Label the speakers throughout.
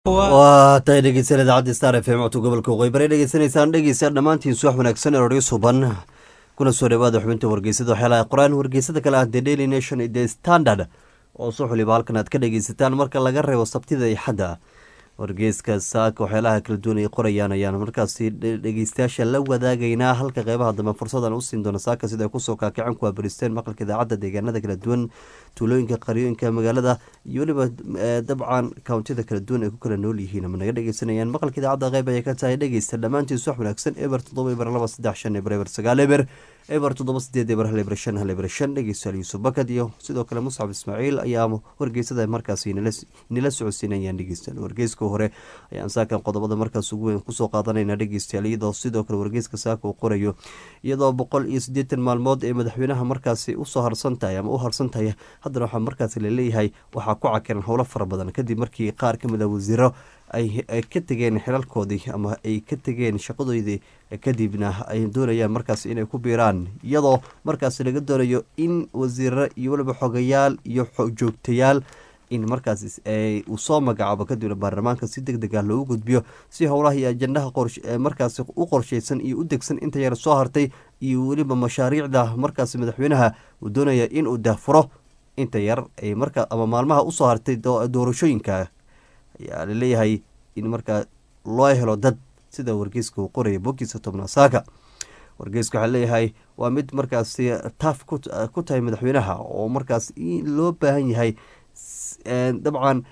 Speaker 1: waa tahay dhegeysan idaacadda star f m codka gobolka waqooyi bari dhegeysanaysaan dhegeysa dhammaantiin subax wanaagsan ee odhyo suban kuna soo dhawaada xubinta wargeysada waxyaalaha qoraan wargeysada kale ah the daily nation iyo the standard oo soo xuliba halkan aad ka dhegeysataan marka laga reebo sabtida iyo xadda wargeyska saaka waxyaalaha kala duwan ay qorayaan ayaan markaasi dhegeystayaasha la wadaagaynaa halka qeybaha dambe fursadan u siin doona saaka sida ay kusoo kaakicin ku abaristeen maqalka idaacadda deegaanada kala duwan tuulooyinka qaryooyinka magaalada iyo weliba dabcan kountida kala duwan ay ku kala nool yihiin ama naga dhegeysanayaan maqalka idaacadda qeyb ayay ka tahay dhegeysta dhammaantiin subax wanaagsan eber 7 eber 2 eber 3 eber 9 eber 7 eber 7 eber 5 dhegeystayaal yuusuf bakad iyo sidoo kale muscab ismaaciil ayaa wargeysada markaasi nila socodsiinayaan dhegeystayaal wargeyska hore ayaan saakan qodobada markaas ugu weyn kusoo qaadanayna dhegeystayaal iyadoo sidoo kale wargeyska saaka uu qorayo iyadoo 180 maalmood ee madaxweynaha markaasi usoo harsan tahay ama u harsan tahay haddana waxaa markaasi laleeyahay waxaa ku cakiran howlo fara badan kadib markii qaar ka mid a wasiiro ay ka tegeen xilalkoodii ama ay ka tegeen shaqadoodii kadibna ay doonayaan markaas inay ku biiraan iyadoo markaas laga doonayo in wasiiro iyo waliba xogayaal iyo joogtayaal in markaas uu soo magacaabo kadibna baarlamaanka si deg deg ah loogu gudbiyo si howlaha iyo ajandaha markaas u qorsheysan iyo u degsan inta yar soo hartay iyo weliba mashaariicda markaas madaxweynaha uu doonaya inuu daahfuro inta yar ay markaa ama maalmaha usoo hartay doorashooyinka ayaa laleeyahay in markaa loo helo dad sida wargeyska uu qoraya bogiisa tobnaad saaka wargeyska waxaa leeyahay waa mid markaasi taaf ku tahay madaxweynaha oo markaas loo baahan yahay dabcan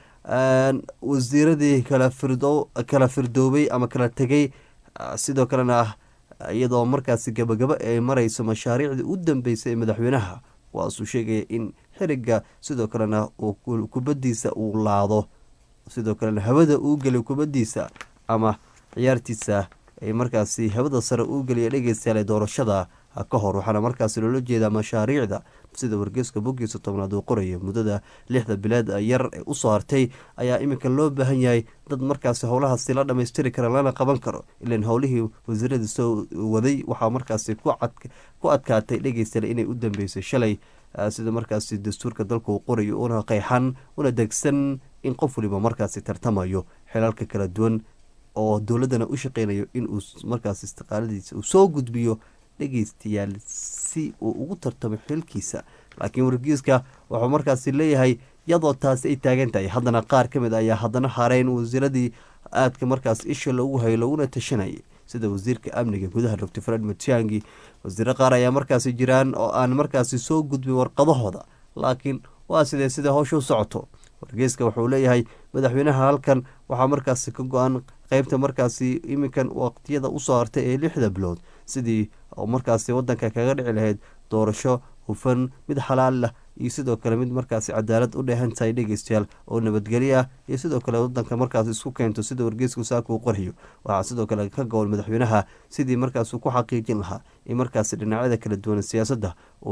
Speaker 1: wasiiradii kala firdoobay ama kala tegay sidoo kalena iyadoo markaasi gabagabo ay mareyso mashaariicdii u dambeysay ee madaxweynaha waasuu sheegaya in xiriga sidoo kalena kubadiisa uu laado sidoo kalena hawada uu geliyo kubadiisa ama ciyaartiisa ay markaasi hawada sare uu geliya dhegeystayaal doorashada ka hor waxaana markaasi loola jeedaa mashaariicda sida wargeyska bogiisa tobnaad uu qoraya muddada 6 bilaad yar ee usoo hartay ayaa iminka loo baahan yahay dad markaasi howlahaasi la dhamaystiri kara lana qaban karo ilan howlihii wasiiradii soo waday waxaa markaasi ku adkaatay dhegeystayaal inay u dambeysay shalay sida markaasi dastuurka dalka uu qorayo una qeyxan una degsan in qof waliba markaasi tartamayo xilalka kala duwan oo dowladana u shaqeynayo inuu markaas istiqaaladiisa uu soo gudbiyo dhegeystayaal si uu ugu tartamo xilkiisa laakiin wargeyska wuxuu markaasi leeyahay iyadoo taasi ay taagan tahay haddana qaar ka mid ayaa haddana hareyn wasiiradii aadka markaas isha loogu hayo looguna tashanayay sida wasiirka amniga gudaha dr fred matiangi wasiiro qaar ayaa markaasi jiraan oo aan markaasi soo gudbin warqadahooda laakiin waa sida howsha u socoto wargeyska wuxuu leeyahay madaxweynaha halkan waxaa markaasi ka go-an qeybta markaasi iminkan waqtiyada usoo hartay ee 6 bilood sidii markaasi wadanka kaga dhici lahayd doorasho hufan mid xalaal lah iyo sidoo kale mid markaasi cadaalad u dheehan tahay dhegeystayaal oo nabadgelyo ah iyo sidoo kale wadanka markaas isku keento sida wargeysku saaka uu qorhiyo waxaa sidoo kale ka gool madaxweynaha sidii markaas ku xaqiijin lahaa in markaasi dhinacyada kala duwan siyaasadda uu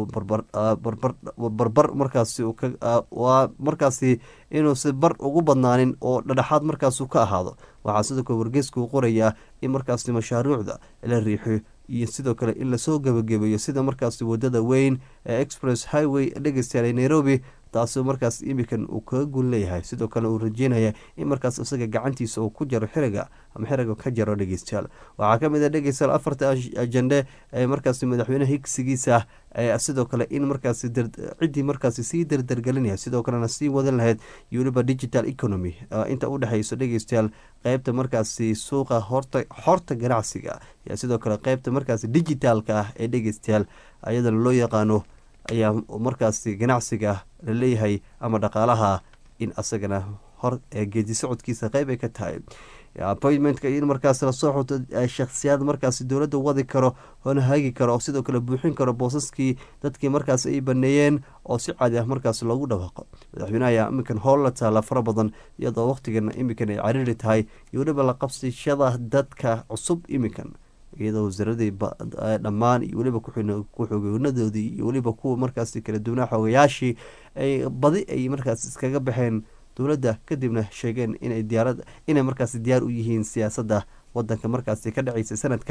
Speaker 1: barbar markaasi waa markaasi inuusi bar ugu badnaanin oo dhadhaxaad markaas ka ahaado waxaa sidoo kale wargeysku uu qorayaa in markaasi mashaariicda la riixiyo iyo sidoo kale in lasoo gabagabeeyo sida markaasi wadada weyn ee express highway dhegeystayaal nairobi taasoo markaas imikan uu kaga gun leeyahay sidoo kale uu rajeynaya in markaas isaga gacantiisa uu ku jaro xiriga ama xiriga ka jaro dhegeystayaal waxaa kamid a dhegeystayaal 4 ajende ee markaasi madaxweynaha higsigiisa sidoo kale in markaasi ciddii markaasi sii dardargelinaya sidoo kalena sii wadan lahayd iyo weliba digital economy inta u dhexeyso dhegeystayaal qeybta markaasi suuqa horta ganacsiga iyo sidoo kale qeybta markaasi digitalka ah ee dhegeystayaal ayadana loo yaqaano ayaa markaasi ganacsiga laleeyahay ama dhaqaalaha in asagana hor geedi socodkiisa qeyb ay ka tahay appointmentka in markaas lasoo xuto shakhsiyaad markaasi dowladda wadi karo oona hagi karo oo sidoo kale buuxin karo boosaskii dadkii markaas ay baneeyeen oo si caadi ah markaas loogu dhawaaqo madaxweynaha ayaa iminkan howl la taala fara badan iyadoo waqtigan iminkan ay cariiri tahay iyo weliba la qabsashada dadka cusub iminkan iyadoo wasaaradii dhammaan iyo weliba ku-xogeynadoodii iyo weliba kuwa markaasi kala duwanaa xogayaashii ay badi ay markaas iskaga baxeen dowladda kadibna sheegeen inay markaasi diyaar u yihiin siyaasadda wadanka markaasi ka dhaceysa sanadka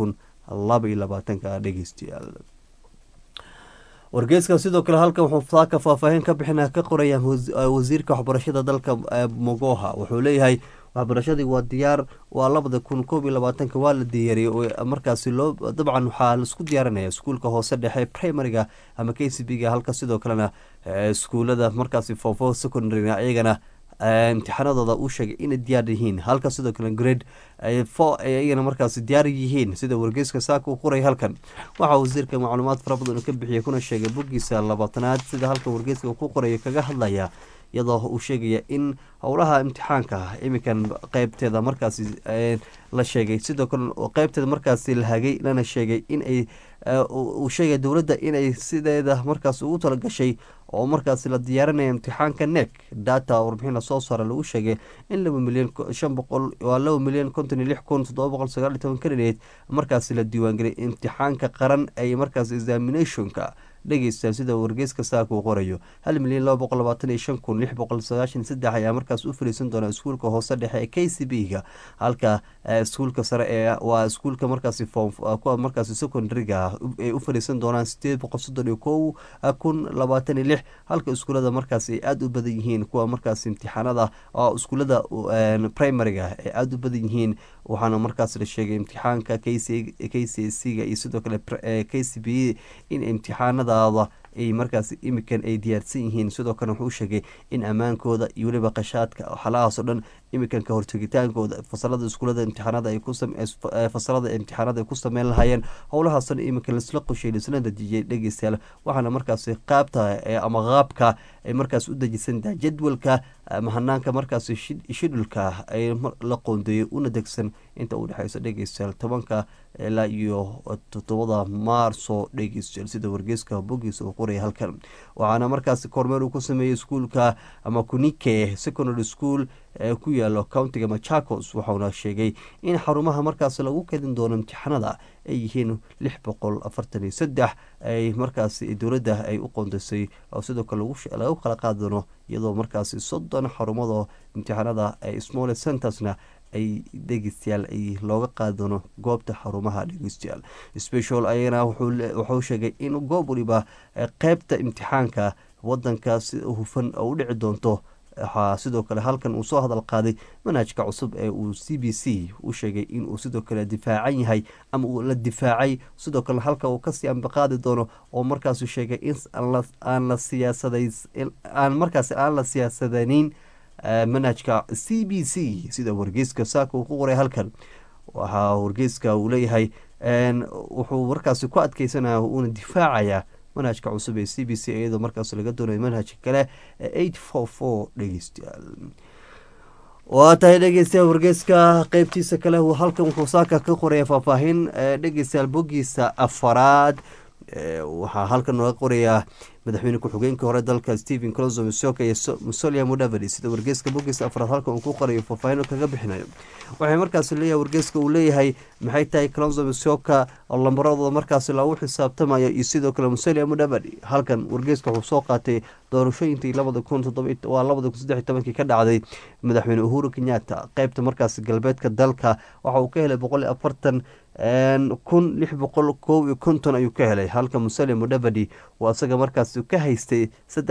Speaker 1: 2022 dhegeystayaal wargeyska sidoo kale halkan wuxuu saaka faahfaahin ka bixina ka qorayaan wasiirka waxbarashada dalka Mogoha wuxuu leeyahay waxbarashadii waa diyaar, waa 2021 waa la diyaariyey markaasi loo dabcan waxaa laisku diyaarinaya iskuulka hoose dhexe primariga ama KCB-ga, halka sidoo kalena iskuulada markaasi form 4 secondary iyagana imtixaanadooda uu sheegay inay diyaar yihiin, halka sidoo kale grade 4 ayagana markaasi diyaar yihiin sida wargeyska saaka uu qoray. halkan waxaa wasiirka macluumaad fara badan ka bixiyay kuna sheegay boggiisa 20aad sida halka wargeyska ku qorayo kaga hadlaya, iyadoo uu sheegaya in howlaha imtixaanka iminkan qeybteeda markaasi la sheegay, sidoo kale qeybteeda markaasi la hagay lana sheegay in ay uu sheegay dowladda inay sideeda markaas ugu talagashay oo markaasi la diyaarinaya imtixaanka NEC data warbixin lasoo saara lagu sheegay in 2,556,719 candidate markaasi la diiwaangeliyay imtixaanka qaran ay markaas examinationka dhegeysta sida wargeyska saaka uu qorayo. 1,225,693 ayaa markaas u fariisan doona iskuulka hoose dhexe ee KCB-ga, halka iskuulka sare ee waa iskuulka markaasi kuwa markaasi secondary-ga ay u fariisan doonaan 831,026, halka iskuulada markaasi ay aada u badan yihiin kuwa markaasi imtixaanada oo iskuulada primary-ga ay aada u badan yihiin. waxaana markaas la sheegay imtixaanka KCSE-ga iyo sidoo kale KCB in imtixaanadaada ay markaas imikan ay diyaarsan yihiin. sidoo kale wuxuu sheegay in ammaankooda iyo weliba qashaadka xalahaas oo dhan imikan ka hortegitaankooda fasalada iskuulada imtixaanada ay fasalada imtixaanada ay ku sameyn lahaayeen howlahaasna imikan laisla qoshay laisla dejiyay dhegeystayaal. waxaana markaasi qaabta ama qaabka ay markaas u dejisan tahay jadwalka mahanaanka markaasi shidulka ay la qoondeeyay una degsan inta u dhexeyso dhegeystayaal 10 ilaa iyo 7 maarso dhegeystayaal sida wargeyska bogiisa uu qoray. halkan waxaana markaasi kormeer uu ku sameeyey iskuulka ama Kunike secondary school ee ku yaalo countiga Machakos, waxaana sheegay in xarumaha markaas lagu keedin doono imtixaanada ay yihiin 643 ay markaasi dowladda ay u qoondisay oo sidoo kale lagu kala qaadi doono, iyadoo markaasi 30 xarumood imtixaanada ay small centersna ay dhegeystayaal ay looga qaadi doono goobta xarumaha dhegeystayaal. special ayana wuxuu sheegay in goob waliba qeybta imtixaanka wadanka si hufan u dhici doonto. waxaa sidoo kale halkan uu soo hadal qaaday manhajka cusub ee uu CBC u sheegay in uu sidoo kale difaacan yahay ama uu la difaacay, sidoo kale halka uu kasii ambaqaadi doono oo markaas sheegay in aan la siyaasadanin manhajka CBC sida wargeyska saaka uu ku qoray. halkan waxaa wargeyska uu leeyahay wuxuu markaasi ku adkeysanaya uuna difaacaya manhajka cusub ee CBC iyadoo markaas laga doonayo manhajka kale 844 dhegeystayaal. waa tahay dhegeystayaal wargeyska qeybtiisa kale halkan wuxuu saaka ka qoraya faahfaahin dhegeystayaal bogiisa 4aad. waxaa halkan nooga qorayaa madaxweyne ku-xigeenka hore dalka Stephen Kalonzo Musyoka iyo Musalia Mudavadi sida wargeyska bogiisa 4aad halkan uu ku qorayo faahfaahin kaga bixinayo. waxay markaas leeyahay wargeyska uu leeyahay maxay tahay Kalonzo Musyoka oo lambaradooda markaas lagu xisaabtamayo iyo sidoo kale Musalia Mudavadi. halkan wargeyska wuxuu soo qaatay doorashooyinkii 2013 ka dhacday madaxweyne Uhuru Kenyatta qeybta markaas galbeedka dalka. waxa uu ka helay 140,651 ayuu ka helay, halka Musalia Mudavadi oo asaga markaas ka haystay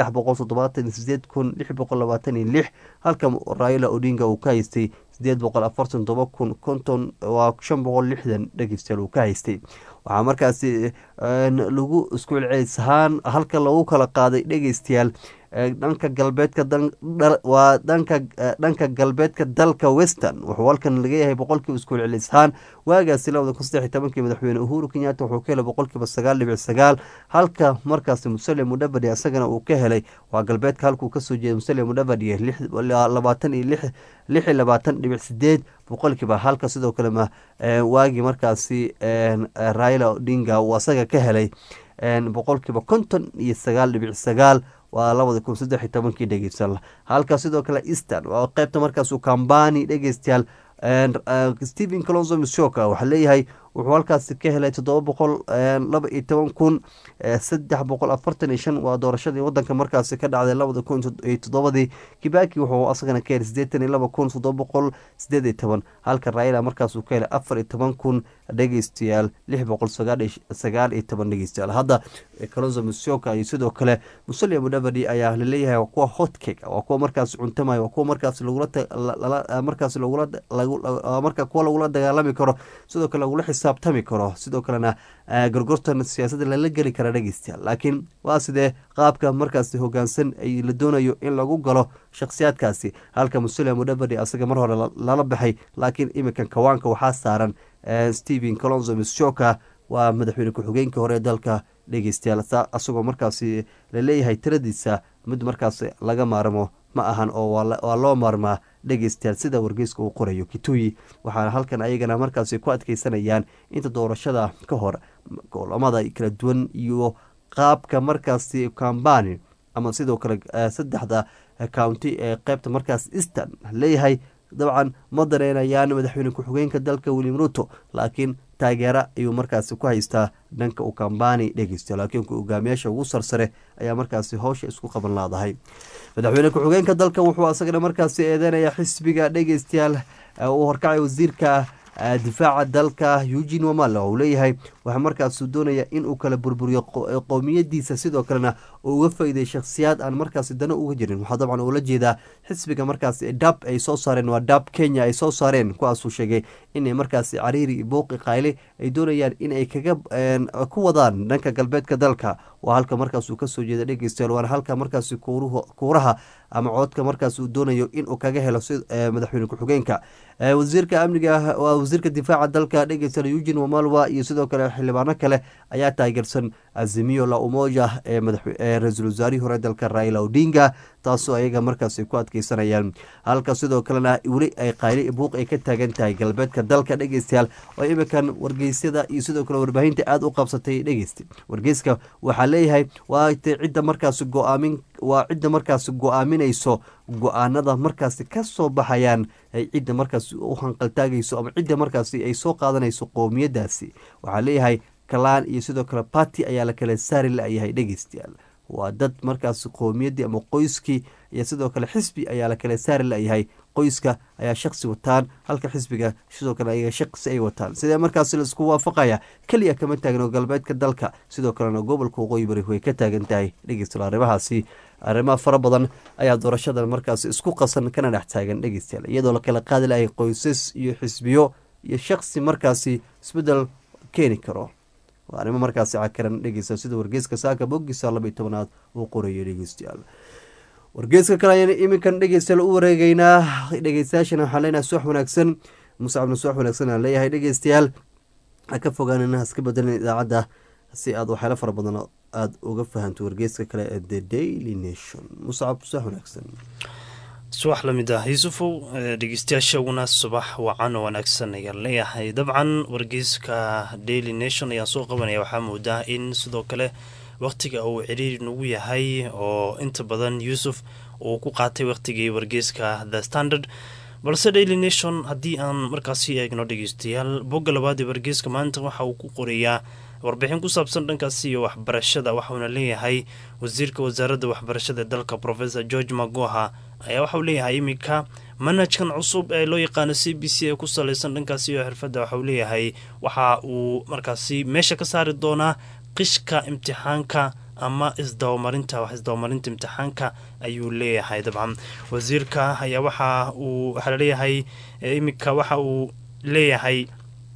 Speaker 1: 378,626, halka Raila Odinga uu ka haystay 847,050 waa 560 dhegeystayaal uu ka haystay. waxaa markaasi lagu isku celcelisaan halka lagu kala qaaday dhegeystayaal dhanka galbeedka waa dhanka galbeedka dalka Western. wuxuu halkan laga yahay boqolkiiba isku celcelisaan waagaasi 2013 madaxweyne Uhuru Kenyatta wuxuu ka helay 9.9%, halka markaasi Musalia Mudavadi asagana uu ka helay waa galbeedka halkuu kasoo jeeday Musalia Mudavadi 26.8 boqolkiiba, halka sidoo kale waagi markaasi Raila Odinga uu asaga ka helay boqolkiiba 59.9 waa 2013 dhegeystayaal. halka sidoo kale Eastern waa qeybta markaas uu Kambani dhegeystayaal Stephen Kalonzo Musyoka waxaa leeyahay wuxuu halkaasi ka helay 712,345 waa doorashadii wadanka markaasi ka dhacday 2007 Kibaki wuxuu asagana ka helay 82,718 halka Raila markaas uu ka helay 14,000 dhageystayaal 619 dhageystayaal hadda Kalonzo Musyoka iyo sidoo kale Musalia Mudavadi ayaa laleeyahay waa kuwa hot cake waa kuwa markaas cuntamay waa kuwa markaas lagula dagaalami karo sidoo kale lagula xisaabtami karo sidoo kalena gorgortan siyaasadda lala geli kara dhageystayaal laakiin waa sidee qaabka markaas hoggaansan ay la doonayo in lagu galo shakhsiyaadkaasi halka Musalia Mudavadi asaga mar hore lala baxay laakiin iminkan kawaanka waxaa saaran Stephen Kalonzo Musyoka waa madaxweyne ku-xigeenka hore dalka dhegeystayaal asagoo markaasi laleeyahay tiradiisa mid markaas laga maarmo ma ahan oo waa loo maarmaa dhegeystayaal sida wargeyska uu qorayo Kitui waxaana halkan ayagana markaasi ku adkeysanayaan inta doorashada ka hor go'aamada kala duwan iyo qaabka markaasi campaign ama sidoo kale saddexda county ee qaybta markaas Eastern leeyahay dabcan ma dareynayaan madaxweyne ku-xigeenka dalka William Ruto laakiin taageera ayuu markaasi ku haystaa dhanka u kambani dhegeysta laakiin hogaamiyaasha ugu sarsare ayaa markaasi howsha isku qaban laadahay madaxweyne ku-xigeenka dalka wuxuu asagana markaasi eedeynaya xisbiga dhegeystayaal uu horkacay wasiirka difaaca dalka Eugene Wamalwa uu leeyahay waxa markaas uu doonaya in uu kala burburiyo qowmiyadiisa sidoo kalena uu uga faa'iideeyo shakhsiyaad aan markaas dana uga jirin waxa dabcan uu la jeedaa xisbiga markaas DAP ay soo saareen waa DAP Kenya ay soo saareen kuwaas uu sheegay in markaas cariiri booqi qayle ay doonayaan in ay kaga ku wadaan dhanka galbeedka dalka waa halka markaas uu ka soo jeedo dhegeystayaal waa halka markaas kuuraha ama codka markaas uu doonayo in uu kaga helo madaxweyne ku-xigeenka wasiirka amniga waa wasiirka difaaca dalka dhegeystayaal Eugene Wamalwa iyo sidoo kale xildhibaano kale ayaa taageersan Azimio la Umoja ra'iisul wasaarihii hore dalka Raila Odinga taasoo ayaga markaas ku adkeysanayaan halka sidoo kalena weli ay qayle buuq ay ka taagan tahay galbeedka dalka dhegeystayaal oo iminkan wargeysyada iyo sidoo kale warbaahinta aad u qabsatay dhegeysta wargeyska waxaa leeyahay waa cidda markaas go'aaminayso go-aanada markaasi ka soo baxayaan cidda markaas u hanqaltaagayso ama cidda markaasi ay soo qaadanayso qowmiyadaasi waxaa leeyahay kalaan iyo sidoo kale party ayaa la kala saari layahay dhegeystayaal waa dad markaas qowmiyadii ama qoyskii iyo sidoo kale xisbi ayaa la kala saari layahay qoyska ayaa shakhsi wataan halka xisbiga sidoo kale ayaga shakhsi ay wataan sidee markaas la isku waafaqaya kaliya kama taagno galbeedka dalka sidoo kalena gobolka waqooyi bari way ka taagan tahay dhegeystayaal arrimaha fara badan ayaa doorashadan markaas isku qasan kana dhex taagan dhegeystayaal iyadoo la kala qaadi lahay qoysas iyo xisbiyo iyo shakhsi markaasi isbedel keeni karo waa arrimo markaasi cakaran dhegeysta sida wargeyska saaka bogiisa 12aad uu qorayay dhegeystayaal wargeyska kale ayaan iminkan dhegeystayaal u wareegaynaa dhegeystayaashana waxaan leenahay subax wanaagsan musacabna subax wanaagsan aan leeyahay dhegeystayaal ha ka fogaanina haska bedelan idaacadda si aad waxyaalo fara badan aada uga fahanto wargeyska kale ee The Daily Nation musacab subax wanaagsan
Speaker 2: subax lamid ah yuusufow dhegeystayaashaguna subax wacan oo wanaagsan ayaan leeyahay dabcan wargeyska Daily Nation ayaan soo qabanaya waxaa moodaa in sidoo kale waqtiga uu ciriiri nagu yahay oo inta badan yuusuf uu ku qaatay waqtigii wargeyska The Standard balse Daily Nation haddii aan markaasi eegno dhegeystayaal bogga labaad ee wargeyska maanta waxa uu ku qorayaa warbixin ku saabsan dhankaasi iyo waxbarashada waxauna leeyahay wasiirka wasaaradda waxbarashada dalka Professor George Magoha ayaa waxauu leeyahay iminka manhajkan cusub ee loo yaqaano CBC ee ku salaysan dhankaasi iyo xirfadda waxauu leeyahay waxa uu markaasi meesha ka saari doonaa qishka imtixaanka ama isdabamarinta imtixaanka ayuu leeyahay dabcan wasiirka ayaa waxaa laleeyahay iminka waxa uu leeyahay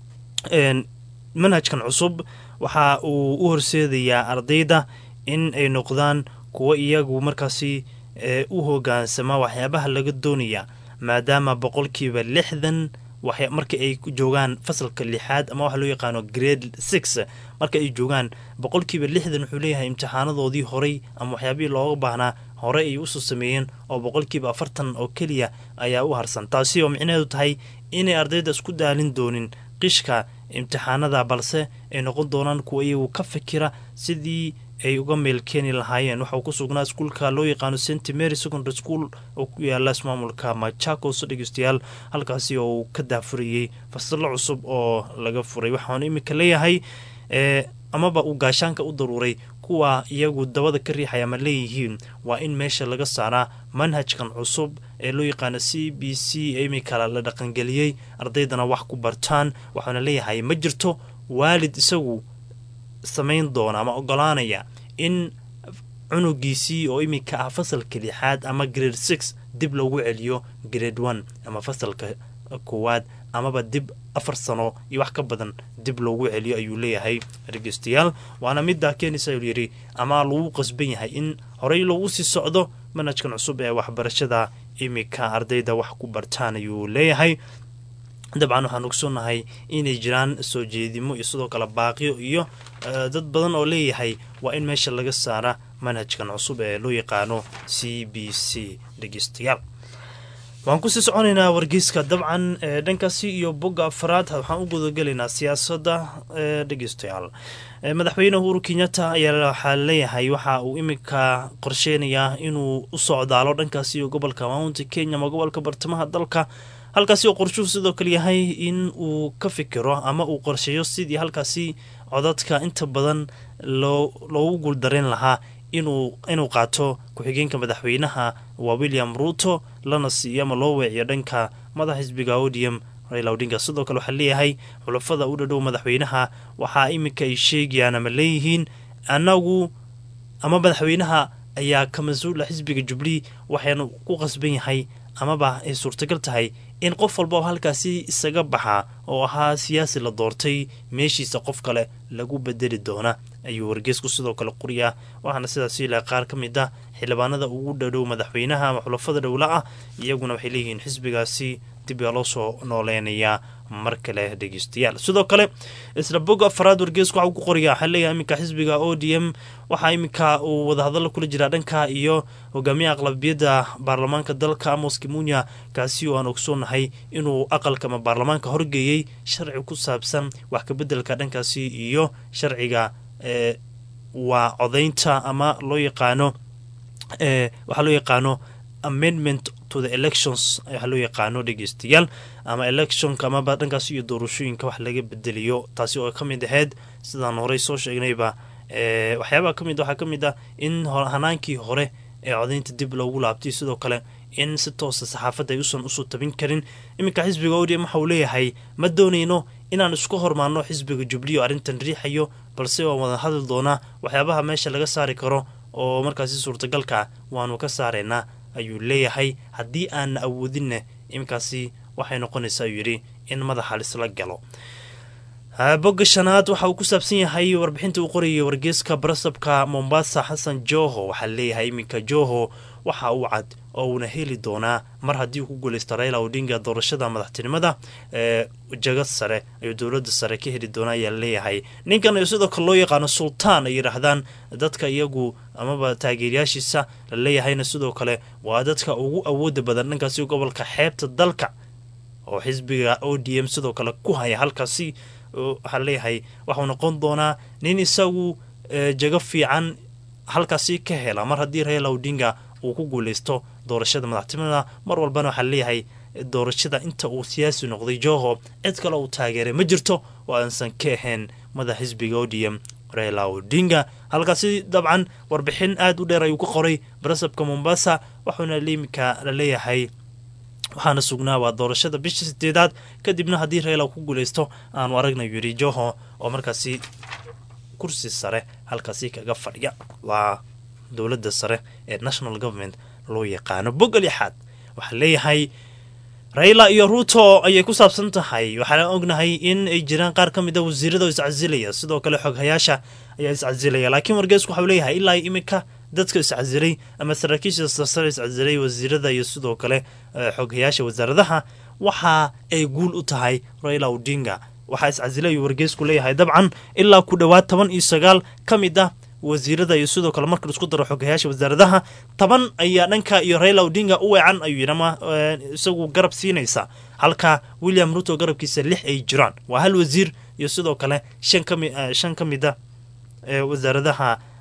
Speaker 2: manhajkan cusub waxa uu u horseedayaa ardayda in ay noqdaan kuwo iyagu markaasi u hogaansama waxyaabaha laga doonaya maadaama 60% marka ay joogaan fasalka 6 ama waxa loo yaqaano grade 6 marka ay joogaan 60% wuxuu leeyahay imtixaanadoodii horey ama waxyaabihii looga baahnaa hore ay usoo sameeyeen oo 40% oo keliya ayaa u harsan taasi oo micnaheedu tahay inay ardayda isku daalin doonin qishka imtixaanada balse ay noqon doonaan kuwa iyagu ka fikira sidii ay uga meel keeni lahaayeen. Waxa uu ku sugnaa iskuulka loo yaqaano St Mary Secondary School oo ku yaala ismaamulka Machakos dhegeystayaal, halkaasi oo uu ka daafuriyey fasallo cusub oo laga furay. waxaan imika leeyahay amaba uu gaashaanka u daruuray kuwa iyagu dabada ka riixaya ma leeyihiin waa in meesha laga saaraa manhajkan cusub ee loo yaqaano CBC imika la dhaqangeliyey, ardaydana wax ku bartaan. waxaana leeyahay ma jirto waalid isagu samayn doona ama ogolaanaya in cunugiisii oo imika ah fasalka 6 ama grade 6 dib loogu celiyo grade 1 ama fasalka koowaad, amaba dib 4 sano iyo wax ka badan dib loogu celiyo ayuu leeyahay dhegeystayaal. waana midda keenaysa ayuu yiri ama lagu qasban yahay in horey loogu sii socdo manhajkan cusub ee waxbarashada imika ardayda wax ku bartaan ayuu leeyahay. dabcan waxaan ogsoonahay inay jiraan soo jeedimo iyo sidoo kale baaqiyo iyo dad badan oo leeyahay waa in meesha laga saara manhajkan cusub ee loo yaqaano CBC dhegeystayaal. waan kusii soconaynaa wargeyska dabcan dhankaasi iyo bogga afraad waxaan u gudagelaynaa siyaasadda dhegeystayaal. madaxweyne Uhuru Kenyatta ayaa waxaa leeyahay waxa uu imika qorsheynayaa inuu u socdaalo dhankaasi iyo gobolka Mount Kenya ama gobolka bartamaha dalka, halkaasi oo qorshuhu sidoo kale yahay in uu ka fikiro ama uu qorsheeyo sidii halkaasi codadka inta badan loogu guuldareen lahaa inuu qaato ku-xigeenka madaxweynaha waa William Ruto, lana siiyo ama loo weeciyo dhanka madaxa xisbiga ODM Raila Odinga. sidoo kale waxaa leeyahay xulafada u dhadhow madaxweynaha waxaa imika ay sheegayaan ama leeyihiin anagu ama madaxweynaha ayaa ka mas-uula xisbiga Jubilee, waxaanu ku qasban yahay amaba ay suurtagal tahay in qof walba oo halkaasi isaga baxa oo ahaa siyaasi la doortay meeshiisa qof kale lagu bedeli doona ayuu wargeysku sidoo kale qoriyaa. waxaana sidaas ilaa qaar ka mid ah xildhibaanada ugu dhadhow madaxweynaha ama xulafada dhowla ah iyaguna waxay leeyihiin xisbigaasi dib loo soo nooleynayaa mar kale dhegeystayaal. sidoo kale isla bogga afraad wargeysku waxa uu ku qoriyaa waxaa leeyahay iminka xisbiga ODM waxaa iminka uu wadahadalo kula jira dhanka iyo hogaamiyaha aqlabiyadda baarlamaanka dalka Amos Kimunya, kaasi oo aan ogsoonahay inuu aqalka ama baarlamaanka horgeeyey sharci ku saabsan wax ka bedelka dhankaasi iyo sharciga waa codaynta ama loo yaqaano waxaa loo yaqaano amendment to the elections waxaa loo yaqaano dhegeystayaal, ama electionka amaba dhankaasi iyo doorashooyinka wax laga bedeliyo, taasi oo ka mid ahayd sidaan horey soo sheegnayba waxyaabaha waxaa ka mid ah in hanaankii hore ee codaynta dib loogu laabtay, sidoo kale in si toosa saxaafadda ay usan usoo tabin karin. iminka xisbiga ODM waxa uu leeyahay ma doonayno inaan isku hormaarno xisbiga Jubilee oo arrintan riixayo, balse waan wada hadli doonaa waxyaabaha meesha laga saari karo oo markaasi suurtagalka waanu ka saaraynaa ayuu leeyahay. haddii aan awoodinna iminkaasi waxay noqonaysaa ayuu yidhi in madaxa lisla galo. bogga shanaad waxa uu ku saabsan yahay warbixinta uu qorayay wargeyska barasabka Mombasa Hassan Joho. waxaa leeyahay iminka Joho waxa uu cad oo uuna heli doonaa mar haddii uu ku guuleysto Raila Odinga doorashada madaxtinimada jagad sare ayuu dowladda sare ka heli doonaa ayaa leeyahay. ninkan iyo sidoo kale loo yaqaano sultaan ay yidhaahdaan dadka iyagu amaba taageerayaashiisa la leeyahayna sidoo kale waa dadka ugu awooda badan dhankaasi gobolka xeebta dalka oo xisbiga ODM sidoo kale ku haya halkaasi. waxaa leeyahay waxuu noqon doonaa nin isagu jago fiican halkaasi ka hela mar haddii Raila Odinga uu ku guuleysto doorashada madaxtinimada. mar walbana waxaa leeyahay doorashada inta uu siyaasi noqday Joho cid kale uu taageeray ma jirto oo aansan ka ahayn madax xisbiga ODM Raila Odinga. halkaasi dabcan warbixin aad u dheer ayuu ku qoray barasabka Mombasa, waxaana liimika la leeyahay waxaana sugnaa waa doorashada bisha 8 kadibna haddii Raila ku guuleysto aanu aragna yiri Joho oo markaasi kursi sare halkaasi kaga fadhiya waa dowladda sare ee national government loo yaqaano. bogga lixaad waxaa leeyahay Raila iyo Ruto ayay ku saabsan tahay. waxaan ognahay in ay jiraan qaar ka mid ah wasiirada iscazilaya, sidoo kale xoghayaasha ayaa iscazilaya, laakiin wargeysku waxa uu leeyahay ilaa imika dadka iscazilay ama saraakiisha sare iscazilay wasiirada iyo sidoo kale xoghayaasha wasaaradaha waxa ay guul u tahay Raila Odinga. waxaa iscazilay wargeysku leeyahay dabcan ilaa ku dhawaad 19 ka mid ah wasiirada iyo sidoo kale marka isku daro xoghayaasha wasaaradaha 10 ayaa dhanka iyo Raila Odinga u weecan ayuu yirama isagu garab siinaysa, halka William Ruto garabkiisa 6 ay jiraan. waa hal wasiir iyo sidoo kale 5 ka mid ah wasaaradaha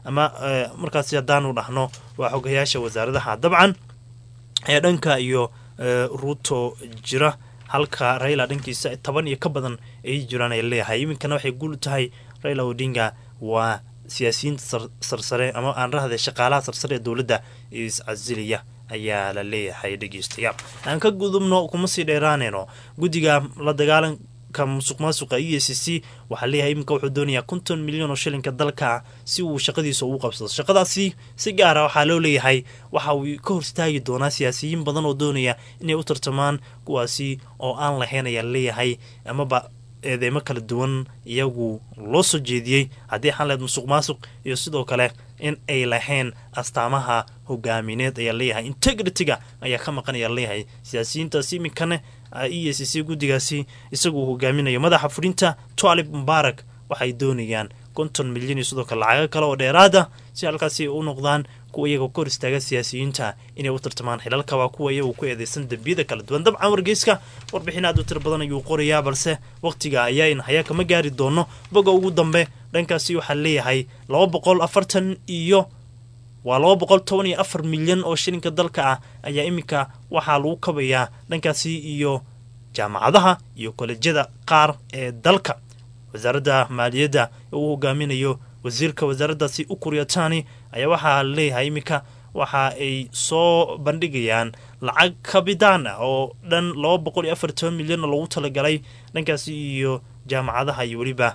Speaker 2: ama markaasi haddaanu dhahno waa xogayaasha wasaaradaha dabcan ee dhanka iyo ruuto jira halka Raila dhankiisa 10 iyo ka badan ay jiraan ay leeyahay iminkana waxay guul tahay Raila Odinga waa siyaasiyiinta sarsare ama aan rahday shaqaalaha sarsare ee dawladda is aziliya ayaa la leeyahay dhageystayaal aan ka gudubno kuma sii dheeraanayno gudiga la dagaalanka musuqmaasuqa EACC waxa leeyahay iminka wuxuu doonayaa 50 milyan oo shilinka dalka si uu shaqadiisa ugu qabsado shaqadaasi si gaar ah waxa loo leeyahay waxa uu ka hortaagi doonaa siyaasiyiin badan oo doonaya inay u tartamaan kuwaasi oo aan lahayn ayaa leeyahay amaba eedeymo kala duwan iyagu loo soo jeediyey haddii xanleed musuqmaasuq iyo sidoo kale in ay lahayn astaamaha hogaamineed ayaa leeyahay integrityga ayaa ka maqan ayaa leeyahay siyaasiyiintaasi iminkana EACC gudigaasi isagu hogaaminayo madaxa fulinta Twalib Mubarak waxay doonayaan 50 milyan iyo sidoo kale lacag kale oo dheeraada si halkaasi u noqdaan kuwa iyaga kor istaaga siyaasiyiinta inay u tartamaan xilalka waa kuwa iyagu ku eedeysan dambiyada kala duwan dabcan wargeyska warbixin aad u tir badan ayuu qorayaa balse waqtiga ayaa in haya kama gaari doono boga ugu dambe dhankaasi waxa leeyahay 240 iyo waa 214 milyan oo shilinka dalka ah ayaa iminka waxaa lagu kabayaa dhankaasi iyo jaamacadaha iyo kolejyada qaar ee dalka wasaaradda maaliyadda uu hogaaminayo wasiirka wasaaraddaasi Ukur-Yatani ayaa waxaa leeyahay iminka waxa ay soo bandhigayaan lacag kabidaan oo dhan 240 milyan oo lagu talagalay dhankaasi iyo jaamacadaha iyo waliba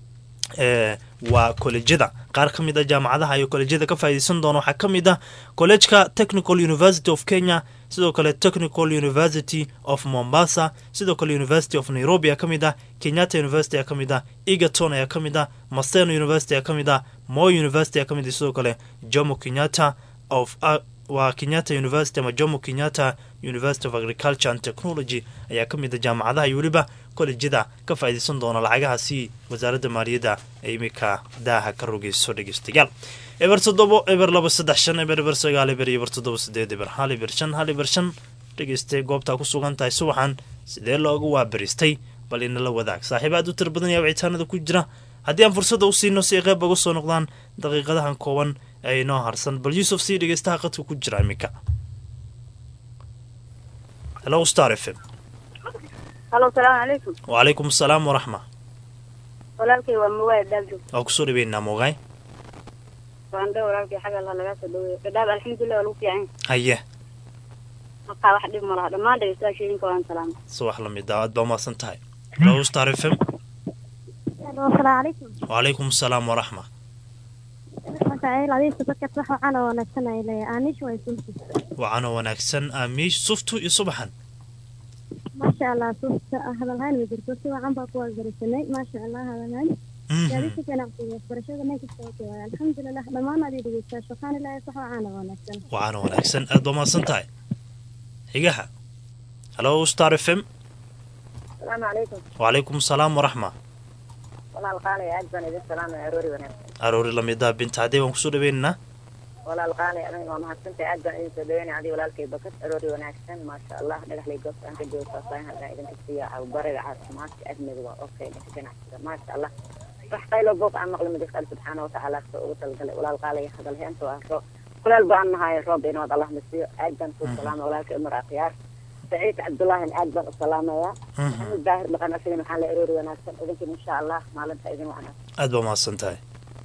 Speaker 2: waa kolejyada qaar ka mid ah jaamacadaha iyo kolejyada ka faa'iideysan doona waxa ka mid ah College Technical University of Kenya sidoo kale Technical University of Mombasa sidoo kale University of Nairobi ka mid ah Kenyatta University ka mid ah Egerton ka mid ah Maseno University ka mid ah Moi University ka mid ah sidoo kale Jomo Kenyatta of waa Kenyatta University ama Jomo Kenyatta University of Agriculture and Technology ayaa ka mid ah jaamacadaha iyo waliba kolejyada ka faa'iideysan doona lacagahaasi wasaaradda maaliyadda ay imika daaha ka rogeyso dhageystayaal eber 7 eber 235 eber 9 eber 7 eber 1 eber 5 dhageystay goobta ku sugan tahay subaxan sidee loogu waabaristay bal in la wadaag saaxiibaad u tir badan iyo wicitaanada ku jira haddii aan fursada u siino si qayb uga soo noqdaan daqiiqadahan kooban ay noo harsan bal Yusuf si dhageystaha qadka ku jira imika hello Star FM
Speaker 3: Hello, salaam alaykum.
Speaker 2: Wa alaykum assalam wa rahma.
Speaker 3: Walaalkay waa Moogay Dabdo.
Speaker 2: oo ku soo dhaweynaa Moogay
Speaker 3: Waan walaalkay xaga laga soo dhaweeyay. Dadaab alxamdulillah wuu fiican.
Speaker 2: haye
Speaker 3: Marka wax dhib ma laha dhamaan dhageystayaashiinka waan salaam.
Speaker 2: subax la mid ah baa maasan tahay hello Star FM
Speaker 3: Hello, salaam alaykum.
Speaker 2: wa alaykum assalam wa rahma.
Speaker 3: Waxay laadiisa dadka wax aan wanaagsan ay leeyahay anish way sunti.
Speaker 2: وعنا ونكسن أميش صفتو يصبحن
Speaker 3: ما شاء الله صفت هذا الهان وجرت سوى عم بقوا جرسني ما شاء الله هذا الهان يعني كنا نقول برشة ما كنت الحمد لله ما نادي دقيقة شكرا لله صح
Speaker 2: وعنا ونكسن أدوما سنتاي هيجها هلو ستار FM
Speaker 3: السلام عليكم
Speaker 2: وعليكم السلام ورحمة
Speaker 3: والله القالي أجبني بالسلام يا أروري ونعم
Speaker 2: أروري لم يدا بنت عدي ونكسور بيننا
Speaker 3: والله القالي أنا ما حسنت أجبني سدويني عدي ولا الكي بكت أروري ونعم ما شاء الله نجح لي قصة أنت جوز صاين هذا إذا كنت أو برد عاد ما أجمل أوكي كنا ما شاء الله رح قيلوا بوق عن مغلم دخل سبحانه وتعالى ولا القالي هذا اللي أنت وأخو كل البعض هاي الرب إنه الله مسيء أجبن في السلام ولا كأمر أخيار سعيد عبد الله أجبن السلام يا محمد الظاهر لقنا في محل أروري ونعم إذا إن شاء الله ما لن تأذن معنا
Speaker 2: أدبا ما سنتاي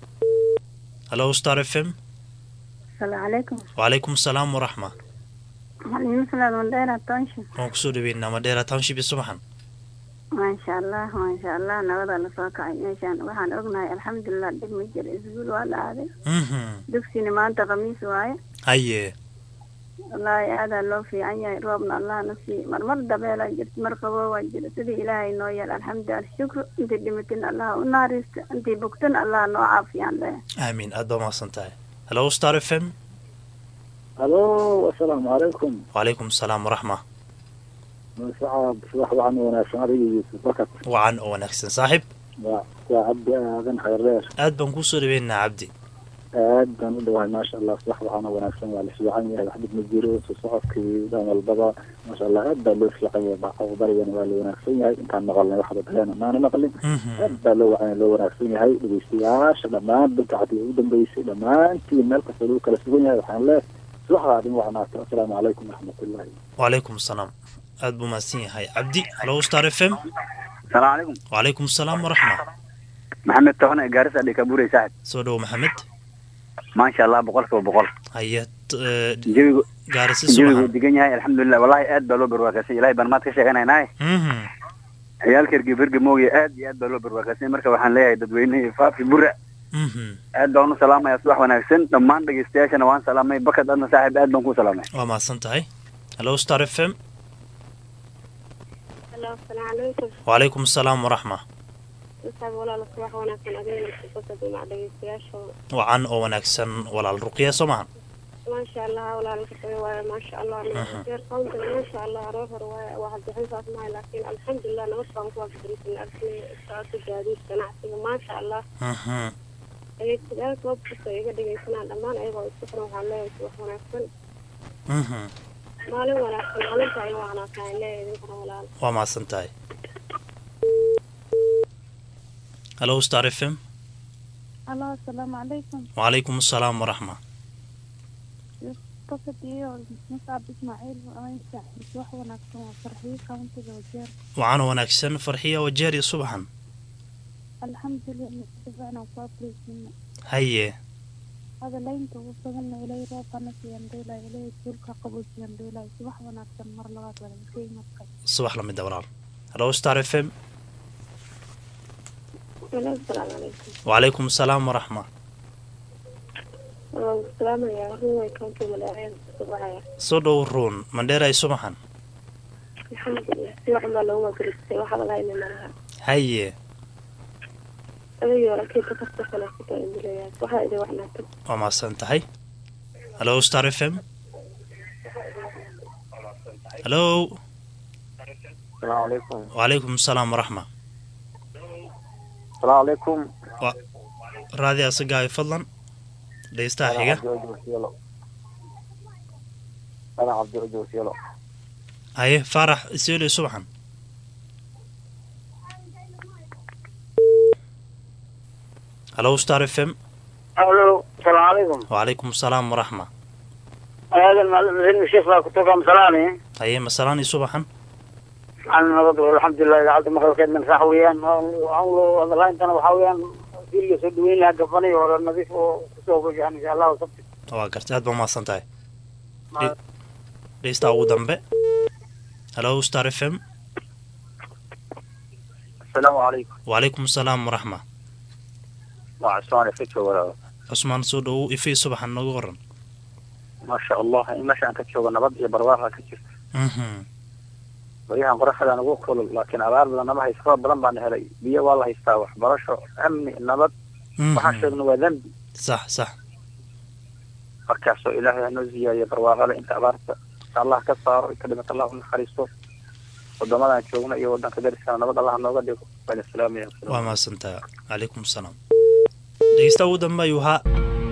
Speaker 2: هلو ستار FM
Speaker 3: السلام عليكم
Speaker 2: وعليكم السلام ورحمة
Speaker 3: مثلا مديرة طنشة
Speaker 2: ونكسور بيننا مديرة تنشي بصبحا
Speaker 3: ما شاء الله نوضع لصاقع عيشان وحان أغنى الحمد لله دق مجر إسبول ولا هذا دق سينما أنت قميص واي
Speaker 2: أيه
Speaker 3: والله هذا لو في عيا روبنا الله نفسي مرمر دبيلا جرت مرقبة وجرت سيدي إلهي نويا الحمد لله الشكر أنت دمتن الله ونارست أنت بكتن الله نوعاف يعني
Speaker 2: آمين أدبا ما سنتاي هلو ستار FM
Speaker 4: الو السلام عليكم
Speaker 2: وعليكم السلام ورحمة
Speaker 4: صعب صباح وعن وناسان بكت
Speaker 2: وعن ونكسن صاحب
Speaker 4: وعبد أذن خير ليش
Speaker 2: أدبا نكسور بيننا عبدي
Speaker 4: aad baan u dhawahay maasha allah subax waxaana wanaagsan waa la fiican yahay waxba ma jiro soo socodkii dhan walbaba maasha allah aad baa loo fiican yahay barigana waa la wanaagsan yahay intaan maqalnay waxba kaleena maana maqlin aad baa loo wanaagsan yahay dhegeystayaasha dhammaan bilkacdii ugu dambeysay dhammaantiin meel kasta lagu kala sugan yahay waxaan leeyahay subaxda adin wacnaata assalaamu calaykum waraxmatullaahi
Speaker 2: wacalaykum asalaam aad buu mahadsan yahay cabdi halo star f m
Speaker 5: السلام عليكم
Speaker 2: wacalaykum asalaam waraxma
Speaker 5: محمد تونا جارسة دي كابوري سعد
Speaker 2: soo dhowo maxamed
Speaker 5: ما شاء الله بقول
Speaker 2: haya
Speaker 5: جوي
Speaker 2: gaarisi
Speaker 5: جوي
Speaker 2: subaxan
Speaker 5: دقنيا الحمد لله والله اد بلو برواكاسي إلهي برمات كشيغانا هناي عيال كيرجي برجي موجي اد بلو برواكاسي مركا وحان ليها ددويني فافي برع اد دونو سلامة يا صباح وناكسن دمان دقي ستيشن وان سلامة بكت أدنا صاحب اد دونكو سلامة
Speaker 2: waa mahadsan tahay halo star f m
Speaker 3: السلام عليكم
Speaker 2: wacalaykum asalaam waraxma
Speaker 3: أستاذ ولا الصباح وأنا كان أدين القصة مع دقيقتياش
Speaker 2: wacan oo wanaagsan walaal ruqya soo mahan
Speaker 3: ما شاء الله ولا الكتوي ما شاء الله غير قوم ما شاء الله روح رواية واحد حنسة اسمها لكن الحمد لله نوصل نقوى بدريس الأرسل ساعات الجادي سنعتي ما شاء الله أي تجارة وبس يقدر يسمع لما أيوة يسافروا عليه يسوح ونفسن ما له ولا ما له شيء وأنا كان له يذكر ولا
Speaker 2: waa mahadsan tahay halo star f m
Speaker 6: الله السلام عليكم
Speaker 2: wacalaykum asalaam waraxma
Speaker 6: قصدي مصعب إسماعيل وأنا صباح ونكسر فرحي كونت الوزير
Speaker 2: wacan oo wanaagsan farxiya wajeeri subaxan
Speaker 6: الحمد لله استفعنا وصابري سنة
Speaker 2: haye
Speaker 6: هذا لين توصلنا إليه رابنا في ينديلا إليه تلك قبول في ينديلا صباح ونكسر مرلغات ولا شيء مكة
Speaker 2: subax la mid ah walaal halo star f m
Speaker 3: السلام عليكم
Speaker 2: wacalaykum asalaam waraxma
Speaker 3: السلام يا هو كنت ملاعين صباحا
Speaker 2: soo dhow ruun mandheeray subaxan
Speaker 3: الحمد لله سواء ما لو ما قلت واحد لا يمنعها
Speaker 2: haye
Speaker 3: أيوة أكيد تكتب ولا كتاب إنجليزي وهاي إذا وحنا
Speaker 2: waa mahadsan tahay halo star f m halo
Speaker 5: السلام عليكم
Speaker 2: wacalaykum asalaam waraxma
Speaker 5: السلام عليكم
Speaker 2: raadi asagaay fadlan dhegeystaha xiga
Speaker 5: أنا عبد الوجه سيلو
Speaker 2: haye faarax iseeli subaxan halo star f m
Speaker 5: ألو السلام عليكم
Speaker 2: wacalaykum asalaam waraxma
Speaker 5: هذا المعلم الشيخ لا كنت قام سلامي
Speaker 2: haye masalaani subaxan
Speaker 5: أنا نقول الحمد لله قعدت مخلوق من صحويان وعملوا والله أنت أنا وحويان في سدوين لها قفني ولا النظيف وسوق إن شاء الله وصبت
Speaker 2: waa gartay aad baa mahadsan tahay dhegeystaha ugu dambe halo star f m
Speaker 5: السلام عليكم
Speaker 2: wacalaykum asalaam waraxma
Speaker 5: وعسواني فتوى ولا
Speaker 2: cusmaan soo dhowow ifii subaxan nooga waran
Speaker 5: ما شاء الله ما شاء أنك تشوف نبض برواها كتير بريها قرح هذا نقول كل لكن أبار بدنا ما هيسقط بدنا بعد هذي بيه والله يستوح برشة أمني النبض وحشد إنه ذنب
Speaker 2: sax sax
Speaker 5: فكاسو إلهي نزيه يبرواها لا أنت أبارت الله كسر كلمة الله من خريستو ودمنا نشوفنا يودنا كدرس نبض الله نوجد بين السلام يا
Speaker 2: waa mahadsan tahay calaykum asalaam dhegeystaha ugu dambe ayuu ahaa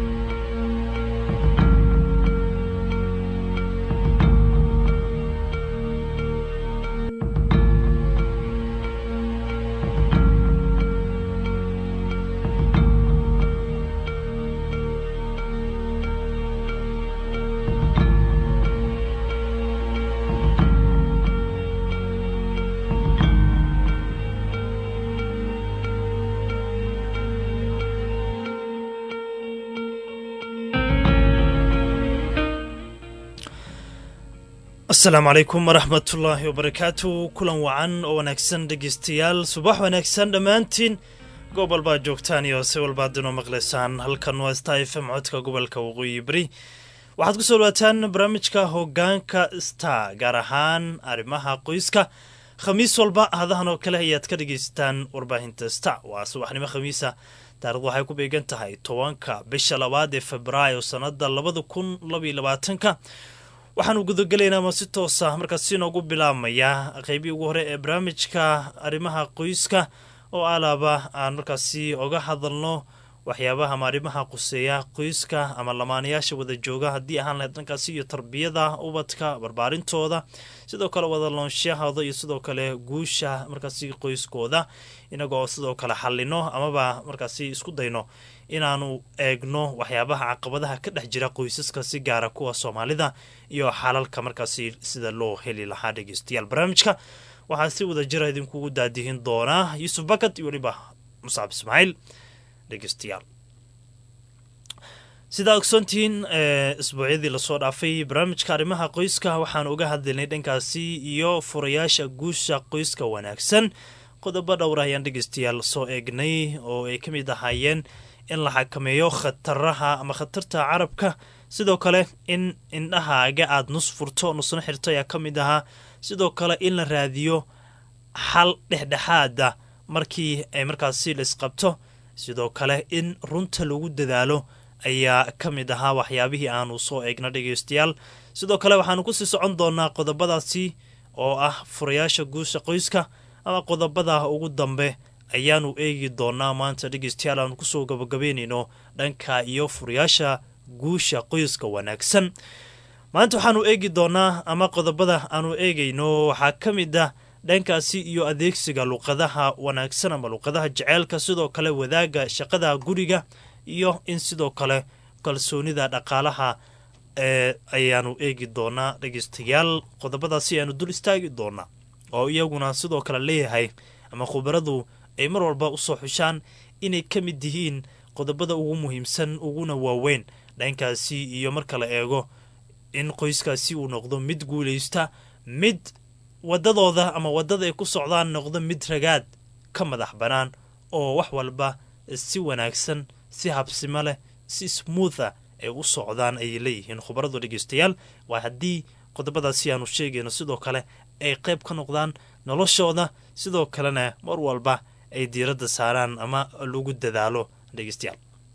Speaker 2: asalaamu calaykum waraxmatullaahi wabarakaatu kulan wacan oo wanaagsan dhegeystayaal subax wanaagsan dhammaantiin goob walbaad joogtaan iyo si walbaad inoo maqlaysaan halkan waa star f m codka gobolka waqooyi bari waxaad ku soo dhawaataan barnaamijka hogaanka star gaar ahaan arrimaha qoyska khamiis walba hadahan oo kale ayaad ka dhegeysataan warbaahinta star waa subaxnimo khamiisa taarikhdu waxay ku beegan tahay 10 bisha 2 ee febraayo sanada 2022 waxaanu gudagelaynaa ma si toosa markaasi noogu bilaabmaya qeybii ugu hore ee barnaamijka arrimaha qoyska oo alaaba aan markaasi oga hadalno waxyaabaha maarimaha quseeya qoyska ama lamaanayaasha wada jooga haddii ahaan lahayd dhankaasi iyo tarbiyada ubadka barbaarintooda sidoo kale wada loonshahooda iyo sidoo kale guusha markaasi qoyskooda inagoo sidoo kale xalino amaba markaasi isku dayno inaanu eegno waxyaabaha caqabadaha ka dhex jira qoysaska si gaara kuwa soomaalida iyo xalalka markaasi sida loo heli lahaa dhegeystayaal barnaamijka waxaa si wada jira idinkugu daadihin doonaa yuusuf bakad iyo weliba muscab ismaaciil dhegeystayaal sidaa ogsoontihiin isbuucyadii lasoo dhaafay barnaamijka arrimaha qoyska waxaan uga hadlaynay dhankaasi iyo furayaasha guusha qoyska wanaagsan qodobo dhowr ayaan dhegeystayaal soo eegnay oo ay ka mid ahaayeen in la xakameeyo khataraha ama khatarta carabka sidoo kale in indhahaaga aada nus furto nusna xirto ayaa ka mid ahaa sidoo kale in la raadiyo xal dhexdhexaada markii ay markaasi la isqabto sidoo kale in runta lagu dadaalo ayaa ka mid ahaa waxyaabihii aanu soo eegna dhegeystayaal sidoo kale waxaanu kusii socon doonaa qodobadaasi oo ah furayaasha guusha qoyska ama qodobada ugu dambe ayaanu eegi doonaa maanta dhegeystayaal aanu kusoo gabagabeynayno dhanka iyo furayaasha guusha qoyska wanaagsan maanta waxaanu eegi doonaa ama qodobada aanu eegayno waxaa ka mid ah dhankaasi iyo adeegsiga luqadaha wanaagsan ama luqadaha jeceelka sidoo kale wadaaga shaqada guriga iyo in sidoo kale kalsoonida dhaqaalaha ayaanu eegi doonaa dhegeystayaal qodobadaasi ayaanu dul istaagi doonaa oo iyaguna sidoo kale leeyahay ama khubaradu ay mar walba usoo xushaan inay ka mid yihiin qodobada ugu muhiimsan uguna waaweyn dhankaasi iyo marka la eego in qoyskaasi uu noqdo mid guulaysta mid wadadooda ama wadada ay ku socdaan noqdo mid ragaad ka madax banaan oo wax walba si wanaagsan si habsimo leh si smootha ay u socdaan ayay leeyihiin khubaradu dhegeystayaal waa haddii qodobadaasi aanu sheegayno sidoo kale ay qayb ka noqdaan noloshooda sidoo kalena mar walba ay diiradda saaraan ama lagu dadaalo dhegeystayaal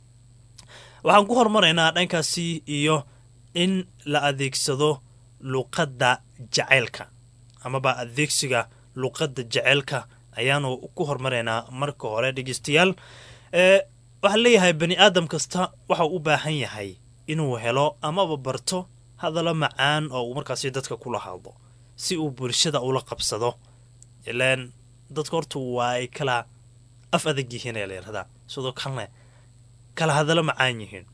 Speaker 2: waxaan ku hormaraynaa dhankaasi iyo in la adeegsado luqadda jaceylka amaba adeegsiga luqadda jaceylka ayaanu ku hormaraynaa marka hore dhegeystayaal waxaa leeyahay bani aadam kasta waxa u baahan yahay inuu helo amaba barto hadallo macaan oo uu markaasi dadka kula hadlo si uu bulshada ula qabsado ilaan dadka horta waa ay kala af adag yihiin ayaa la yidhahdaa sidoo kalena kala hadallo macaan yihiin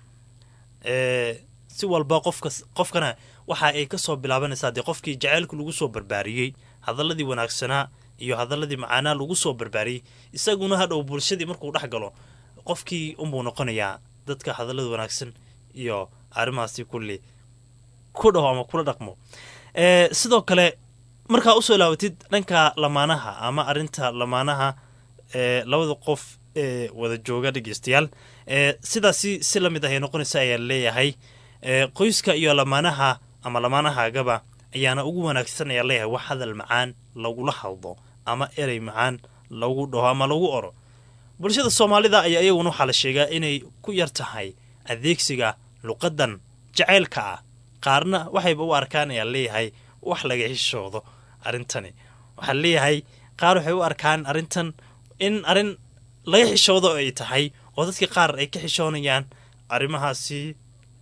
Speaker 2: si walba qofkana waxa ay kasoo bilaabanaysaa dee qofkii jaceylku lagu soo barbaariyey hadaladii wanaagsanaa iyo hadaladii macaanaa lagu soo barbaariyey isaguna hadhow bulshadii markuu dhex galo qofkii unbuu noqonayaa dadka hadallada wanaagsan iyo arrimahaasi kulli ku dhaho ama kula dhaqmo sidoo kale markaa usoo laabatid dhanka lamaanaha ama arinta lamaanaha labada qof wada jooga dhegeystayaal sidaasi si lamid ah ay noqonaysa ayaa leeyahay qoyska iyo lamaanaha ama lamaanahaagaba ayaana ugu wanaagsan ayaa leeyahay wax hadal macaan lagula hadlo ama erey macaan lagu dhaho ama lagu oro bulshada soomaalida ayaa iyaguna waxaa la sheegaa inay ku yar tahay adeegsiga luqadan jaceylka ah qaarna waxayba u arkaan ayaa leeyahay wax laga xishoodo arrintani waxaa leeyahay qaar waxay u arkaan arrintan in arrin laga xishoodo ay tahay oo dadka qaar ay ka xishoonayaan arrimahaasi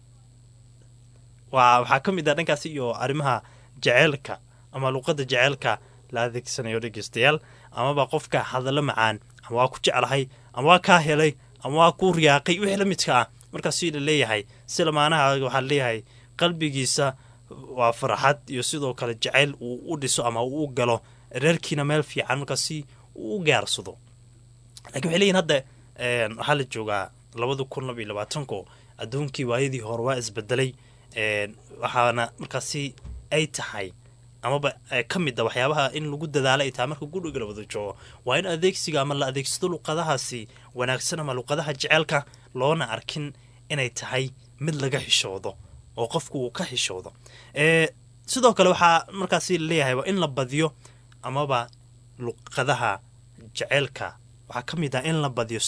Speaker 2: waxaa ka mid ah dhankaasi iyo arrimaha jaceylka ama luqadda jaceylka la adeegsanayo dhegeystayaal amaba qofka hadallo macaan ama waa ku jeclahay ama waa kaa helay ama waa ku riyaaqay wixii la midka ah markaasi la leeyahay si lamaanaha waxaa leeyahay qalbigiisa waa farxad iyo sidoo kale jacayl uu u dhiso ama uu u galo reerkiina meel fiican markaasi uu u gaarsado laakiin waxay leeyihin hadda waxaa la joogaa 2022 adduunkii waayadii hore waa isbedelay waxaana markaasi ay tahay amaba ka mid a waxyaabaha in lagu dadaalo ay tahay marka guriga la wada joogo waa in adeegsiga ama la adeegsado luqadahaasi wanaagsan ama luqadaha jaceylka loona arkin inay tahay mid laga xishoodo oo qofku uu ka xishoodo sidoo kale waxaa markaasi leeyahay waa in la badiyo amaba luqadaha jaceylka waxaa ka mid ah in la badiyo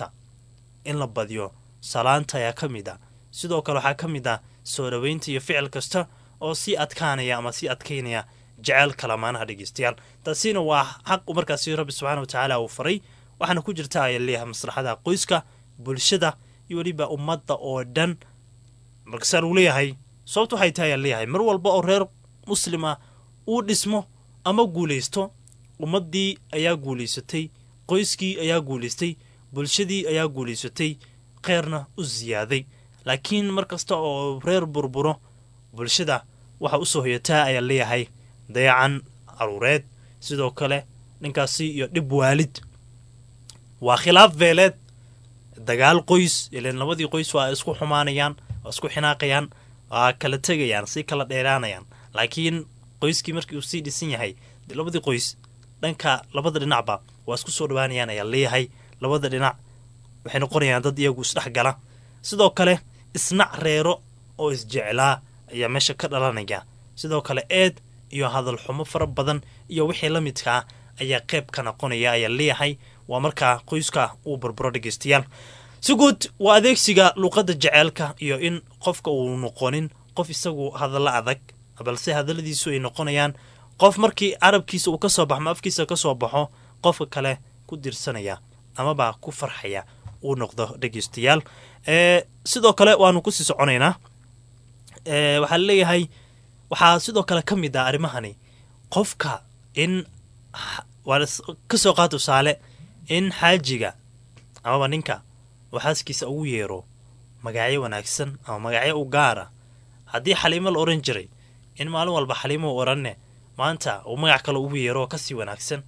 Speaker 2: salaanta ayaa ka mid ah sidoo kale waxaa ka mid ah soo dhaweynta iyo ficil kasta oo sii adkaanaya ama sii adkaynaya jaceylka lamaanaha dhegeystayaal taasina waa xaq markaasi rabbi subxaana watacaala uu faray waxaana ku jirta ayaa leeyahay maslaxada qoyska bulshada iyo weliba ummadda oo dhan. markasaa lagu leeyahay sababta waxay tahay aan leeyahay mar walba oo reer muslima uu dhismo ama guulaysto, ummaddii ayaa guulaysatay, qoyskii ayaa guulaystay, bulshadii ayaa guulaysatay, kheyrna u siyaaday. laakiin mar kasta oo reer burburo, bulshada waxa u soo hoyataa ayaa leeyahay dayacan caruureed, sidoo kale ninkaasi iyo dhib waalid, waa khilaaf beeleed, dagaal qoys, ileen labadii qoys waa isku xumaanayaan, waa isku xinaaqayaan, waa kala tegayaan, si kala dheeraanayaan. laakiin qoyskii markii uu sii dhisan yahay, dee labadii qoys dhanka labada dhinacba waa isku soo dhawaanayaan ayaa leeyahay. labada dhinac waxay noqonayaan dad iyagu isdhex gala. sidoo kale isnac reero oo isjeclaa ayaa meesha ka dhalanaya. sidoo kale eed iyo hadal xumo fara badan iyo wixii la midkaa ayaa qayb ka noqonaya ayaa leeyahay. waa markaa qoyska uu burburo dhegeystayaal. si guud waa adeegsiga luuqadda jaceylka iyo in qofka uu noqonin qof isagu hadalla adag, balse hadalladiisu ay noqonayaan qof markii carabkiisa uu ka soo baxo ama afkiisa ka soo baxo qofka kale ku dirsanaya amaba ku farxaya uu noqdo dhegeystayaal. sidoo kale waanu kusii soconaynaa. waxaa leeyahay waxaa sidoo kale ka mid ah arrimahani qofka in waa ka soo qaad tusaale in xaajiga amaba ninka uu xaaskiisa ugu yeero magacyo wanaagsan ama magacyo u gaara. haddii xaliimo la oran jiray in maalin walba xaliimo u oranne maanta uu magac kale ugu yeero oo kasii wanaagsan,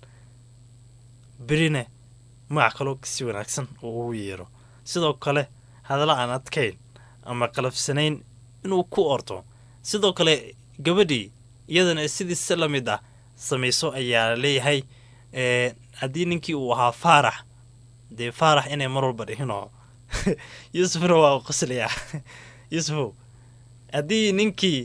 Speaker 2: berine magac kaloo kasii wanaagsan uu ugu yeero. sidoo kale hadalla aan adkayn ama qalafsanayn inuu ku orto. sidoo kale gabadhii iyadana sidiisa la mid ah samayso ayaa leeyahay. haddii ninkii uu ahaa faarax, dee faarax inay mar walba dhihinoo yuusufna waa u qoslaya. yuusufow haddii ninkii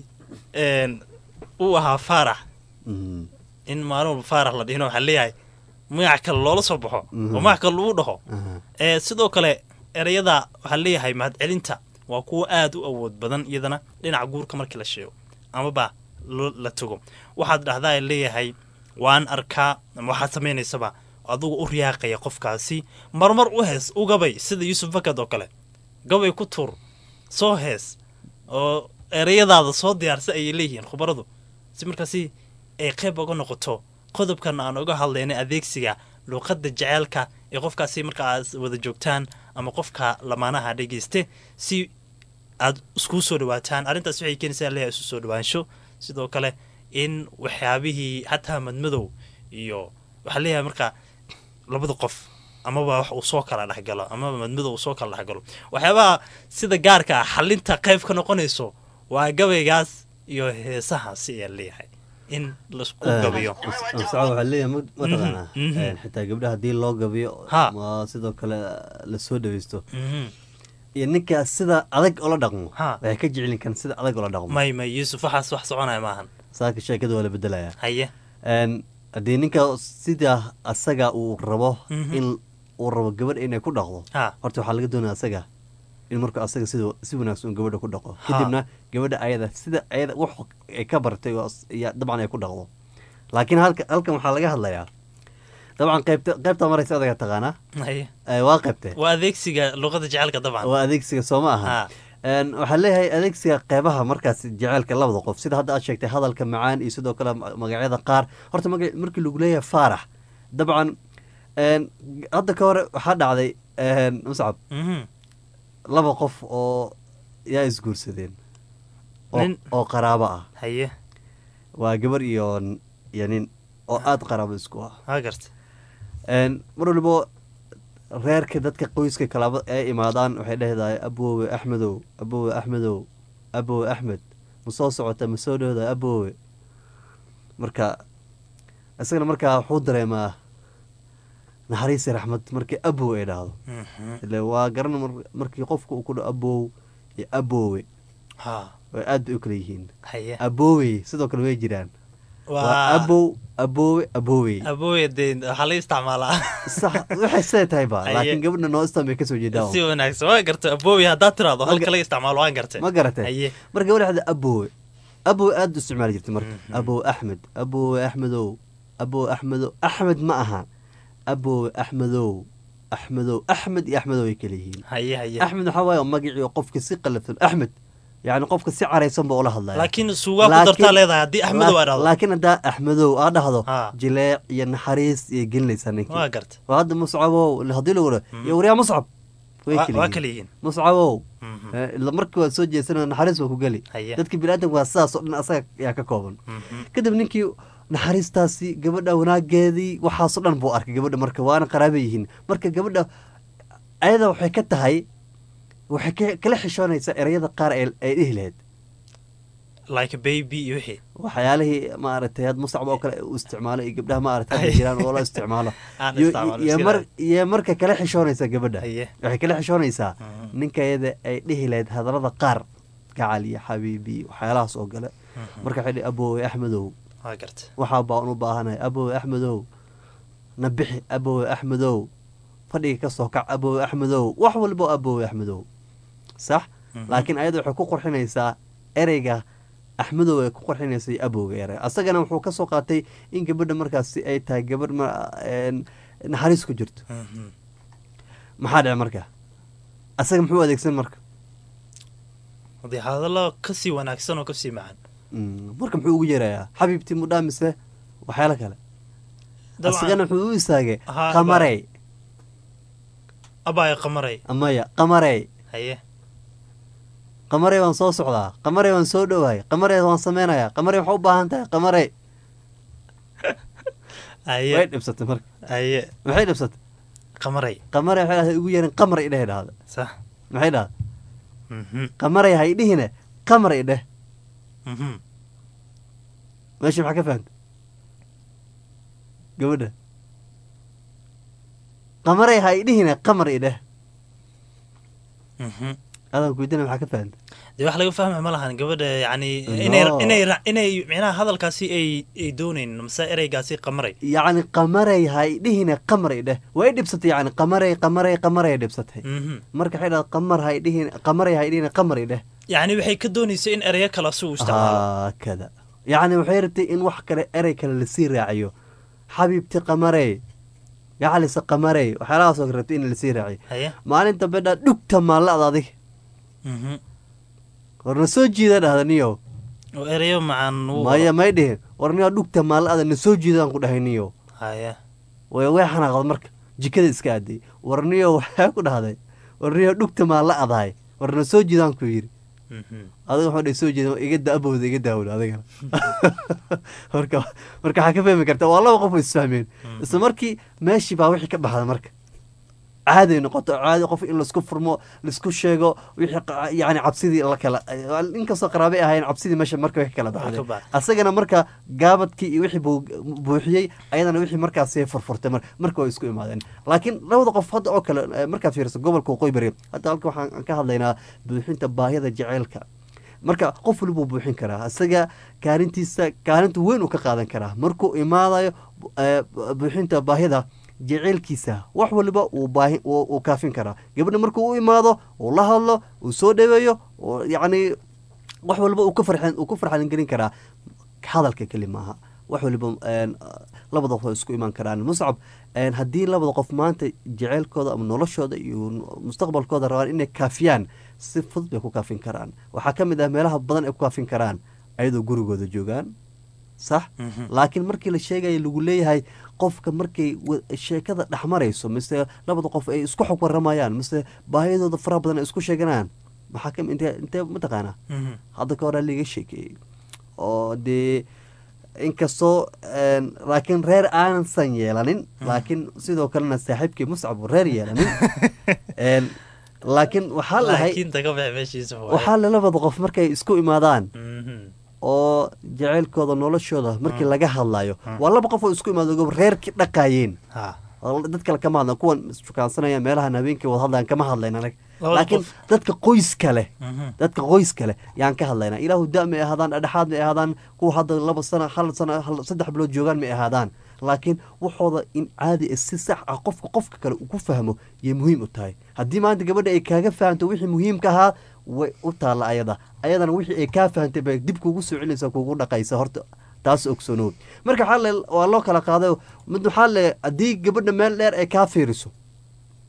Speaker 2: uu ahaa faarax in maalin walba faarax la dhihino waxaa leeyahay magac kale loola soo baxo oo magac kale lagu dhaho. sidoo kale ereyada waxaa leeyahay mahadcelinta waa kuwo aad u awood badan. iyadana dhinaca guurka markii la sheego amaba la tago waxaad dhahdaa leeyahay waan arkaa ama waxaad samaynaysaba adugu u riyaaqaya qofkaasi. marmar u hees u gabay sida yuusuf fakad oo kale, gabay ku tuur, soo hees oo ereyadaada soo diyaarsa ayay leeyihiin khubaradu, si markaasi ay qayb uga noqoto qodobkan aan uga hadlayna adeegsiga luuqadda jaceylka ee qofkaasi marka aad wada joogtaan ama qofka lamaanaha dhegeyste si aad iskuu soo dhawaataan. arrintaas waxay keenaysaa leeyahay isu soo dhawaansho. sidoo kale in waxyaabihii xataa madmadow iyo waxaa leeyahay marka labada qof amaba wax uu soo kala dhexgalo amaba madmadow uu soo kala dhexgalo, waxyaabaha sida gaarka ah xalinta qayb ka noqonayso waa gabaygaas iyo heesahaasi ayaa leeyahay in laisku gabiyo.
Speaker 1: waxaa leeyahay mataqaanaa xitaa gabdhaha haddii loo gabiyo ma sidoo kale lasoo dhaweysto iyo ninkaas sida adag ola dhaqmo waxay ka jecelin kan sida adag ola dhaqmo.
Speaker 2: may yuusuf waxaas wax soconaya maahan.
Speaker 1: saaka sheekada waa la bedelaya.
Speaker 2: haye
Speaker 1: haddii ninka sida asaga uu rabo in uu rabo gabadha inay ku dhaqdo, horta waxaa laga doonaya asaga in marka asaga si wanaagsan gabadha ku dhaqo, kadibna gabadha ayada sida ayada wax ay ka bartay dabcan ay ku dhaqdo. laakiin halkan waxaa laga hadlayaa dabcan qaybta maraysa adaga taqaanaa waa qaybte
Speaker 2: waa adeegsiga luuqada jaceylka. dabcan
Speaker 1: waa adeegsiga soo ma aha. waxaa leeyahay adeegsiga qeybaha markaas jaceylka labada qof sida hadda aad sheegtay hadalka macaan iyo sidoo kale magacyada qaar. horta markii lagu leeyahay faarax, dabcan hadda ka hore waxaa dhacday muscab laba qof oo yaa isguursadeen oo qaraabo ah.
Speaker 2: haye
Speaker 1: waa gabar iyo nin oo aada qaraabo isku ah.
Speaker 2: garta
Speaker 1: mar waliba reerka dadka qoyska kalaaba ay imaadaan waxay dhehdahay aboowe axmedow, aboowe axmedow, aboowe axmed ma soo socota ma soo dhowda aboowe. marka isagana markaa wuxuu dareemaa naxariisi raxmad markii abow ay dhahdo. ile waa garan markii qofka uu ku dho abow iyo aboowe way aad bay u kala yihiin. aboowey sidoo kale way jiraan. waa abow aboowe aboowey
Speaker 2: de waxaa laga isticmaalaa
Speaker 1: waxay siday tahay ba, laakiin gabadha noo istaan bay kasoo jeedaa
Speaker 2: si wanaagsan. waa garta aboowey haddaad tiraado halka laga isticmaalo waan gartay.
Speaker 1: ma garatay marka gabadha xada aboowe aad u isticmaali jirtay marka aboowe axmed, aboowe axmedow, aboowe axmedow. axmed ma aha aboowe axmedow axmedow axmed iyo axmedow ay kala yihiin
Speaker 2: haye haye
Speaker 1: axmed waxaa waaye magicii qofka si qalafsan axmed yani qofka si caraysan buu ula hadlaya
Speaker 2: laakiin suugaa ku dartaa leedahay haddii axmedow aad dhahdo
Speaker 1: laakiin haddaa axmedow aad dhahdo
Speaker 2: Ha.
Speaker 1: jileec iyo naxariis iyo gelinaysaa ninkii
Speaker 2: waa garta
Speaker 1: waa hadda muscabow haddii lagu dhaho iyo waryaa muscab way
Speaker 2: waa
Speaker 1: kala
Speaker 2: kala
Speaker 1: yihiin
Speaker 2: yihiin
Speaker 1: muscabow
Speaker 2: Mhm.
Speaker 1: ila markii waa soo jeesanaya naxariis waa ku geli
Speaker 2: haye
Speaker 1: dadka biniaadamka waa sidaas oo dhan asaga ayaa ka kooban
Speaker 2: Mhm.
Speaker 1: kadib ninkii naxariistaasi gabadha wanaageedii waxaasoo dhan buu arkay gabadha marka waana qaraaba yihiin marka gabadha ayada waxay ka tahay waxay kala xishoonaysaa ereyada qaar ay dhihi lahayd
Speaker 2: like baby iyo wixii
Speaker 1: waxyaalihii maaragtay had muscab oo kale u isticmaalo iyo gabdhaha maaragtay hadda jiraan oo la isticmaalo
Speaker 2: aan
Speaker 1: Iyo-
Speaker 2: isticmaalo
Speaker 1: iyo
Speaker 2: iska
Speaker 1: mar
Speaker 2: ilaali.
Speaker 1: iyo marka kala xishoonaysaa gabadha
Speaker 2: haye
Speaker 1: waxay kala xishoonaysaa
Speaker 2: Mhm.
Speaker 1: ninkayada ay dhihi lahayd hadallada qaar gacal iyo xabiibi waxyaalahaas oo kale
Speaker 2: Mhm.
Speaker 1: marka waxay dhihi aboowe axmedow
Speaker 2: waa garta
Speaker 1: waxaa baan u baahanahay aboowe axmedow na bixi aboowe axmedow fadhiga ka soo kac aboowe axmedow wax walbo aboowe axmedow sax
Speaker 2: Mhm.
Speaker 1: laakiin ayada waxay ku qurxinaysaa ereyga axmedow ay ku qurxinaysay abowga erey asagana wuxuu ka soo qaatay in gabadha markaasi ay tahay gabadh naxariis ku jirto
Speaker 2: Mhm.
Speaker 1: maxaa dhici marka asaga muxuu adeegsan marka
Speaker 2: haddii hadallo kasii wanaagsan oo kasii macaan
Speaker 1: marka muxuu ugu yeerayaa xabiibtii mudhaa mise waxyaalo kale
Speaker 2: dabcan
Speaker 1: asagana wuxuu u istaagay
Speaker 2: Haa,
Speaker 1: qamarey
Speaker 2: abaayo qamaray
Speaker 1: amaya qamarey
Speaker 2: haye
Speaker 1: qamarey waan soo socdaa qamarey waan soo dhowahay qamarey waan sameynayaa qamarey waxaa u baahan tahay qamarey way
Speaker 2: haye
Speaker 1: dhibsatay marka
Speaker 2: haye
Speaker 1: maxay dhibsatay
Speaker 2: qamaray
Speaker 1: qamarey waxay dhahday ugu yeerin qamar idheh dhahda
Speaker 2: sax
Speaker 1: maxay dhahda
Speaker 2: Mhm.
Speaker 1: qamarey ha idhihine qamar idheh
Speaker 2: Mhm.
Speaker 1: meesha maxaa ka fahanta gabadha qamarey ha idhihine qamar idheh
Speaker 2: Mhm.
Speaker 1: adaan kuydina maxaa ka fahanta
Speaker 2: dee wax laga fahma ma lahan gabadha yani
Speaker 1: No.
Speaker 2: inay micnaha hadalkaasi ay doonayn mase ereygaasi qamaray
Speaker 1: yacni qamarey ha idhihine qamar idheh way dhibsatay yani qamarey dhibsatay
Speaker 2: Mhm.
Speaker 1: marka waxay dhahda qamar ha idhihine qamarey ha idhihine qamar idheh
Speaker 2: yacni waxay ka doonaysa in ereyo kale si uu isticmaalo
Speaker 1: haakada yacni waxay rabtay in wax kale erey kale lasii raaciyo xabiibti qamarey gacalisa qamarey waxyaalahaasoo rabtay in lasii raaciyo
Speaker 2: haye
Speaker 1: maalin dambe dhaa dhugta maalla'da adig
Speaker 2: Mhm.
Speaker 1: warna soo jiida dhahda niyow
Speaker 2: oo ereyo macaan uu
Speaker 1: maya may dhihin war niyow dhugta maalla'ada na soo jiidaan ku dhahay niyow
Speaker 2: haye
Speaker 1: way xanaaqda marka jikada iska aaday war niyow waxaa ku dhahday war niyow dhugta maalla'adahay warna soo jiidaan ku yidhi
Speaker 2: Mhm.
Speaker 1: adiga waxuu dhihi soo jeeda iga abowda iga daawlo adigana marka waxaa ka fahmi karta waa laba qof oo isfahmeen isla markii meeshii baa wixii ka baxda marka caaday noqoto caadi qof in laisku furmo laisku sheego wixii yani cabsidii la kala inkastoo qaraabay ahayn cabsidii meesha marka way ka kala baxday asagana marka gaabadkii iyo wixii buu buuxiyey ayadana wixii markaasi furfurtay marka way isku imaadeen laakiin labada qof hadda oo kale markaad fiiriso gobolka waqooyi bari hadda halka waxaan ka hadlaynaa buuxinta baahida jaceylka marka qof walibuu buuxin karaa isaga kaalinta weyn uu ka qaadan karaa markuu imaadayo buuxinta baahida jaceylkiisa wax waliba uu kaafin karaa gabadha markuu u imaado uu la hadlo uu soo dhaweeyo yacni wax waliba uu ku farxalin gelin karaa hadalka keli maaha wax waliba labada qof isku imaan karaan muscab haddii labada qof maanta jaceylkooda ama noloshooda iyo mustaqbalkooda rabaan inay kaafiyaan si fudud bay ku kaafin karaan waxaa ka mid ah meelaha badan ay ku kaafin karaan ayadoo gurigooda joogaan sax laakiin markii la sheegaya lagu leeyahay qofka markay sheekada dhexmarayso mise labada qof ay isku xog waramayaan mise baahiyadooda faraha badan ay isku sheeganayaan maxaa ka intee mataqaanaa hadda ka horaa liiga sheekeeyey oo dee inkastoo laakiin reer aansan yeelanin laakiin sidoo kalena saaxiibkii muscab reer yeelanin laakiin waxaa la labada qof markay isku imaadaan oo jaceylkooda noloshooda markii laga hadlayo waa laba qof oo isku imaado reerkii dhaqaayeen dad kale kama hadlan kuwan isfukaansanaya meelahan habeenkii wada hadlayan kama hadlayn anag laakiin dadka qoyska leh yaan ka hadlaynaa ilaahu da may ahaadaan dhexaad may ahaadaan kuwa hadda 2 sano 1 sano 3 bilood joogaan may ahaadaan laakiin waxooda in caadi si sax ah qofka kale uu ku fahmo yay muhiim u tahay haddii maanta gabadha ay kaaga fahanto wixii muhiimka ahaa way u taalla ayadana wixii ay kaa fahantay bay dib kuugu soo celinaysa kuugu dhaqaysa horta taas ogsoonow marka waa loo kala qaaday mid waxaa le haddii gabadha meel dheer ay kaa fiiriso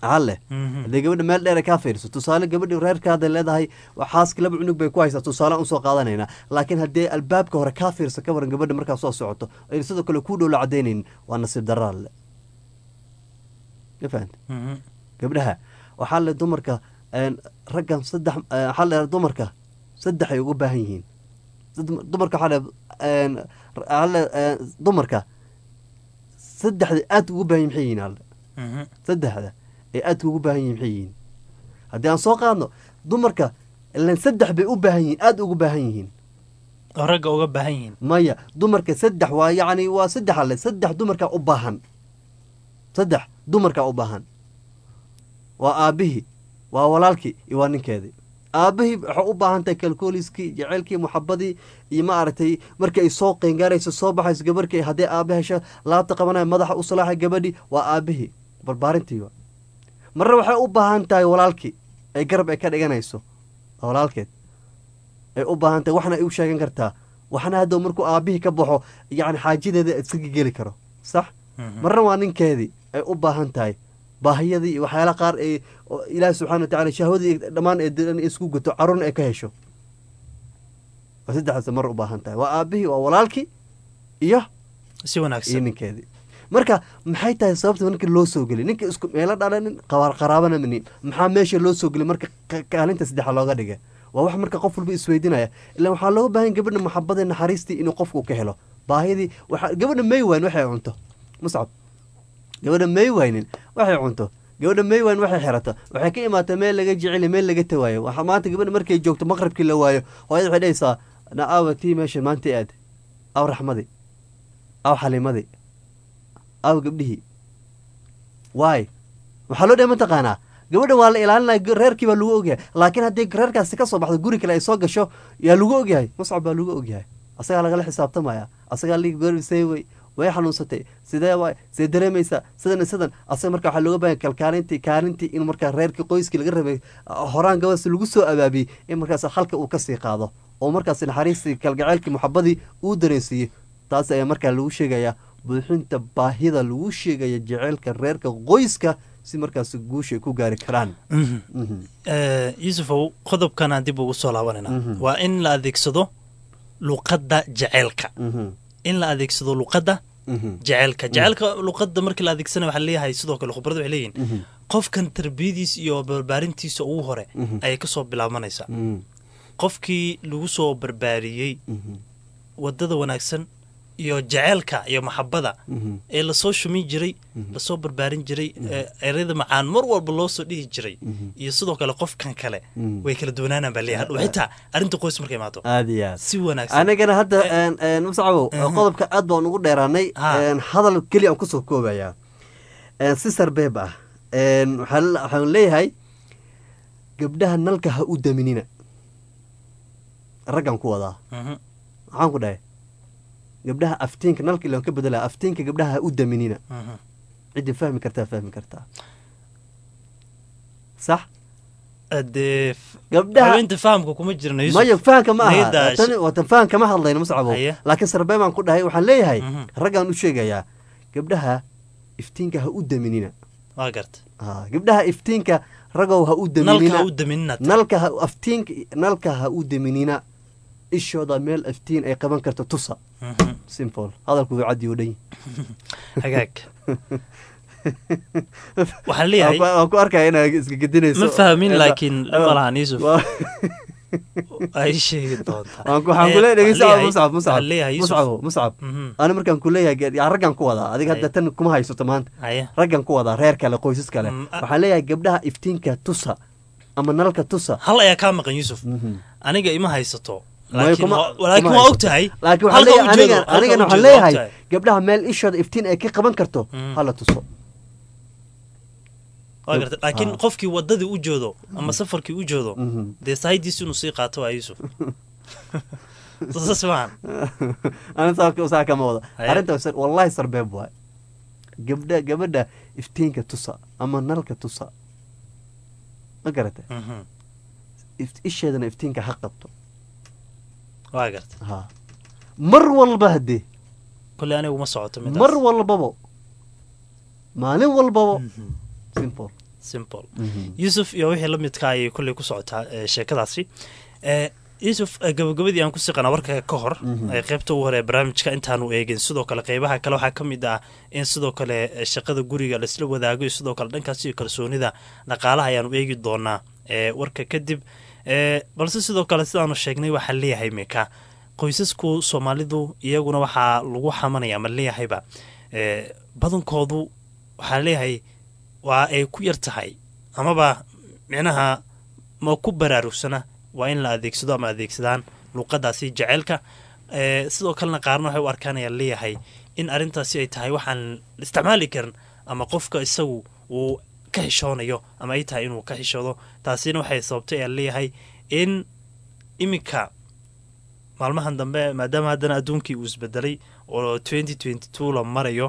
Speaker 1: halle haddii gabadha meel dheer ay kaa fiirso tusaale gabadhi reerkaada leedahay xaaska 2 cunug bay ku haysaa tusaale usoo qaadanaynaa laakiin haddii albaabka hore kaa fiirso ka waran gabadha markaa soo socoto ay sidoo kale ku dhow la cadaynaynin waa nasiib darraale fahant gabdhaha waxaa le dumarka raggan saddex waxaa le dumarka saddex ay ugu baahan yihiin dumarka waxaa le dumarka saddexda aad ugu baahan yihin maxay yihiin alle saddexda ay aadka ugu baahan yihin maxay yihiin haddii aan soo qaadno dumarka ilan saddex bay u baahan yihiin aada ugu baahan yihiin
Speaker 2: oo ragga uga baahan yihiin
Speaker 1: maya dumarka saddex waa yacni waa saddex alle saddex dumarkaa u baahan saddex dumarkaa u baahan waa aabbihii waa walaalkii iyo waa ninkeedii aabbihii waxay u baahan tahay kalkooliskii jaceylkii muxabadii iyo ma aragtay markii ay soo qeengaarayso soo baxayso gabarhkii haddii aabbe hesho laabta qabanaya madaxa u salaaxay gabadhii waa aabbihii barbaarintii marna waxay u baahan tahay walaalkii ay garab ay ka dhiganayso walaalkeed ay u baahan tahay waxna ay u sheegan kartaa waxna haddow markuu aabbihii ka baxo yacni xaajadeeda iskaga geli karo sax marna waa ninkeedii ay u baahan tahay baahiyadii iyo waxyaala qaar ee ilaahi subxana watacala shahwadii dhammaan ee isku guto carruurna ay ka hesho waa saddexdaas mar u baahan tahay waa aabbihii waa walaalkii iyo
Speaker 2: si wanaagsan
Speaker 1: iyo ninkeedii marka maxay tahay sababta ninka loo soo geliy ninka isku meelo dhalanin qaraabana minin maxaa meesha loo soo geliy marka kaalinta saddexa looga dhigay waa wax marka qof walba isweydinaya ilaa waxaa looga baahan gabadha maxabadii naxariistii inuu qofku ka helo baahidii gabadha may wayn waxay cunto muscab gabadha may waynin waxay cunto gabadha may wayn waxay xirato waxay ka imaata meel laga jeceli meel laga tawaayo waxa maanta gabadha markay joogto maqribkii la waayo hooyada waxay dhahaysaa na aawa tii meesha maanta aad aw raxmadii aw xalimadii aw gabdhihii waay waxaa loo dhahay mataqaanaa gabadha waa la ilaalinaya reerkii baa lagu ogyahay laakiin haddii reerkaasi ka soo baxdo guri kale ay soo gasho yaa lagu ogyahay muscab baa lagu ogyahay asagaa lagala xisaabtamaya asagaa ligi gorisay wey way xanuunsatay sidee waay see dareemaysaa sidan sidan asaga marka waxaa looga baahan kaalintii in markaa reerkii qoyskii laga rabay horaan gabadhasi lagu soo abaabiyey in markaas halka uu kasii qaado oo markaas naxariistii kalgaceylkii muxabadii uu dareensiiyey taas ayaa markaa lagu sheegayaa buuxinta baahida lagu sheegaya jeceylka reerka qoyska si markaas guusha ay ku gaari karaan
Speaker 2: yuusufow qodobkana dib ugu soo laabanayna waa in la adeegsado luqadda jeceylka in la adeegsado luqadda jeceylka luqadda markii la adeegsanaya waxaa leeyahay sidoo kale khubarada waxay leeyihin qofkan tarbiyadiisa iyo barbaarintiisa ugu hore ayay ka soo bilaabanaysaa qofkii lagu soo barbaariyey waddada wanaagsan iyo jeceylka iyo maxabada ee lasoo shumin jiray lasoo barbaarin jiray ereyada macaan mar walba loo soo dhihi jiray iyo sidoo kale qofkan kale way kala duwanaanaan baa leeyahay xitaa arrinta qoys markay imaato
Speaker 1: aad iyo aad
Speaker 2: si wanaagsan
Speaker 1: anigana hadda muscabow qodobka aad baan ugu dheeraanay hadal keliya aan kusoo koobayaa si sarbeeb ah waxaan leeyahay gabdhaha nalka ha u daminina raggan ku wadaa waxaan ku dhahay gabdhaha aftiinka nalka ilaan ka bedelaa aftiinka gabdhaha ha u daminina ciddii fahmi kartaa sax
Speaker 2: dee
Speaker 1: gabdhaha
Speaker 2: haweenka fahamka kuma jirna Yusuf
Speaker 1: maya fahamka ma aha watan faham kama hadlayno muscabo laakiin sarbeeb aan ku dhahay waxaan leeyahay raggaan u sheegayaa gabdhaha iftiinka ha u daminina
Speaker 2: waa garta
Speaker 1: gabdhaha iftiinka ragow ha u daminina nalka ha u daminina ishooda meel iftiin ay qaban karto tusa simple hadalku wuu cadi u dhan
Speaker 2: hagaag waxaan leeyahay
Speaker 1: waan ku arkaya inaad iska gedinayso
Speaker 2: ma fahmin laakiin malahan Yusuf ay sheegi doontaa waxaan
Speaker 1: ku leeyahay muscab ana markaan ku leeyahay raggan ku wadaa adiga hadda tan kuma haysato maanta raggan ku wadaa reer kale qoysas kale waxaan leeyahay gabdhaha iftiinka tusa ama nalka tusa
Speaker 2: hal ayaa kaa maqan Yusuf aniga ima haysato laakiin waa ogtahay
Speaker 1: anigana waxaan leeyahay gabdhaha meel ishooda iftiin ay ka qaban karto hala tuso
Speaker 2: laakiin qofkii wadadii u joodo ama safarkii u joodo dee sahaydiisi inuu sii qaato waa Yusuf sasmaan
Speaker 1: ana saa kama wada arrinta wallahi sarbeeb waay gabadha iftiinka tusa ama nalka tusa ma garata isheedana iftiinka ha qabto
Speaker 2: waa garta
Speaker 1: mar walba haddee
Speaker 2: kolley anigu ma socoto midaas
Speaker 1: mar walbabo maalin walbabo simple
Speaker 2: simple yuusuf iyo wixii la midka ayay kolley ku socotaa sheekadaasi yuusuf gabagabadii aan ku siqana warka ka hor qaybta ugu hore ee barnaamijka intaanu eegin sidoo kale qaybaha kale waxaa ka mid ah in sidoo kale shaqada guriga laisla wadaago iyo sidoo kale dhankaas iyo kalsoonida dhaqaalaha ayaanu eegi doonaa warka kadib balse sidoo kale sidaanu sheegnay waxaa leeyahay mika qoysasku soomaalidu iyaguna waxaa lagu xamanaya ma leeyahayba badankoodu waxaa leeyahay waa ay ku yar tahay amaba micnaha ma ku baraarugsana waa in la adeegsado ama adeegsadaan luuqadaasi jaceylka sidoo kalena qaarna waxay u arkaanaya leeyahay in arrintaasi ay tahay waxaan isticmaali karin ama qofka isagu uu ka xishoonayo ama ay tahay inuu ka xishoodo taasina waxay sababtay ayaa leeyahay in iminka maalmahan dambe maadaama haddana adduunkii uu isbedelay oo 2022 la marayo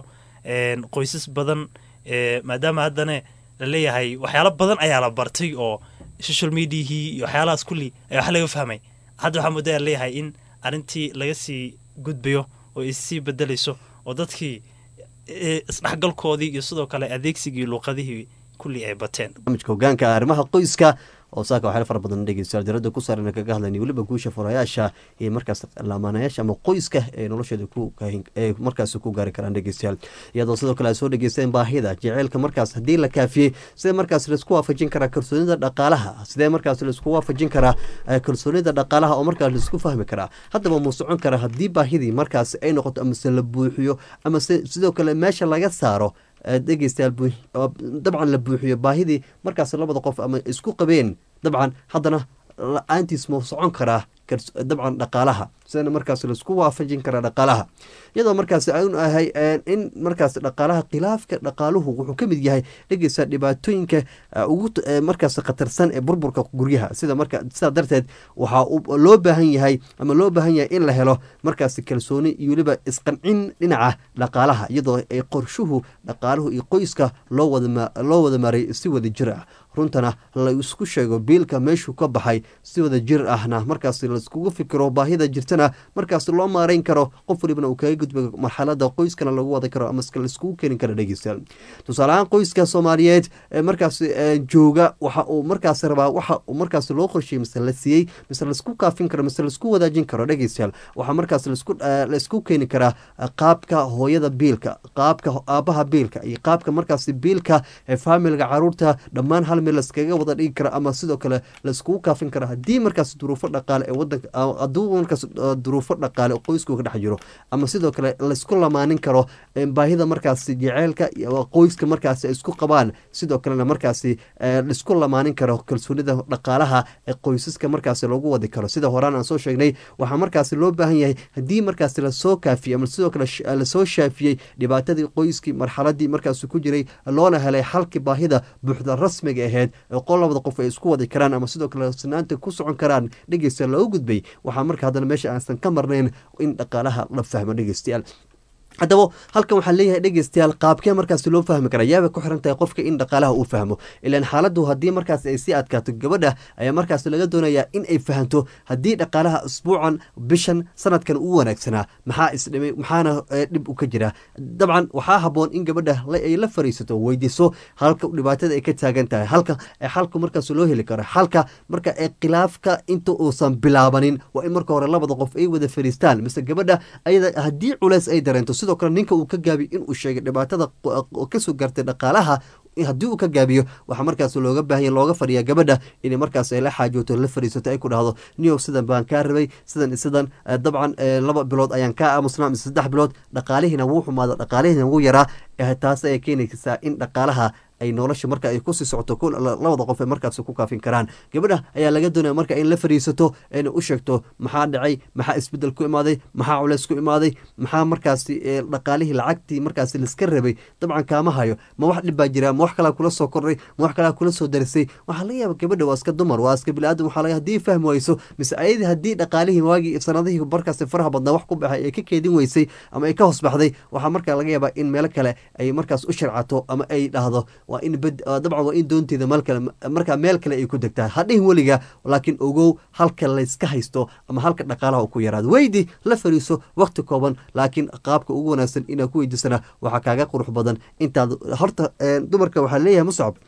Speaker 2: qoysas badan maadaama haddana la leeyahay waxyaalo badan ayaa la bartay oo social mediahii iyo waxyaalahaas kulli ayaa wax laga fahmay hadda waxaa muddo ayaa leeyahay in arrintii laga sii gudbayo oo issii bedelayso oo dadkii isdhexgalkoodii iyo sidoo kale adeegsigii luuqadihii kulli ay bateen
Speaker 1: barnaamijka hogaanka arrimaha qoyska oo saaka waxyaalo fara badan dhegeystayaal diradda ku saaran kaga hadlaynay weliba guusha furayaasha iyo markaas laamaanayaasha ama qoyska ee nolosheeda ee markaas ku gaari karaan dhegeystayaal iyadoo sidoo kale ay soo dhegeysteen baahida jaceylka markaas haddii la kaafiyey sidee markaas laisku waafajin karaa kalsoonida dhaqaalaha sidee markaas laisku waafajin karaa kalsoonida dhaqaalaha oo markaas laisku fahmi karaa haddaba muu socon kara haddii baahidii markaas ay noqoto amase la buuxiyo amase sidoo kale meesha laga saaro dhegeystayaal dabcan la buuxiyo baahidii markaas labada qof ama isku qabeen dabcan haddana la-aantiis ma socon karaa dabcan dhaqaalaha sidana markaas laisku waafajin karaa dhaqaalaha iyadoo markaas aanu ahay in markaas dhaqaalaha khilaafka dhaqaaluhu wuxuu ka mid yahay dhegeysa dhibaatooyinka ugu markaas khatarsan ee burburka guryaha sidaa darteed waxaa loo baahan yahay ama loo baahan yahay in la helo markaas kalsooni iyo weliba isqancin dhinaca dhaqaalaha iyadoo ay qorshuhu dhaqaaluhu iyo qoyska loo wada maray si wada jir ah runtana la isku sheego biilka meeshuu ka baxay si wada jir ahna markaas laiskugu fikiro baahida jirtana markaas loo maarayn karo qof walibana uu kaga gudba marxalada qoyskana lagu wada karo ama laiskugu keeni karo dhegeystayaal tusaale ahaan qoyska soomaaliyeed markaas jooga waxa uu markaas rabaa waxa uu markaas loo qorsheeyey mise la siiyey mise laisku kaafin karo mise laisku wadaajin karo dhegeystayaal waxaa markaas laisku keeni karaa qaabka hooyada biilka qaabka aabaha biilka iyo qaabka markaas biilka faamilga caruurta dhammaan hal meel laskaga wada dhigi kara ama sidoo kale laiskugu kaafin kara haddii markaas duruufo dhaqaale ee wadanka hadduu markaas duruufo dhaqaale qoysku ka dhex jiro ama sidoo kale laisku lamaanin karo baahida markaas jaceylka iyo qoyska markaas isku qabaan sidoo kalena markaas laisku lamaanin karo kalsoonida dhaqaalaha ee qoysaska markaas lagu wadi karo sida horaan aan soo sheegnay waxaa markaas loo baahan yahay haddii markaas lasoo kaafiyey ama sidoo kale lasoo shaafiyey dhibaatadii qoyskii marxaladii markaas ku jiray loona helay xalkii baahida buuxda rasmiga ahayd labada qof ay isku wadi karaan ama sidoo kale sinaanta ku socon karaan dhegeysta loo gudbay waxaa marka haddana meesha aansan ka marnayn in dhaqaalaha la fahmo dhegeystayaal haddaba halkan waxaa leeyahay dhegeystayaal qaabkee markaas loo fahmi kara yaabay ku xiran tahay qofka in dhaqaalaha uu fahmo ilaan xaaladdu haddii markaas ay sii adkaato gabadha ayaa markaas laga doonayaa in ay fahanto haddii dhaqaalaha isbuucan bishan sanadkan uu wanaagsanaa maxaa isdhimay maxaana dhib u ka jira dabcan waxaa haboon in gabadha ay la fariisato weydiiso halka dhibaatada ay ka taagan tahay halka xalka markaas loo heli karo xalka marka ay khilaafka inta uusan bilaabanin waa in marka hore labada qof ay wada fariistaan mise gabadha ayada haddii culeys ay dareento sidoo kale ninka uu ka gaabiyo inuu sheegay dhibaatada kasoo gaartay dhaqaalaha haddii uu ka gaabiyo waxaa markaas looga baahanya looga fadhiyaa gabadha inay markaas ay la xaajooto la fadhiisato ay ku dhahdo niyow sidan baan kaa rabay sidan dabcan 2 bilood ayaan kaa aamusnaa mise 3 bilood dhaqaalihiina wuu xumaado dhaqaalihiina wuu yaraa taas ayay keenaysaa in dhaqaalaha ay nolosha marka ay kusii socoto labada qof ay markaas ku kaafin karaan gabadha ayaa laga doonaya marka in la fadhiisato inay u sheegto maxaa dhacay maxaa isbedel ku imaaday maxaa culeys ku imaaday maxaa markaas dhaqaalihii lacagtii markaas liska rabay dabcan kaama hayo ma wax dhib baa jira ma wax kalaa kula soo kordhay ma wax kalaa kula soo darisay waxaa laga yaaba gabadha waa iska dumar waa iska bili-aadan waxaa laga haddii fahmi wayso mise ayadii haddii dhaqaalihii waagii sanadihii markaas faraha badnaa wax ku baxay ay ka keedin weysay ama ay ka hoos baxday waxaa markaa laga yaabaa in meelo kale ay markaas u sharcato ama ay dhahdo waa in dabcan waa in doonteeda markaa meel kale ay ku degtaa hadhihin weliga laakiin ogow halka layska haysto ama halka dhaqaalaha ku yaraado weydi la fariiso waqti kooban laakiin qaabka ugu wanaagsan inaad ku weydiisana waxaa kaaga qurux badan intaad horta dumarka waxaa leeyahay muscab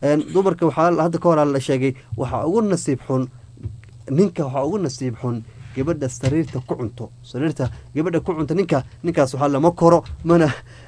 Speaker 1: dumarka waxaa hadda ka hor la sheegay waxaa ugu nasiib xun ninka waxaa ugu nasiib xun gabadha sariirta ku cunto sariirta gabadha ku cunto ninkaas waxaa lama koro mana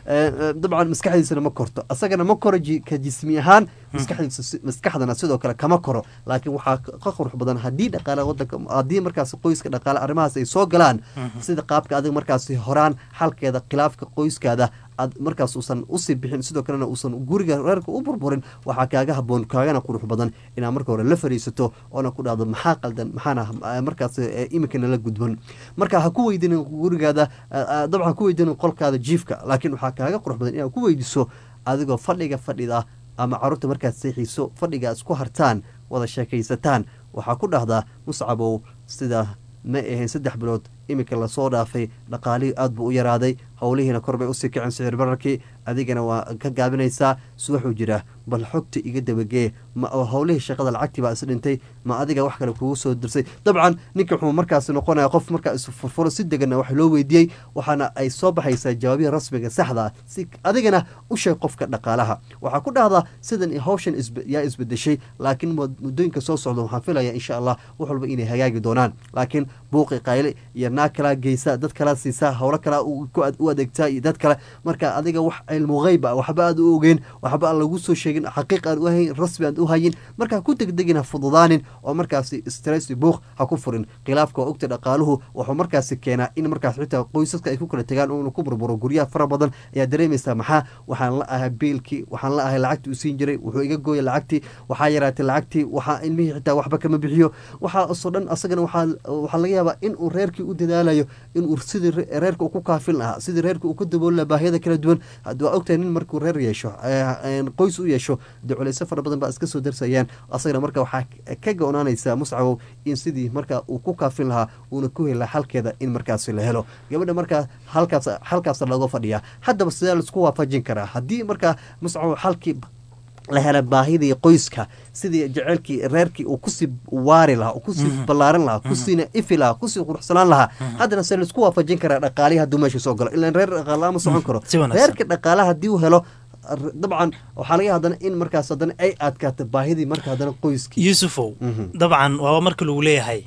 Speaker 1: dabcan maskaxdiisana ma korto asagana ma koro ka jismi ahaan maskaxdana sidoo kale kama koro laakiin waxaa ka qurux badan haddii dhaqaale wadanka haddii markaas qoyska dhaqaale arrimahaas ay soo galaan sida qaabka adiga markaas horaan xalkeeda khilaafka qoyskaada aad markaas uusan usii bixin sidoo kalena uusan guriga reerka u burburin waxaa kaaga haboon kaagana qurux badan inaad marka hore la fariisato oona ku dhahdo maxaa qaldan maxaana markaas iminkana la gudban marka ha ku weydinin gurigaada dabcan ha ku weydinin qolkaada jiifka laakiin waxaa kaaga qurux badan inaad ku weydiso adigoo fadhida ama caruurta markaad seexiiso fadhiga isku hartaan wada sheekaysataan waxaa ku dhahdaa Muscabow sida ma ahayn 3 bilood iminka lasoo dhaafay dhaqaalihii aad buu u yaraaday howlihiina kor bay usii kaceen sicir bararkii adigana waa ka gaabinaysaa suwaxuu jira bal xogta iga dabagee ma howlihii shaqada lacagtii baa is dhintay ma adiga wax kale kugu soo dirsay dabcan ninka wuxuu markaas noqonaya qof markaa isfurfuro si deganna wax loo weydiiyey waxaana ay soo baxaysaa jawaabihi rasmiga saxda si adigana u sheeg qofka dhaqaalaha waxaa ku dhahdaa sidan hawshan yaa isbedeshay laakiin muddooyinka soo socda waxaan filaya insha allah wax walba inay hagaagi doonaan laakiin buuqi qayle iyo naag kalaa geysa dad kalaa siisaa howlo kalaa u adeegtaa iyo dad kale marka adiga wax cilmu geyb ah waxba aad u ogeen waxba aan lagu soo sheegin xaqiiq aan u hayn rasmi aan u hayin marka ku degdegina fududaanin oo markaasi stress buuq ha ku furin khilaafka oo ogta dhaqaaluhu wuxuu markaasi keenaa in markaas xitaa qoysaska ay ku kala tagaan oo ku burburo guryaha fara badan ayaa dareemaysaa maxaa waxaan la ahay biilkii waxaan la ahay lacagtii u siin jiray wuxuu iga gooyay lacagtii waxaa yaraatay lacagtii waxaa ilmihii xitaa waxba kama bixiyo waxaa soo dhan asagana waxaa laga yaabaa in uu reerkii u dadaalayo in uu sidii reerka uu ku kaafin lahaa sidii reerka uu ka dabooli lahaa baahiyada kala duwan haddii waa ogtahay nin markuu reer yeesho qoys u yeesho dee culayso fara badan baa iska soo darsayaan asagana marka waxaa ka go-naanaysaa Muscabow in sidii marka uu ku kaafin lahaa uuna ku heli lahaa xalkeeda in markaasi la helo gabadha markaa halkaas looga fadhiyaa haddaba sidee laisku waafajin karaa haddii markaa Muscabow xalkii la hela baahidii qoyska sidii jaceylkii reerkii uu kusii waari lahaa kusii ballaaran lahaa kusiina ifi lahaa kusii quruxsanaan lahaa haddana se laisku waafajin karaa dhaqaalihi hadduu meesha soo galo ilaan reer dhaqaalaha ma socon karo reerka dhaqaalaha haddii uu helo dabcan waxaa laga haddana in markaas haddana ay adkaato baahidii marka haddana qoyskii
Speaker 2: yuusufow dabcan waaba marka lagu leeyahay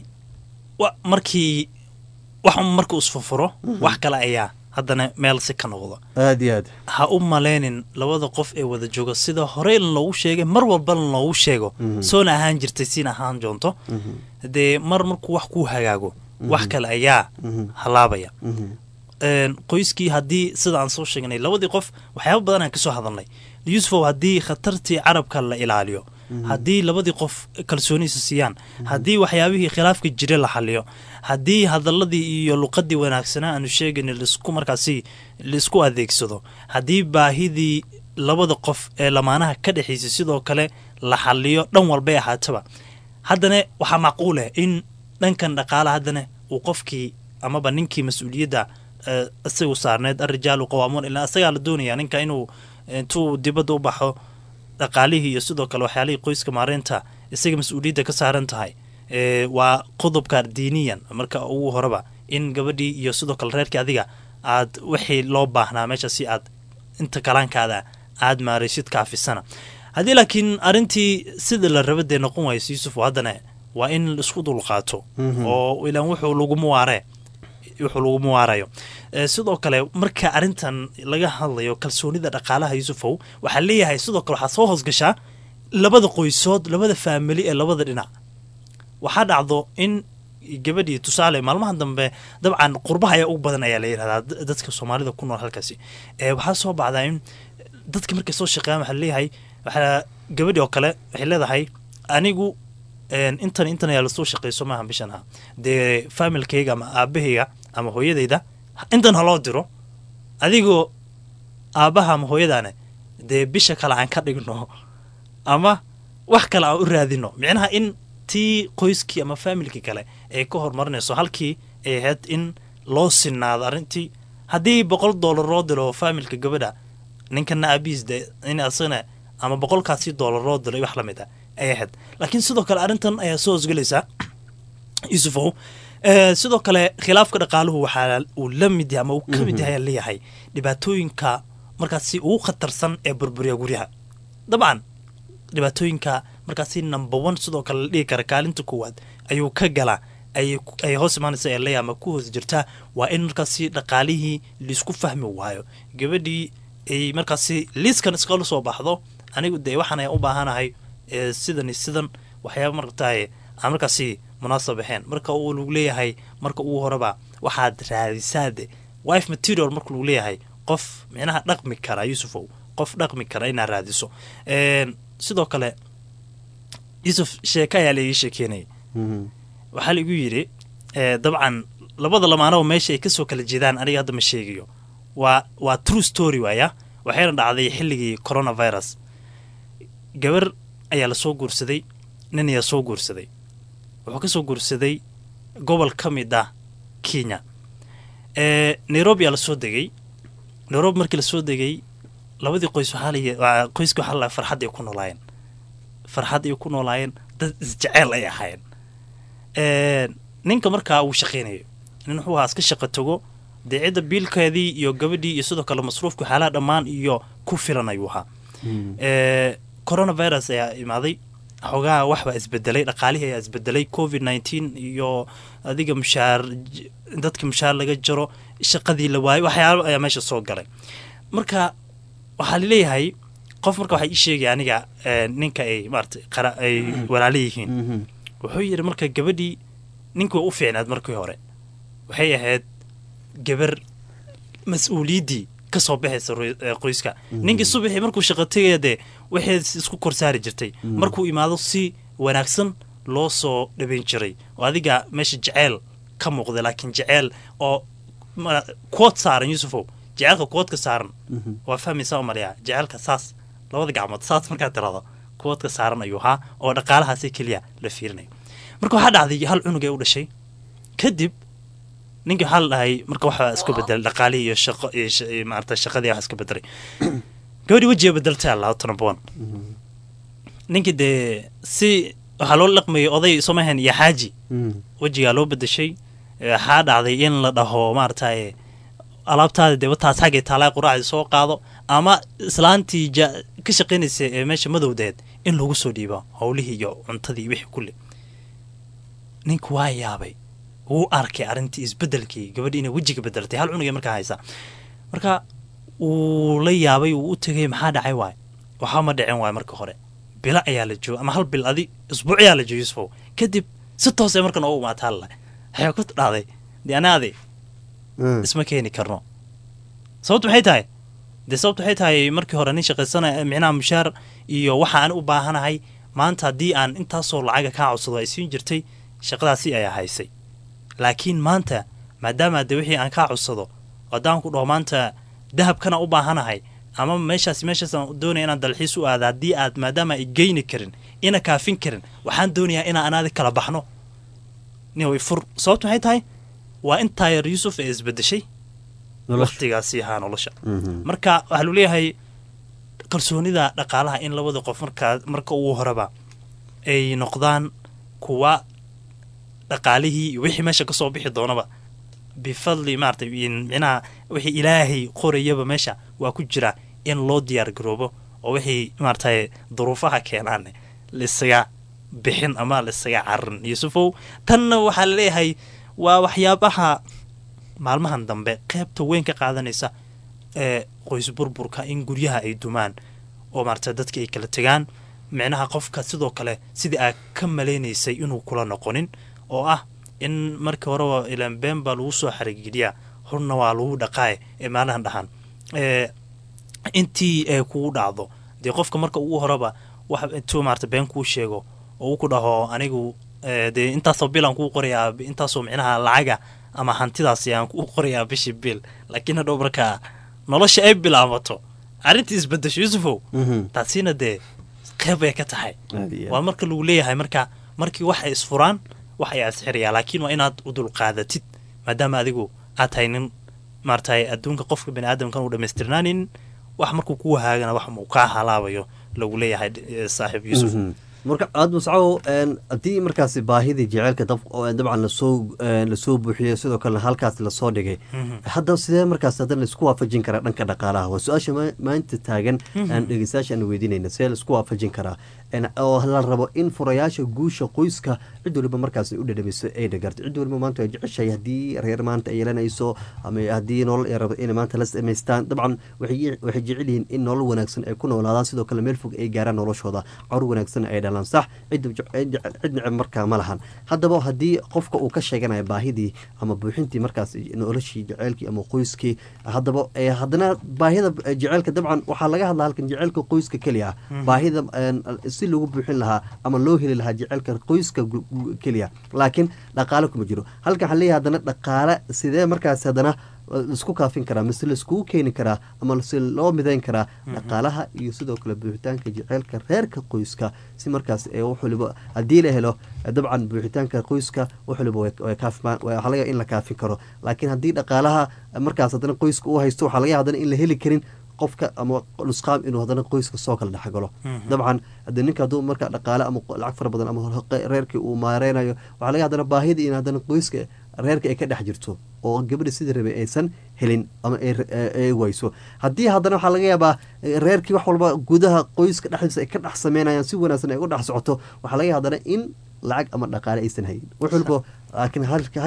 Speaker 2: markii wax marka isfurfuro wax kale ayaa haddana meel si ka noqdo
Speaker 1: aad iyo aad
Speaker 2: ha u maleynin labada qof ee wada jooga sida horey loogu sheegay mar walba loogu sheego soona ahaan jirtay siina ahaan joonto dee markuu wax ku hagaago wax kale ayaa halaabaya qoyskii haddii sida aan soo sheegnay labadii qof waxyaabo badan aan kasoo hadalnay yuusufow haddii khatartii carabka la ilaaliyo haddii labadii qof kalsooniisa siiyaan haddii waxyaabihii khilaafka jira la xaliyo haddii hadaladii iyo luqadii wanaagsanaa aanu sheegayn laisku markaasi laisku adeegsado haddii baahidii labada qof ee lamaanaha ka dhexaysay sidoo kale la xaliyo dhan walbay ahaataba haddana waxaa macquul ah in dhankan dhaqaala haddana uu qofkii amaba ninkii mas-uuliyadda isagu saarneed arrijaalu qawaamuun ilaa isagaa la doonaya ninka inuu intuu dibadda u baxo dhaqaalihii iyo sidoo kale waxyaalihii qoyska maareynta isaga mas-uuliyadda ka saaran tahay waa qodobka diiniyan marka ugu horeba in gabadhii iyo sidoo kale reerkii adiga aad wixii loo baahnaa meesha si aad inta kalaankaada aad maaraysid kaafisana haddii laakiin arrintii sida la raba dee noqon wayso yuusuf haddana waa in laisku dulqaato oo ilaan wuxuu lagu waarayo sidoo kale marka arrintan laga hadlayo kalsoonida dhaqaalaha yuusufow waxaa leeyahay sidoo kale waxaa soo hoosgashaa labada qoysood labada faamili ee labada dhinac waxaa dhacdo in gabadhii tusaale maalmaha dambe dabcan qurbaha ayaa ugu badan ayaa la yidhahdaa dadka soomaalida ku nool halkaasi waxaa soo baxdaa in dadka markay soo shaqeeyaan waxaa leeyahay waxaa gabadhii oo kale waxay leedahay anigu intan ayaa lasoo shaqeyso maaha bishan ah dee faamilkayga ama aabahayga ama hooyadayda intan haloo diro adigoo aabbaha ama hooyadaane dee bisha kale aan ka dhigno ama wax kale aan u raadino micnaha in tii qoyskii ama faamilkii kale ay ka horumarinayso halkii ay ahayd in loo sinaado arrintii haddii $100 loo dilo faamilka gabadha ninkana aabihiis dee in asagana ama $100 loo dilo wax la mid ah ay ahayd laakiin sidoo kale arrintan ayaa soo hosgelaysaa yuusufow sidoo kale khilaafka dhaqaaluhu waxaa uu la mid yahay ama uu ka mid yahay ayaa leeyahay dhibaatooyinka markaasi ugu khatarsan ee burburiya guryaha dabcan dhibaatooyinka markaasi number 1 sidoo kale la dhigi kara kaalinta koowaad ayuu ka galaa ay hoos imaanaysa ee leeyahay ama ku hoos jirtaa waa in markaasi dhaqaalihii laisku fahmi waayo gabadhii ay markaasi liiskan iskala soo baxdo anigu dee waxaan u baahanahay sidan waxyaaba markatahay aan markaasi munaasab ahayn marka uu lagu leeyahay marka ugu horeba waxaad raadisaade wife material marka lagu leeyahay qof micnaha dhaqmi kara yusufow qof dhaqmi kara inaad raadiso sidoo kale yusuf sheeka ayaa laii sheekeynayay waxaa laigu yidhi dabcan labada lamaanaba meesha ay kasoo kala jeedaan aniga hadda ma sheegayo waa true story waaya waxayna dhacday xilligii coronavirus gabar ayaa lasoo guursaday nin ayaa soo guursaday wuxuu kasoo guursaday gobol ka mid ah Kenya Nairobi ayaa lasoo degay Nairobi markii lasoo degay labadii qoys qoyska waxaa la farxad ay ku noolaayeen dad isjecel ay ahaayeen ninka markaa uu shaqeynayo nin wuxuu iska shaqo tago dee cidda biilkeedii iyo gabadhii iyo sidoo kale masruufka xaalaa dhammaan iyo ku filan ayuu ahaa coronavirus ayaa imaaday xogaa waxbaa isbedelay dhaqaalihii ayaa isbedelay covid-19 iyo adiga dadka mushaar laga jaro shaqadii la waayay waxyaalo ayaa meesha soo galay marka waxaa laleeyahay qof marka waxaa ii sheegay aniga ninka ay maarata ay walaala yihiin wuxuu yidhi marka gabadhii ninkii u fiicnaad markii hore waxay ahayd gabar mas-uuliyaddii ka soo baxaysa qoyska ninkii subaxii markuu shaqo tegaya dee waxay isku korsaari jirtay markuu imaado si wanaagsan loo soo dhabayn jiray oo adiga meesha jeceyl ka muuqda laakiin jeceyl oo kood saaran yusufow jecelka koodka saaran waa fahmaysaa umalayaa jecelka saas labada gacmood saas markaa tirado koodka saaran ayuu ahaa oo dhaqaalahaasi keliya la fiirinayo marka waxaa dhacday hal cunug ee u dhashay kadib ninkii waxaa la dhahay marka waxaa isku bedelay dhaqaalihii iyo shaqo iyo maarata shaqadii wax iska bedelay gabadhii wejiga bedeltay allah tanabon ninkii dee si waxaa loo dhaqmayay oday somahan iyo xaaji wejigaa loo bedeshay waxaa dhacday in la dhaho maarataye alaabtaada dee wataas xaggay taalaa quraacdi soo qaado ama islaantii ka shaqaynaysa ee meesha madowdeed in lagu soo dhiibo howlihii iyo cuntadii wixii kulli ninku waa yaabay wuu arkay arrintii isbedelkii gabadhii inay wejiga bedeltay hal cunugay markaa haysa marka wuu la yaabay wuu u tegay maxaa dhacay waay waxaa ma dhicin waay marka hore bila ayaa la jooga ama hal bil adi isbuuc ayaa la jooga yusufow kadib si toosay markan oo imaataa la waxay ku dhacday dee anaade isma keeni karno sababtu maxay tahay dee sababtu waxay tahay markii hore nin shaqaysana micnaha mushaar iyo waxa aan u baahanahay maanta haddii aan intaasoo lacaga kaa codsado ay siin jirtay shaqadaasi ayaa haysay laakiin maanta maadaama dee wixii aan kaa codsado haddaan ku dhaho maanta dahabkana u baahanahay ama meeshaasaan doonaya inaan dalxiis u aada haddii aad maadaama ay geyni karin ina kaafin karin waxaan doonayaa inaan anaadi kala baxno niway fur sababtu maxay tahay waa intaa yar yuusuf ee isbedeshay waqtigaasi ahaa nolosha marka waxaa lu leeyahay kalsoonida dhaqaalaha in labada qof marka ugu horeba ay noqdaan kuwa dhaqaalihii iyo wixii meesha kasoo bixi doonaba bifadli maarata micnaha wixii ilaahay qorayaba meesha waa ku jira in loo diyaar garoobo oo wixii maarataye duruufaha keenaan laisaga bixin ama laisaga carin yusufow tanna waxaa laleeyahay waa waxyaabaha maalmahan dambe qaybta weyn ka qaadanaysa ee qoys burburka in guryaha ay dumaan oo maarata dadka ay kala tegaan micnaha qofka sidoo kale sidii aad ka malaynaysay inuu kula noqonin oo ah in markii horeba ilaan been baa lagu soo xarigeliyaa horna waa lagu dhaqaaye ee maalahan dhahan intii ay kugu dhacdo dee qofka marka ugu horeba wax intuu maarata been kuu sheego oo uu ku dhaho anigu dee intaasoo bil aan kuu qorayaa intaasoo micnaha lacaga ama hantidaasi aan kuu qorayaa bishii bil laakiin hadhow markaa nolosha ay bilaabato arrintii isbedesho yusufow taasina dee qeyb ay ka tahay waa marka lagu leeyahay markii wax ay isfuraan wax ayaa isxirayaa laakiin waa inaad u dulqaadatid maadaama adigu aad tahay nin maarataye adduunka qofka bani aadamkan uu dhamaystirnaanin wax markuu ku wahaagana wax uu kaa halaabayo lagu leeyahay saaxiib yuusuf
Speaker 1: marka aada muscaw haddii markaasi baahidii jaceylka dabcan lasoo buuxiyey sidoo kalena halkaas lasoo dhigay hadda sidee markaas haddana laisku waafajin karaa dhanka dhaqaalaha waa su-aasha maanta taagan aan dhegeystayaasha aan weydiinayna sidee laisku waafajin karaa oo la rabo in furayaasha guusha qoyska cid waliba markaas u dhadhamiso ay dhagarto cid waliba maanta ay jeceshahay haddii reer maanta ay yeelanayso ama haddii nolol ay rabo inay maanta la samaystaan dabcan waxay jecel yihiin in nolol wanaagsan ay ku noolaadaan sidoo kale meel fog ay gaaraan noloshooda cor wanaagsan ay dhalaan sax cid neceb markaa ma lahan haddaba haddii qofka uu ka sheeganayo baahidii ama buuxintii markaas noloshii jaceylkii ama qoyskii haddaba haddana baahida jaceylka dabcan waxaa laga hadlaa halkan jaceylka qoyska keliya baahida si lagu buuxin lahaa ama loo heli lahaa jaceylka qoyska keliya laakiin dhaqaale kuma jiro halkan waxaa leeyahay haddana dhaqaale sidee markaas haddana laisku kaafin karaa mise laiskugu keeni karaa ama si loo midayn karaa dhaqaalaha iyo sidoo kale buuxitaanka jaceylka reerka qoyska si markaas wax waliba haddii la helo dabcan buuxitaanka qoyska wax waliba waxaa laga in la kaafin karo laakiin haddii dhaqaalaha markaas haddana qoyska uu haysto waxaa laga haddana in la heli karin qofka ama nusqaam inuu haddana qoyska soo kala dhexgalo dabcan hadii ninka hadduu markaa dhaqaale ama lacag fara badan ama reerkii uu maareynayo waxaa laga haddana baahidii in haddana qoyska reerka ay ka dhex jirto oo gabadha sidii rabay aysan helin ama ay wayso haddii haddana waxaa laga yaabaa reerkii wax walba gudaha qoyska dhexdiisa ay ka dhex sameynayaan si wanaagsan ay uga dhex socoto waxaa laga haddana in lacag ama dhaqaale aysan hayin wax walba laakiin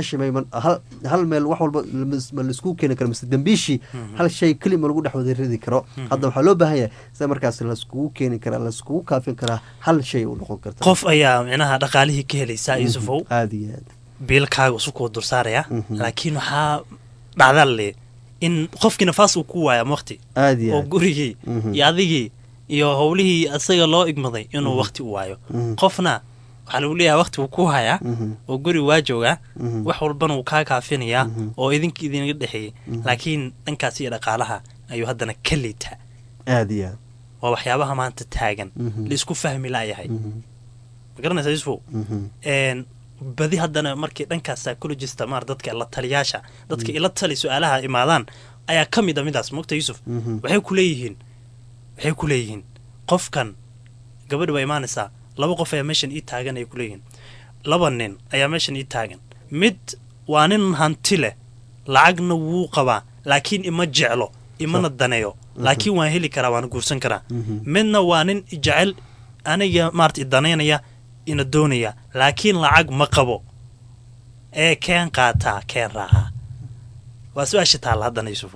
Speaker 1: hal meel wax walba ma laisku keeni karo mise dambiishii hal shay keli ma lagu dhex wada ridi karo hadda waxaa loo baahan yahay sida markaas laiskugu keeni karaa laiskugu kaafin karaa hal shay uu noqon karta
Speaker 2: qof ayaa micnaha dhaqaalihii ka helaysaa yuusufow
Speaker 1: aada iyo aad
Speaker 2: biilkaaga usukuu dulsaaraya laakiin waxaa dhacdalle in qofkii nafaas uu ku waaya waqti oo gurigii iyo adigii iyo howlihii asaga loo igmaday inuu waqti u waayo qofna waxaa lagu leeyahay waqti uu ku hayaa oo guri waa joogaa wax walbana uu kaa kaafinayaa oo idinaga dhexeeyey laakiin dhankaas iyo dhaqaalaha ayuu haddana ka liitaa
Speaker 1: aada iyo aad
Speaker 2: waa waxyaabaha maanta taagan laisku fahmi laayahay ma garanaysaa yusufo badi haddana markii dhankaas psychologista dadka la taliyaasha dadka ila tali su-aalaha imaadaan ayaa ka mid a midaas mogta yuusuf waxay ku leeyihiin qofkan gabadha waa imaanaysaa 2 qof ayaa meeshan ii taagan ay ku leeyihiin 2 nin ayaa meeshan ii taagan mid waa nin hanti leh lacagna wuu qabaa laakiin ima jeclo imana daneeyo laakiin waan heli karaa waana guursan karaa midna waa nin jecel aniga maarta daneynaya ina doonaya laakiin lacag ma qabo ee keen qaataa keen raaca waa su-aasha taalo haddana yuusufo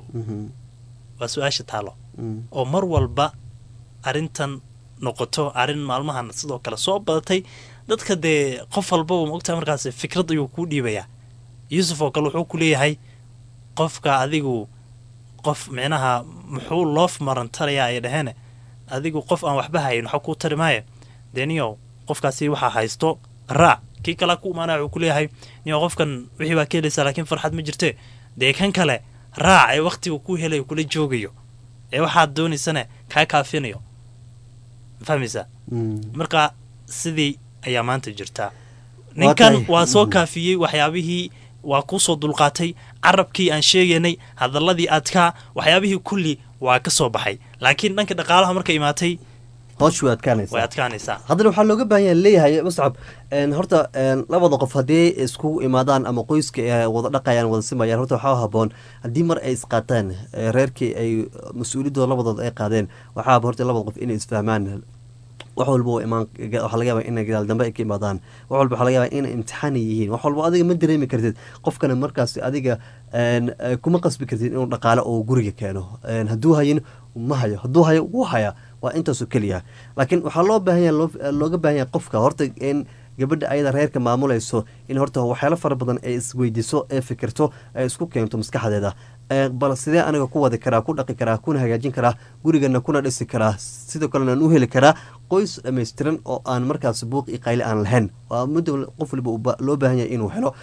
Speaker 2: waa su-aasha taalo oo mar walba arrintan noqoto arrin maalmahan sidoo kale soo badatay dadka dee qof walbaba maogtaa markaas fikrad ayuu kuu dhiibayaa yuusuf oo kale wuxuu ku leeyahay qofka adigu qof micnaha muxuu loof marantarayaa ay dhaheene adigu qof aan waxba hayn waxa kuu tari maayo deniyow qofkaasi waxaa haysto raac kii kale ku imaanaya wuxuu ku leeyahay niyo qofkan wixii baa ka helaysaa laakiin farxad ma jirte dee kan kale raac ee waqtiga ku helayo kula joogayo ee waxaad doonaysana kaa kaafinayo fahmaysaa marka sidii ayaa maanta jirtaa ninkan waa soo kaafiyey waxyaabihii waa kuu soo dulqaatay carabkii aan sheegaynay hadalladii adkaa waxyaabihii kulli waa ka soo baxay laakiin dhanka dhaqaalaha markay imaatay
Speaker 1: hoosh way adkaanaysaa haddana waxaa looga baahan yaha leeyahay muscab horta labada qof haddii iskugu imaadaan ama qoyska ay wada dhaqayaan wada simayaan horta waxaa haboon haddii mar ay isqaataan reerkii ay mas-uuliyadooda labadood ay qaadeen waxaa horta labada qof inay isfahmaan wax walba waxaa laga yaaba inay gadaal dambe ay ka imaadaan wax walba waxaa laga yaaba inay imtixaani yihiin wax walba adiga ma dareemi kartid qofkana markaas adiga kuma qasbi kartid inuu dhaqaale oo guriga keeno hadduu hayin ma hayo hadduu hayo wuu hayaa waa intaasoo keliya laakiin waxaa looga baahan yahay qofka horta in gabadha ayada reerka maamulayso in horta waxyaalo fara badan ay isweydiiso ee fikirto ay isku keento maskaxdeeda bal sidee aniga ku wadi karaa ku dhaqi karaa kuna hagaajin karaa gurigana kuna dhisi karaa sidoo kalena aan u heli karaa qoys dhammaystiran oo aan markaas buuq iyo qayli aan lahayn waa muddo qof waliba loo baahan yahay inuu helo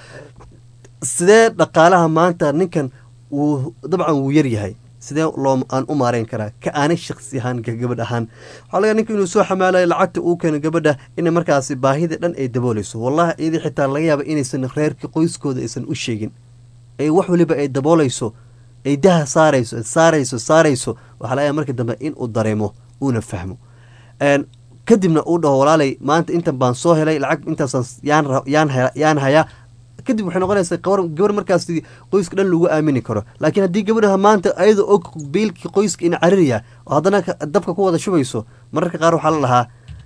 Speaker 1: sidee dhaqaalaha maanta ninkan dabcan wuu yaryahay sidee aan u maareyn karaa ka aanay shaksi ahaan gabadh ahaan waxaa laga ninka inuu soo xamaalayo lacagta uu keeno gabadha inay markaasi baahida dhan ay daboolayso wallahi iyadii xitaa laga yaaba inaysan reerka qoyskooda aysan u sheegin ay wax waliba ay daboolayso ay daha saarayso waxaa laga yaaba marka dambe in uu dareemo uuna fahmo kadibna uu dhaho walaalay maanta intan baan soo helay lacag intaasaan yaan hayaa kadib waxay noqonaysaa gabar markaas qoyska dhan lagu aamini karo laakiin haddii gabadha maanta ayada og biilkii qoyska in caririya oo haddana dabka ku wada shubayso mararka qaar waxaa la dhahaa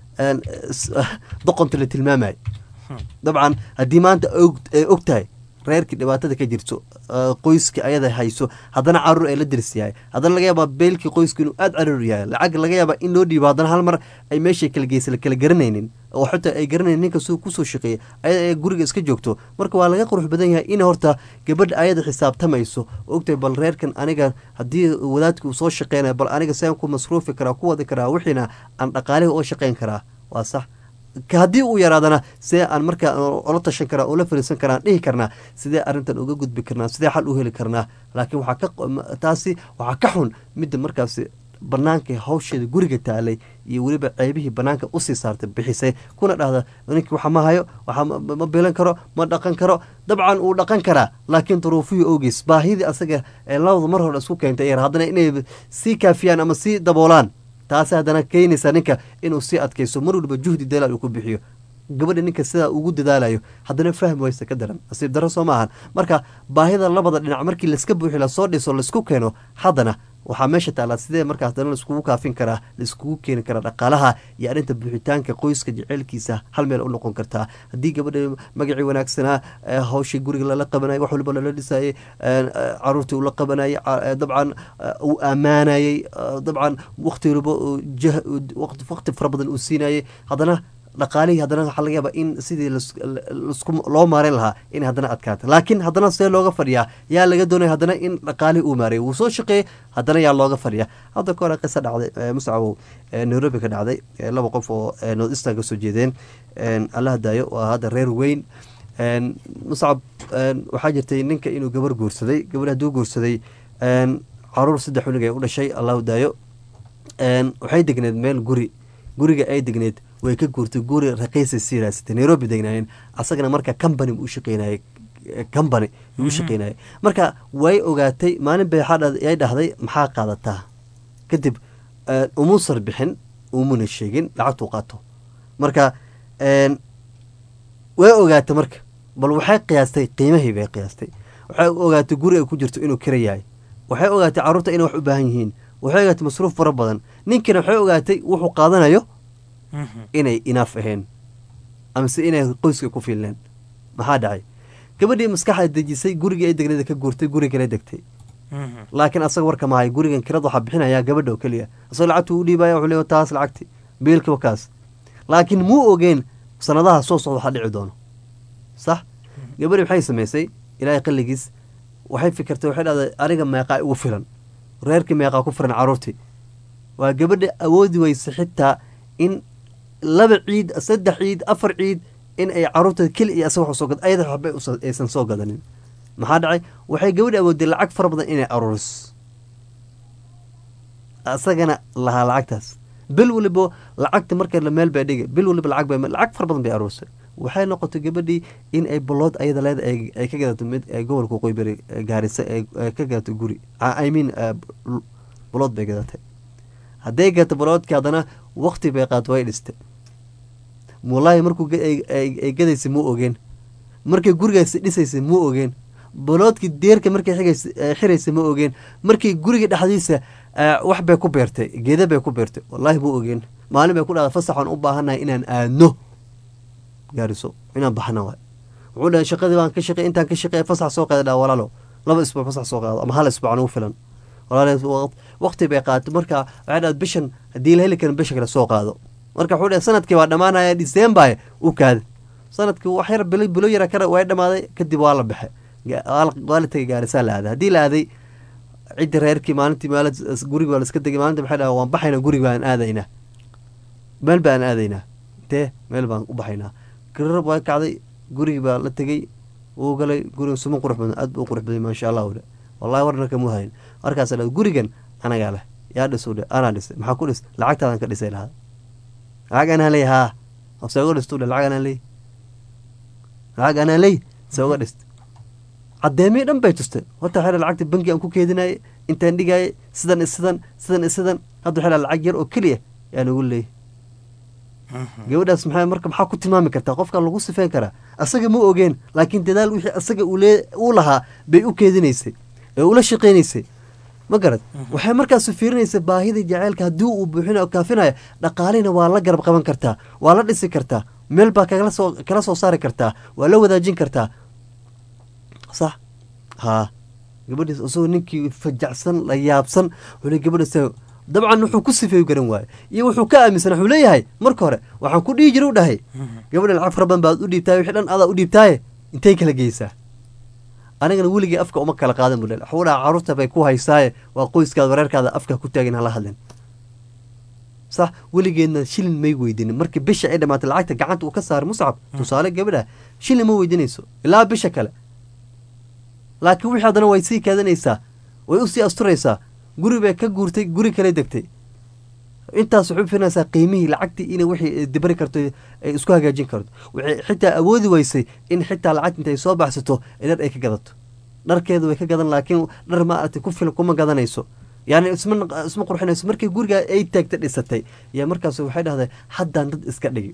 Speaker 1: doqonta la tilmaamay dabcan haddii maanta og tahay reerkii dhibaatada ka jirto qoyska ayada hayso haddana caruur ay la diris yahay haddana laga yaabaa beelkii qoyska inuu aada caruur yahay lacag laga yaabaa in loo dhiibo haddana hal mar ay meeshay kala geysa la kala garanaynin oo xitaa ay garanaynin ninka kusoo shaqeeya ayada ee guriga iska joogto marka waa laga qurux badan yahay in horta gabadha ayada xisaabtamayso oo ogtahay bal reerkan aniga haddii wadaadka uu soo shaqeynaya bal aniga saan ku masruufi karaa ku wadi karaa wixiina aan dhaqaalihi oo shaqeyn karaa waa sax haddii uu yaraadana see aan markaa ola tashan karaa oo la fariisan karaa dhihi karnaa sidee arrintan uga gudbi karnaa sidee xal u heli karnaa laakiin taasi waxaa ka xun midda markaasi banaanka hawsheeda guriga taalay iyo weliba ceybihii banaanka usii saartay bixisay kuna dhahda ninkii waxa ma hayo waxa ma bilan karo ma dhaqan karo dabcan uu dhaqan karaa laakiin duruufihii ogeys baahidii asaga ee labada mar hore isku keentay haddana inay sii kaafiyaan ama sii daboolaan taasi haddana keenaysaa ninka inuu sii adkayso mar waliba juhdi dalaal uu ku bixiyo gabadha ninka sidaa ugu dadaalayo haddana fahmi wayse ka daran nasiib darro soo maahan marka baahida labada dhinac markii laiska buuxi lasoo dhiso laisku keeno haddana waxaa meesha taallaa sidee markaa haddana laiskugu kaafin karaa laiskugu keeni karaa dhaqaalaha iyo arrinta buuxitaanka qoyska jeceylkiisa hal meel u noqon kartaa haddii gabadha magacii wanaagsanaa hawshii guriga lala qabanayay wax waliba lala dhisayay caruurtii ula qabanayay dabcan uu ammaanayay dabcan waqti waliba waqti fara badan uu siinayay haddana dhaqaalihii haddana waxaa laga yaabaa in sidii loo maareyn lahaa inay haddana adkaata laakiin haddana see looga fadhiyaa yaa laga doonaya haddana in dhaqaalihii uu maareeyo wuu soo shaqeeyey haddana yaa looga fadhiyaa hadda ka hore qisa dhacday muscabow nairobi ka dhacday laba qof oo north eastern ka soo jeedeen allaha daayo waa hadda reer weyn muscab waxaa jirtay ninka inuu gabar guursaday gabar hadduu guursaday caruur 3 cunug ay u dhashay allahu daayo waxay degneed meel guriga ay degneed way ka guurtay guri raqiisa siiraasatay Nairobi degnaayeen asagana marka company uu shaqeynayay marka way ogaatay maalin bay ay dhahday maxaa qaadataa kadib umuusar bixin umuna sheegin lacagtu qaato marka way ogaatay marka bal waxay qiyaastay qiimihii bay qiyaastay waxay ogaatay guri ay ku jirto inuu kira yahay waxay ogaatay caruurta inay wax u baahan yihiin waxay ogaatay masruuf fara badan ninkina waxay ogaatay wuxuu qaadanayo inay inaaf ahayn amase inay qoyska ku fiilneen maxaa dhacay gabadhii maskaxda dejisay gurigii ay degneeda ka guurtay guri kale degtay laakiin asaga warka mahay gurigan kirada waxaa bixinayaa gabadha oo keliya asagoo lacagtu u dhiibaya wuxuu leeyahay taas lacagti biilkiiba kaas laakiin muu ogeen sanadaha soo socda waxaa dhici doono sax gabadhii maxay samaysay ilaahay qalligiis waxay fikirtay waxay dhahday aniga meeqaa ugu filan reerkii meeqaa ku filan caruurtii waa gabadha awoodi weysa xitaa in 2 ciid 3 ciid 4 ciid in ay caruurta keli iyo asaga wax soo gad ayada waxba aysan soo gadanin maxaa dhacay waxay gabadha awoodday lacag fara badan inay aruuris asagana lahaa lacagtaas bil waliba lacagta marka la meel bay dhigay bil waliba lacag fara badan bay aruurisay waxay noqotay gabadhii in ay balood ayada leeda ay ka gadato mid gobolka Qoybari gaarisa ay ka gadato guri balood bay gadatay hadday gato baloodka haddana waqti bay qaad way dhistay wallaahi markuu ay gadaysay muu ogeen markay gurigaasi dhisaysay muu ogeen baloodkii deerka markay xiraysay muu ogeen markii guriga dhexdiisa wax bay ku beertay geeda bay ku beertay wallaahi muu ogeen maalin bay ku dhahday fasaxaan u baahannahay inaan aadno gaariso inaan baxno waay wuxuu dhahay shaqadii baan ka shaqey intaan ka shaqeey fasax soo qaada dhaa walaalo 2 isbuuc fasax soo qaado ama 1 isbuuc aan ugu filan walaalo waqti bay qaatay marka waxay dhahay bishan haddii la heli karin bisha kale soo qaado marka wuxuu dhahay sanadkii waa dhamaanaya December u kaad sanadkii wax yar bilo yara kara way dhamaaday kadib waa la baxay waa la tagay gaarisaa la aaday haddii la aaday cidda reerkii maalintii guriga waa la iska degay maalinta waxay dhahay waan baxaynaa guriga baan aadaynaa meel baan aadaynaa meel baan u baxaynaa kirarab waa kacday gurigii baa la tegey uu galay guriga suman qurux badan aad buu qurux badan maasha Allah wallahi warna kama hayn markaas la gurigan anaga leh yaa dhiso ana dhisay maxaa ku dhis lacagtaadan ka dhisay lahaa lacag ana leeyahay asagoo dhisto lacag ana leey soo dhist cadeemay dhan bay tustay wata xira lacagta bangi aan ku keedinay intaan dhigay sidan hadda xira lacag yar oo kaliya yaa nagu leey gabadhaas maxaa ku tilmaami kartaa qofka lagu sifeyn karaa asaga ma ogeen laakiin dadaal wixii asaga uu lahaa bay u keedinaysay ee ula shaqaynaysay ma garad waxay markaas fiirinaysa baahida jaceylka haddii uu buuxinayo oo kaafinayo dhaqaalihina waa la garab qaban kartaa waa la dhisi kartaa meel baa kala soo saari kartaa waa la wadaajin kartaa sax haa gabadhiis isagoo ninkii fajacsan la yaabsan wuxuu gabadhiis dabcan wuxuu ku sifeeyu garan waaye iyo wuxuu ka aaminsan wuxuu leeyahay marka hore waxaan ku dhihi jira u dhahay gabadha lacag fara badan baad u dhiibtaaye wixii dhan adaa u dhiibtaaye intay kala geysaa anigana weligii afka uma kala qaadan buu leeyahay waxuu dhaha carruurta bay ku haysaaye waa qoyskaada wareerkaada afka ku taagin hala hadlin sax weligeedna shilin may weydinin markii bisha ay dhamaatay lacagta gacanta uu ka saaray muscab tusaale gabadha shilin ma weydinayso ilaa bisha kale laakiin wixii haddana way sii kaadanaysaa way usii asturaysaa guri bay ka guurtay guri kale degtay intaas waxay u firinaysaa qiimihii lacagtii inay wixii dibari karto ay isku hagaajin karto waxay xitaa awoodi weysay in xitaa lacagta intay soo baxsato dhar ay ka gadato dharkeedu way ka gadan laakiin dhar ma aragtay ku filan kuma gadanayso yani isma qurxinayso markii guriga ay taagta dhisatay yaa markaas waxay dhahday haddaan dad iska dhigi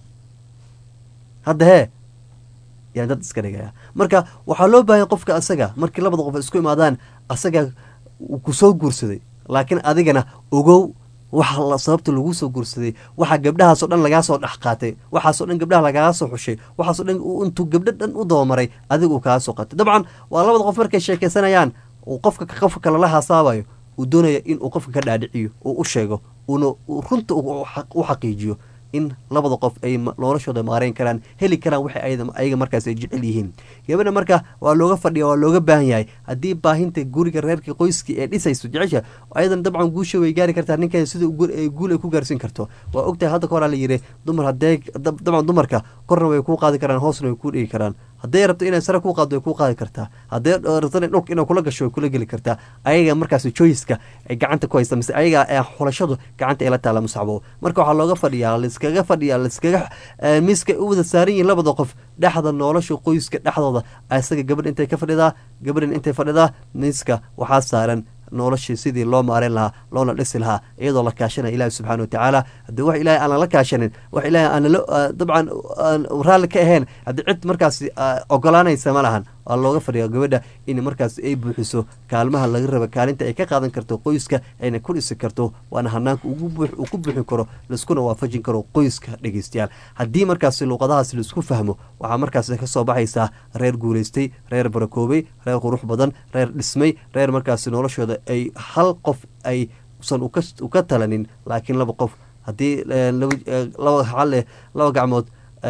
Speaker 1: hadda hee yaan dad iska dhigaya marka waxaa loo baahanya qofka asaga markii labada qof isku imaadaan asaga ku soo guursaday laakiin adigana ogow waxa sababta lagu soo guursaday waxa gabdhahaasoo dhan lagaa soo dhex qaatay waxaasoo dhan gabdhaha lagaga soo xushay waxaasoo dhan intuu gabdho dhan u dabamaray adiga uu kaga soo qaatay dabcan waa labada qof markay sheekaysanayaan uu qofka kale la haasaabayo uu doonaya inuu qofka ka dhaadhiciyo uu u sheego uuna runta u xaqiijiyo in labada qof ay noloshooda maareyn karaan heli karaan waxay ayaga markaas ay jecel yihiin gabadha marka waa looga fadhiya waa looga baahan yahay haddii baahinta guriga reerka qoyskii ee dhisayso jecesha ayadan dabcan guusha way gaari kartaa ninkeeda sida guul ay ku gaarsiin karto waa ogtahay hadda ka horaa la yidhi dumar hadee dabcan dumarka korna way kuu qaadi karaan hoosna way kuu dhigi karaan hadday rabto inay sare kuu qaado way kuu qaadi kartaa hadday rabto dhulka inay kula gasho way kula geli kartaa ayaga markaas joyiska ay gacanta ku haysta mise ayaga xulashadu gacanta ay la taala musacbo marka waxaa looga fadhiyaa laiskaga miiska u wada saaran yihiin labada qof dhexda nolosha qoyska dhexdooda isaga gabadh intay ka fadhidaa gabadhan intay fadhidaa miiska waxaa saaran noloshii sidii loo maareyn lahaa loona dhisi lahaa iyadoo la kaashanaya ilaahi subxaana watacaala haddii wax ilaahay aan lala kaashanin wax ilaahay aan dabcan raalli ka ahayn haddii cid markaas ogolaanaysa ma lahan waa looga fadhiya gabadha in markaas ay buuxiso kaalmaha laga raba kaalinta ay ka qaadan karto qoyska ayna ku dhisi karto waana hanaanka uu ku buuxin karo laiskuna waafajin karo qoyska dhegeystayaal haddii markaas luuqadahaas laisku fahmo waxaa markaas ka soo baxaysaa reer guulaystay reer barakoobay reer qurux badan reer dhismay reer markaas noloshooda ay hal qof ay usan uka talanin laakiin laba qof haddii laba gacmood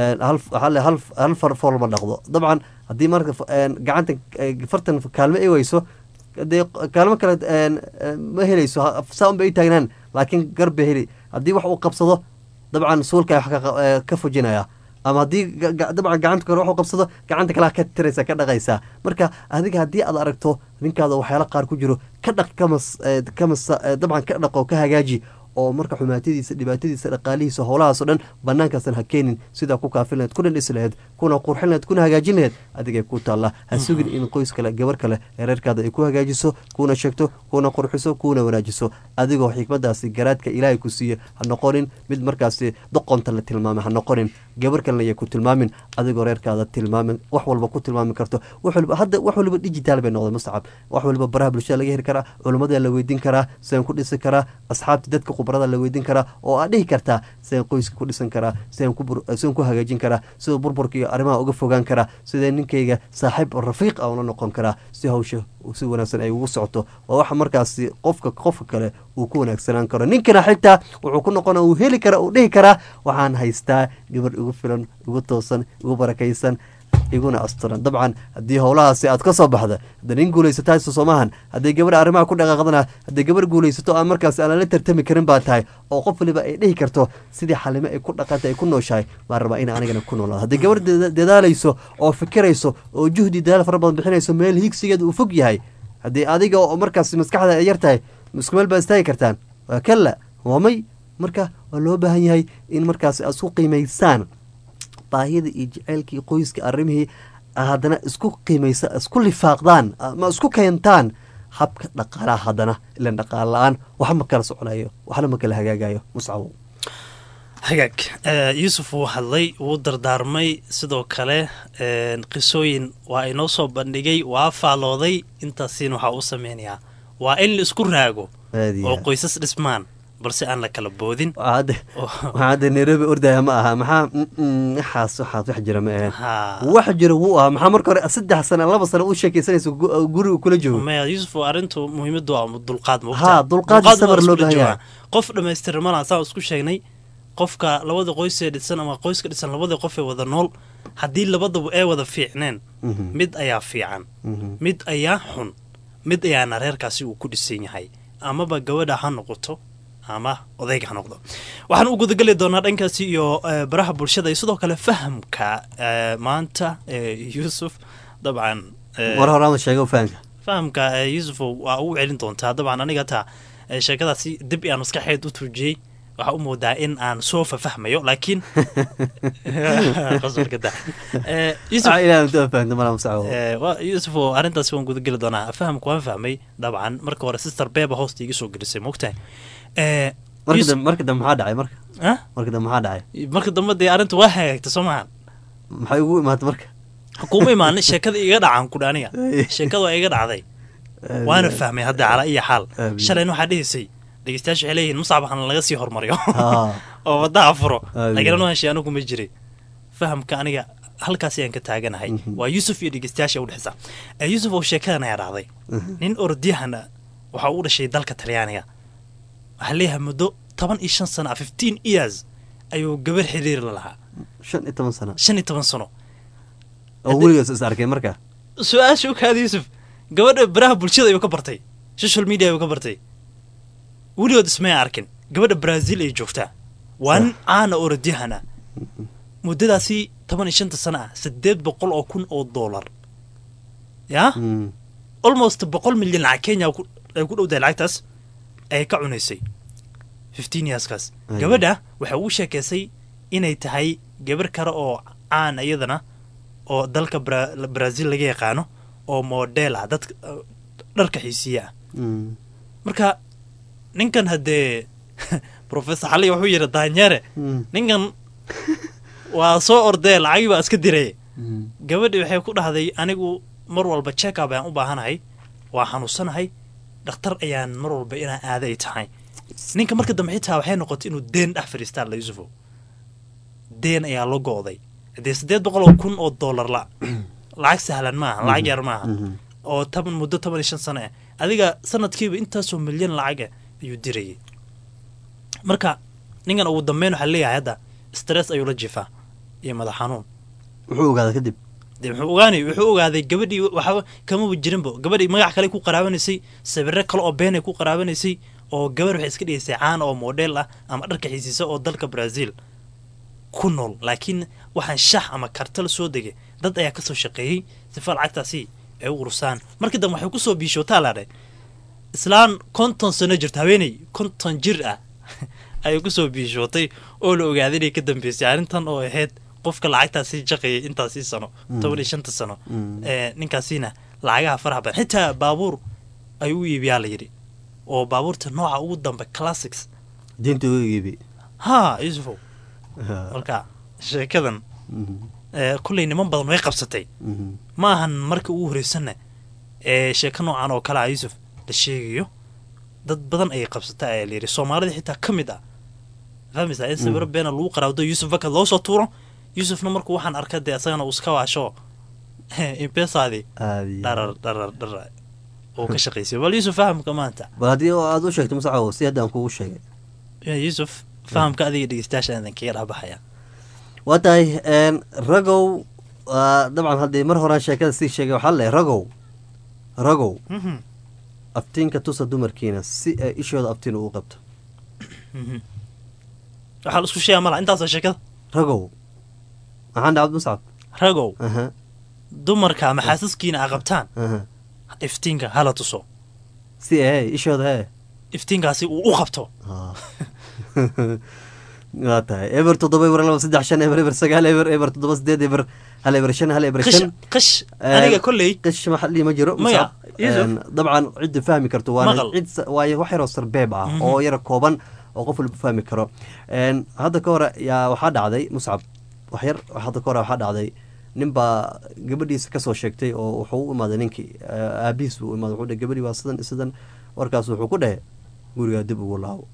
Speaker 1: hal farfool ma dhaqdo dabcan haddii marka gacanta fartan kaalmo ay weyso dee kaalmo kale ma helayso saa un bay u taagnaan laakiin garba heli haddii wax uu qabsado dabcan suulka wax ka fujinaya ama haddii dabcan gacanta kale waxuu qabsado gacanta kalea ka tiraysa ka dhaqaysaa marka adiga haddii aad aragto ninkaada waxyaala qaar ku jiro ka dhaq dabcan ka dhaqo ka hagaaji oo marka xumaatadiisa dhibaatadiisa dhaqaalihiisa howlahaasoo dhan bannaankaasan ha keenin sidaa ku kaafin laheyd kuna dhisi laheyd kuna qurxin laheyd kuna hagaajin laheyd adigay ku taallaa ha sugin in qoys kale gabar kale ee reerkaada ay ku hagaajiso kuna sheegto kuna qurxiso kuna wanaajiso adigoo xikmadaasi garaadka ilaahay ku siiye ha noqonin mid markaasi doqonta la tilmaamay ha noqonin gabar kalena yay ku tilmaamin adigoo reerkaada tilmaamin wax walba ku tilmaami karto hadda wax waliba digital bay noqday mustacab wax waliba baraha bulshada laga heli karaa culummada la weydiin karaa sidaan ku dhisi karaa asxaabta dadka khubarada la weydiin karaa oo aad dhihi kartaa sidaan qoyska ku dhisan karaa sidaan ku hagaajin karaa sidoo burburka iyo arrimaha uga fogaan karaa sidee ninkayga saaxiib rafiiq ah ula noqon karaa si hawsha si wanaagsan ay ugu socoto waa waxa markaasi qofka kale uu ku wanaagsanaan karo ninkana xitaa wuxuu ku noqona uu heli kara uu dhihi karaa waxaan haystaa gabar igu filan igu toosan igu barakaysan iguna asturan dabcan haddii howlahaasi aad ka soo baxda hadda nin guulaysataa soomahan hadday gabar arrimaha ku dhaqaaqdana hadday gabar guulaysato aan markaas aan lala tartami karin baa tahay oo qof waliba ay dhihi karto sidii xalimo ay ku dhaqanta ay ku nooshahay baan rabaa in anigana ku noolaado haddii gabar dadaalayso oo fikirayso oo juhdi dadaal fara badan bixinayso meel higsigeeda uu fog yahay haddii adiga oo markaas maskaxda ay yar tahay isku meel baa istaagi kartaan waa kalla waa may marka waa loo baahan yahay in markaas aad isku qiimaysaan baahida iyo jaceylkii qoyska arrimihii haddana isku qiimaysa isku lifaaqdaan ma isku keentaan habka dhaqaalaha haddana ilan dhaqaal la-aan wax ma kala soconayo waxna ma kala hagaagayo muscabow
Speaker 2: hagaag yuusuf wuu hadlay wuu dardaarmay sidoo kale qisooyin waa inoo soo bandhigay waa faalooday intaasiina waxaa u sameynayaa waa in la isku raago oo qoysas dhismaan balse aan la kala boodin
Speaker 1: waxaade nairobi ordaya ma aha maxaa waxaas wax jira ma ahayn wax jira wuu ahaa maxaa marka hore 3 sano 2 sano u sheekaysanayso guriga kula joogo
Speaker 2: maya yuusuf arrintu muhiimadu waa dulqaad
Speaker 1: dulqaad sabar loo baahan
Speaker 2: qof dhammaystiran malaan saa isku sheegnay qofka labada qoys ee dhisan ama qoyska dhisan labada qof ee wada nool haddii labadaba ay wada fiicneen mid ayaa fiican mid ayaa xun mid ayaana reerkaasi uu ku dhisan yahay amaba gabadha ha noqoto ama odayga ha noqdo waxaan u gudageli doonaa dhankaasi iyo baraha bulshada iyo sidoo kale fahamka maanta yuusuf dabcan
Speaker 1: war horaan sheego
Speaker 2: fahamka yuusuf waa u celin doontaa dabcan aniga taa sheekadaasi dib iyaan maskaxeed u tuujiyey waxaa u moodaa in aan soo fahmayo laakiin yuusuf arrintaasi waan gudageli doonaa fahamka waan fahmay dabcan marka hore sister beba hoosta iga soo gelisay moogtahay
Speaker 1: marka dambe maxaa dhacay marka dambe
Speaker 2: dee arrinta waa hagaagta soo maahan
Speaker 1: maxay ugu imaatay marka
Speaker 2: kuma imaanin sheekada iga dhacan kudha aniga sheekada waa iga dhacday waana fahmay hadda calaa iyo xaal shalayna waxaa dhihisay dhegeystayaasha waxay leeyihiin muscab waxaana laga sii hormariyo oo waddaha furo laakiin anu heshay anigu ma jiray fahamka aniga halkaas ayaan ka taaganahay waa yuusuf iyo dhegeystayaasha udhexisa yuusuf oo sheekadan ayaa dhacday nin orodiyahana waxa uu dhashay dalka talyaaniga waxaa leeyahay muddo 15 sano 15 years ayuu gabar xiriir la lahaa 15 sano
Speaker 1: oo weligaas is arkay marka
Speaker 2: su-aasha u kaada yuusuf gabadha baraha bulshada ayuu ka bartay social media ayuu ka bartay weligood ismay arkin gabadha Brazil ay joogtaa waan aana orodiyahana muddadaasi 15 sano ah $800,000 ya almost 100 milyan lacag Kenya ay ku dhowdahay lacagtaas ay ka cunaysay 15 years kaas gabadha waxa uu sheekaysay inay tahay gabar kale oo aan iyadana oo dalka Brazil laga yaqaano oo model ah dad dharka xiisiya marka ninkan hadee professor Xali wuxuu yiri daanyare ninkan waa soo orday lacag baa iska diray gabadhi waxay ku dhahday anigu mar walba check up aan u baahanahay waa xanuunsanahay dhakhtar ayaan mar walba inaan aaday tahay ninka marka dambe xitaa waxay noqotay inuu deen dhex fariistaan la Yuusuf deen ayaa loo gooday hadee $800,000 lacag sahlan maaha lacag yar maaha oo muddo 15 sano ah adiga sanadkiiba intaasoo milyan lacag ayuu dirayay marka ninkan ugu dambeyn waxa leeyahay hadda stress ayuu la jifaa iyo madax xanuun
Speaker 1: wuxuu ogaaday kadib
Speaker 2: wuxuu ogaaday gabadhii waxa kama jirinba gabadhii magac kale ku qaraabanaysay sawirro kale oo been ay ku qaraabanaysay oo gabar waxay iska dhigaysay caan oo model ah ama dharka xiisiisa oo dalka Brazil ku nool laakiin waxaan shax ama kartal soo degay dad ayaa ka soo shaqeeyay sifa lacagtaasi ay u qursaan markii dambe waxay ku soo biishootaa laadhay islaan 50 sano jirta haweeney 50 jir ah ay ku soo biishootay oo la ogaaday inay ka dambeysay arrintan oo ahayd qofka lacagtaasi shaqeeyay intaasi sano 15 sano ninkaasina lacagaha faraha badan xitaa baabuur ay u iibiyaa la yiri oo baabuurta nooca ugu dambe classics
Speaker 1: diinta u iibi
Speaker 2: Yuusuf marka sheekadan kullay niman badan way qabsatay ma ahan markii ugu horeysana sheeko noocan oo kale Yuusuf la sheegayo dad badan ay qabsatay ay leeyahay Soomaalida xitaa kamid ah fahmaysaa in sawir been lagu qaraawdo Yuusuf ka loo soo tuuro Yuusufna markuu waxaan arkay asagana uu iska waasho impesaadi darar oo ka shaqeysay wal Yuusuf fahamka maanta
Speaker 1: baadi oo aad u sheegtay musaco si hadaan kugu sheegay
Speaker 2: Yuusuf fahamka adiga dhigeystayaasha aan ka dhaabahaya
Speaker 1: wadaay ragow dabcan hadii mar hore sheekada si sheegay waxa la ragow aftiinka tusa dumarkiina si ay ishooda aftiin ugu qabto
Speaker 2: waxa la isku sheegay mala intaas sheekada
Speaker 1: ragow waxaan dhacay muscab
Speaker 2: ragow dumarka maxaasaskiina qabtaan iftiinka hala tuso
Speaker 1: si ay ishooda
Speaker 2: iftiinkaasi uu u qabto
Speaker 1: tahay eber 7 eber 9 eber 7 eber هل إبرشن
Speaker 2: قش أنا كلي
Speaker 1: قش محلي ما جرو طبعا عد فهمي كرتوان عد واي وحي روستر بيبعة أو يرى كوبان oo qof walba fahmi karo. Hadda ka hore yaa waxaa dhacday Muscab waxyar hadda ka hore waxaa dhacday nin baa gabadhiisa kasoo sheegtay oo wuxuu u imaaday ninkii aabihiis buu imaaday wuxuu dhahay gabadhii waa sidan warkaas wuxuu ku dhahay gurigaa dib ugu laabo.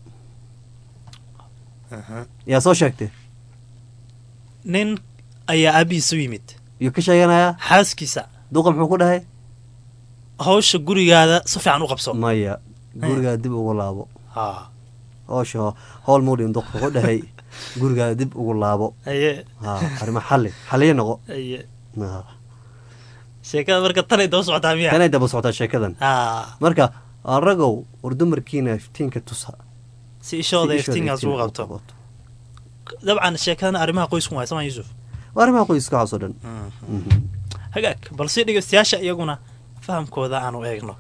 Speaker 1: yaa soo sheegtay
Speaker 2: nin ayaa aabihiisa u yimid
Speaker 1: yuu ka sheeganayaa
Speaker 2: xaaskiisa
Speaker 1: duqa muxuu ku dhahay
Speaker 2: hawsha gurigaada si fiican u qabso
Speaker 1: maya gurigaa dib ugu laabo
Speaker 2: ha
Speaker 1: hawsha howl muudhin duqa ku dhahay gurigaa dib ugu laabo
Speaker 2: aye
Speaker 1: arrimo xaliyo noqo
Speaker 2: aye sheekada marka tanay daba socotaa miya
Speaker 1: tanay daba socotaa sheekadan marka ragow war dumarkiina iftiinka tusa
Speaker 2: si ishooda iftiinkaas ugu qabto dabcan sheekadan arrimaha qoysku waa sama Yuusuf
Speaker 1: waa arrimaha qoyska waxaasoo dhan
Speaker 2: hagaag balse dhegeystayaasha iyaguna fahamkooda aanu eegno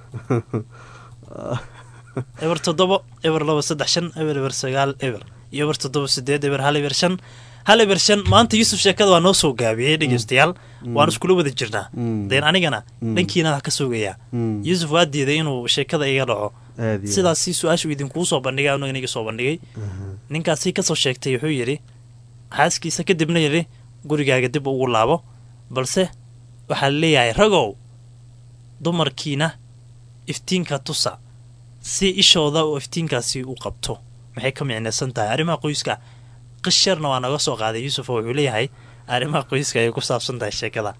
Speaker 2: eber 7 eber 2 3 5 eber 9 eber iyo eber 7 8 eber 1 eber 5 hal eber 5 maanta Yuusuf sheekada waa noo soo gaabiyay dhegeystayaal waan isku wada jirnaa deen anigana dhankiina ka soogaya Yuusuf waa diiday inuu sheekada iga dhaco sidaas si su'aashu idinku soo bandhigay anoo inaga soo bandhigay ninkaasi ka soo sheegtay wuxuu yiri xaaskiisa kadibna yiri gurigaaga dib ugu laabo balse waxa leeyahay ragow dumarkiina iftiinka tusa si ishooda oo iftiinkaasi u qabto maxay ka micnaysan tahay arrimaha qoyska qisharna waa naga soo qaaday Yuusuf wuxuu leeyahay arrimaha qoyska ay ku saabsan tahay sheekada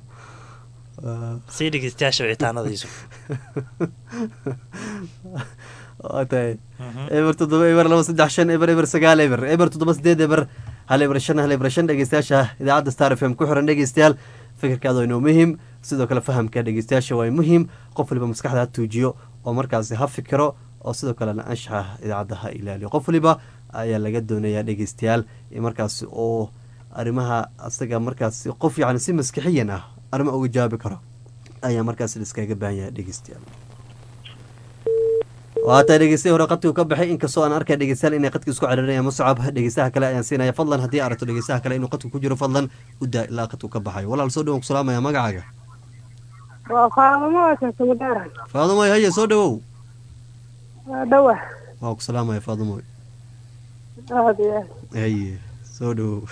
Speaker 2: si dhegeystayaasha wicitaanada Yuusuf
Speaker 1: atay eber 7 eber 2 3 5 eber 9 eber eber 7 8 eber hal eber 5 dhegeystayaasha idaacadda Star FM ku xiran dhegeystayaal fikirkaada waa inuu muhiim sidoo kale fahamka dhegeystayaasha waa muhiim qof waliba maskaxda tuujiyo oo markaasi ha fikiro oo sidoo kale anshaxa idaacadda ha ilaaliyo qof waliba ayaa laga doonayaa dhegeystayaal markaasi oo arrimaha asaga markaasi qof yacni si maskaxiyan ah arrimo uga jawaabi karo ayaa markaasi iskaga baahan yahay dhegeystayaal waata dhegeystayaal hore qadku ka baxay inkastoo aan arkay dhegeystayaal inay qadku isku ciriirayaan Muscab dhegeystaha kale ayaan siinaya fadlan haddii aragto dhegeystaha kale inuu qadku ku jiro fadlan u daa ilaa qadku ka baxay walaal soo dhawow ku salaamaya magacaaga Faadumo haye soo dhawow waa ku salaamaya Faadumo haye soo dhawow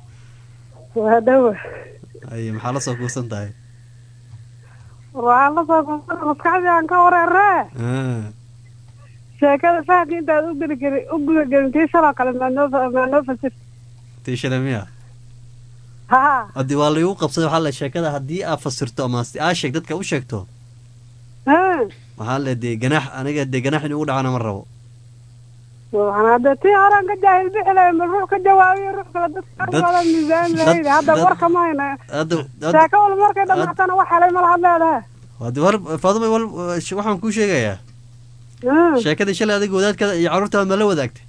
Speaker 1: haye maxaa la soo kuusan tahay
Speaker 7: waa la soo kuusan maskaxdaan ka wareeree sheekada fahamka intaad u gudagelin tii shaloo kale maanoo fasir
Speaker 1: tii shalay miya
Speaker 7: haa
Speaker 1: haddii waa lagu qabsaday waxaa la sheekada haddii aad fasirto ama aa sheeg dadka u sheegto waxaa la dee ganaax aniga dee ganaax in ugu dhacana ma rabo
Speaker 7: waxaan hadda tii horaan ka jaahil bixi lahayn bal ruux ka jawaabiyo ruux kale dadka miisaan lahayd hadda warka mahayna sheeko wal markay dhamaatana wax helay malaad leedahay
Speaker 1: haddii war Faadumo waxaan kuu sheegayaa sheekadii shalay adiga wadaadkada iyo carruurtaada ma la wadaagtay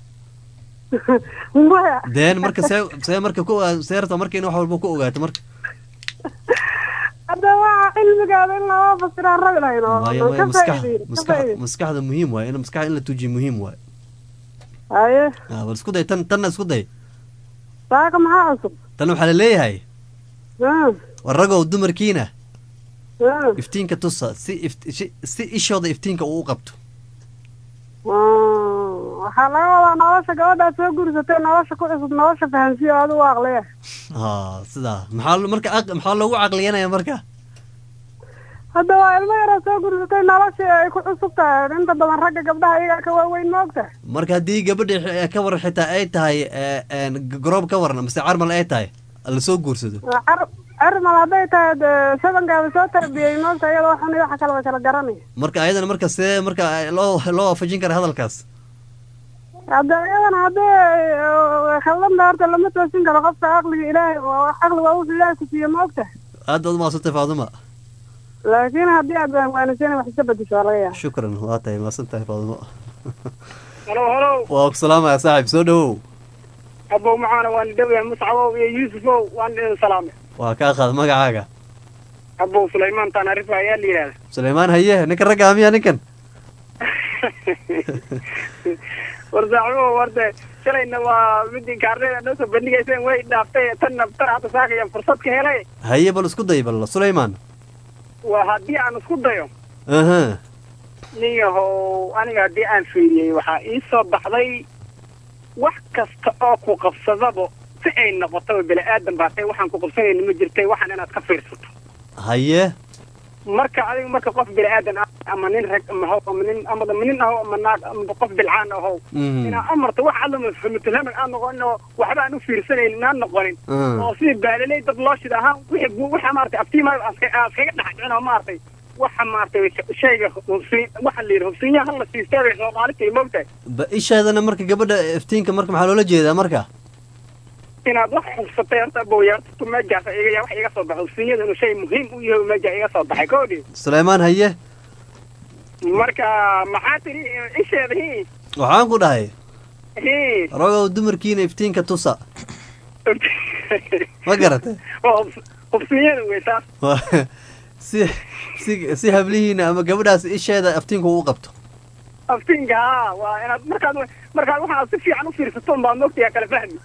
Speaker 1: deen marka see marka ku seerta marka in wax walba ku ogaato marka
Speaker 7: hadda waa cilmigaada in lama fasiraan rabi lahayn oo
Speaker 1: maskaxda muhiim waaye in maskaxda in la tuujiyo muhiim waaye
Speaker 7: haye
Speaker 1: bal isku day tanna isku day
Speaker 7: saaka maxaa cusub
Speaker 1: tan waxaa la leeyahay waragow dumarkiina iftiinka tusa si ishooda iftiinka uu u qabto
Speaker 7: waxaa laga wadaa nolosha gabadhaad soo guursatay nolosha ku cusub nolosha fahansiyo aad u aqliya
Speaker 1: sidaa maxaa loogu caqliyanaya marka
Speaker 7: hadda waa ilmo yaraa soo guursatay noloshii ay ku cusub tahay inta badan ragga gabdhaha iyagaa ka waaweyn moogta
Speaker 1: marka haddii gabadha ka waran xitaa ay tahay garoob ka waran mase carmal ay tahay lasoo guursado
Speaker 7: carmal hadday tahay sabankaaba soo tarbiyey moogta iyada waxun waxa kale way kala garanaya
Speaker 1: marka ayadana marka see marka loo waafajin kara hadalkaas
Speaker 7: hadda iyadana haddii khaldanta horta lama toosin karo qofka aqliga ilaahay aqli waa wuxuu ilaahay ku siiye moogta
Speaker 1: aad baad umahadsantay Faaduma
Speaker 7: laakiin haddii aad waanwaanisan wax iska bedesho waa laga yaaba
Speaker 1: shukran waa tahay mahadsantahay Faaduma
Speaker 8: halo
Speaker 1: waa ku salaamaya saaxiib soo dhawow
Speaker 8: abow macaana waan dhawayaa Muscabow iyo Yuusufow waan idin salaamay
Speaker 1: waa kaa qaad magacaaga
Speaker 8: abow Suleymaan Tanarifa ayaa la yidhaahdaa
Speaker 1: Suleymaan haye ninkan ragga amiya ninkan
Speaker 8: warsaaxibo warde shalayna waa midii kaarneeda noo soo bandhigayseen way dhaaftay tanna hata saakaya fursad ka helay
Speaker 1: haye bal isku day bal Suleymaan
Speaker 8: waa haddii aan isku dayo nin yahow aniga haddii aan fiiriyey waxaa ii soo baxday wax kasta oo ku qabsadaba si ay noqotaba bini aadan baa tay waxaan ku qabsanayna ma jirtay waxaan inaad ka fiirsato
Speaker 1: haye
Speaker 8: marka adiga marka qof bini aadan ah ama nin rag ama how ama nin aho ama naag ama qof bilcaan aho inaa amarta wax alla mafahmatulhamag aan noqonin oo waxba aan u fiirsanaynin aan noqonin oo sidii baalaley dad loo shida ahaan wixii maaragtay aftiimaa askaga dhaxdhicin oo maaragtay waxa maaragtay shayga hubsiin waxa la yidhi hubsiinyaha hala siisteebay soomaalita moogtahay
Speaker 1: isheedana marka gabadha iftiinka marka maxaa loola jeedaa marka
Speaker 8: inaad wax xubsatay horta booyaartu meejaas wax iga soo baxay hubsiinyada inuu shay muhiim u yahay meeja iga soo baxay koodhi
Speaker 1: Suleymaan haye
Speaker 8: marka maxaa tiri isheeda
Speaker 1: waxaan ku dhahay rogow dumarkiina iftiinka tusa ma garatay
Speaker 8: hubsiinyada weysaas
Speaker 1: si hablihiina ama gabadhaas isheeda aftiinku u qabto
Speaker 8: aftiinka waa inaad markaad waxaad si fiican u fiirsato baad moogtayaa kala fahmi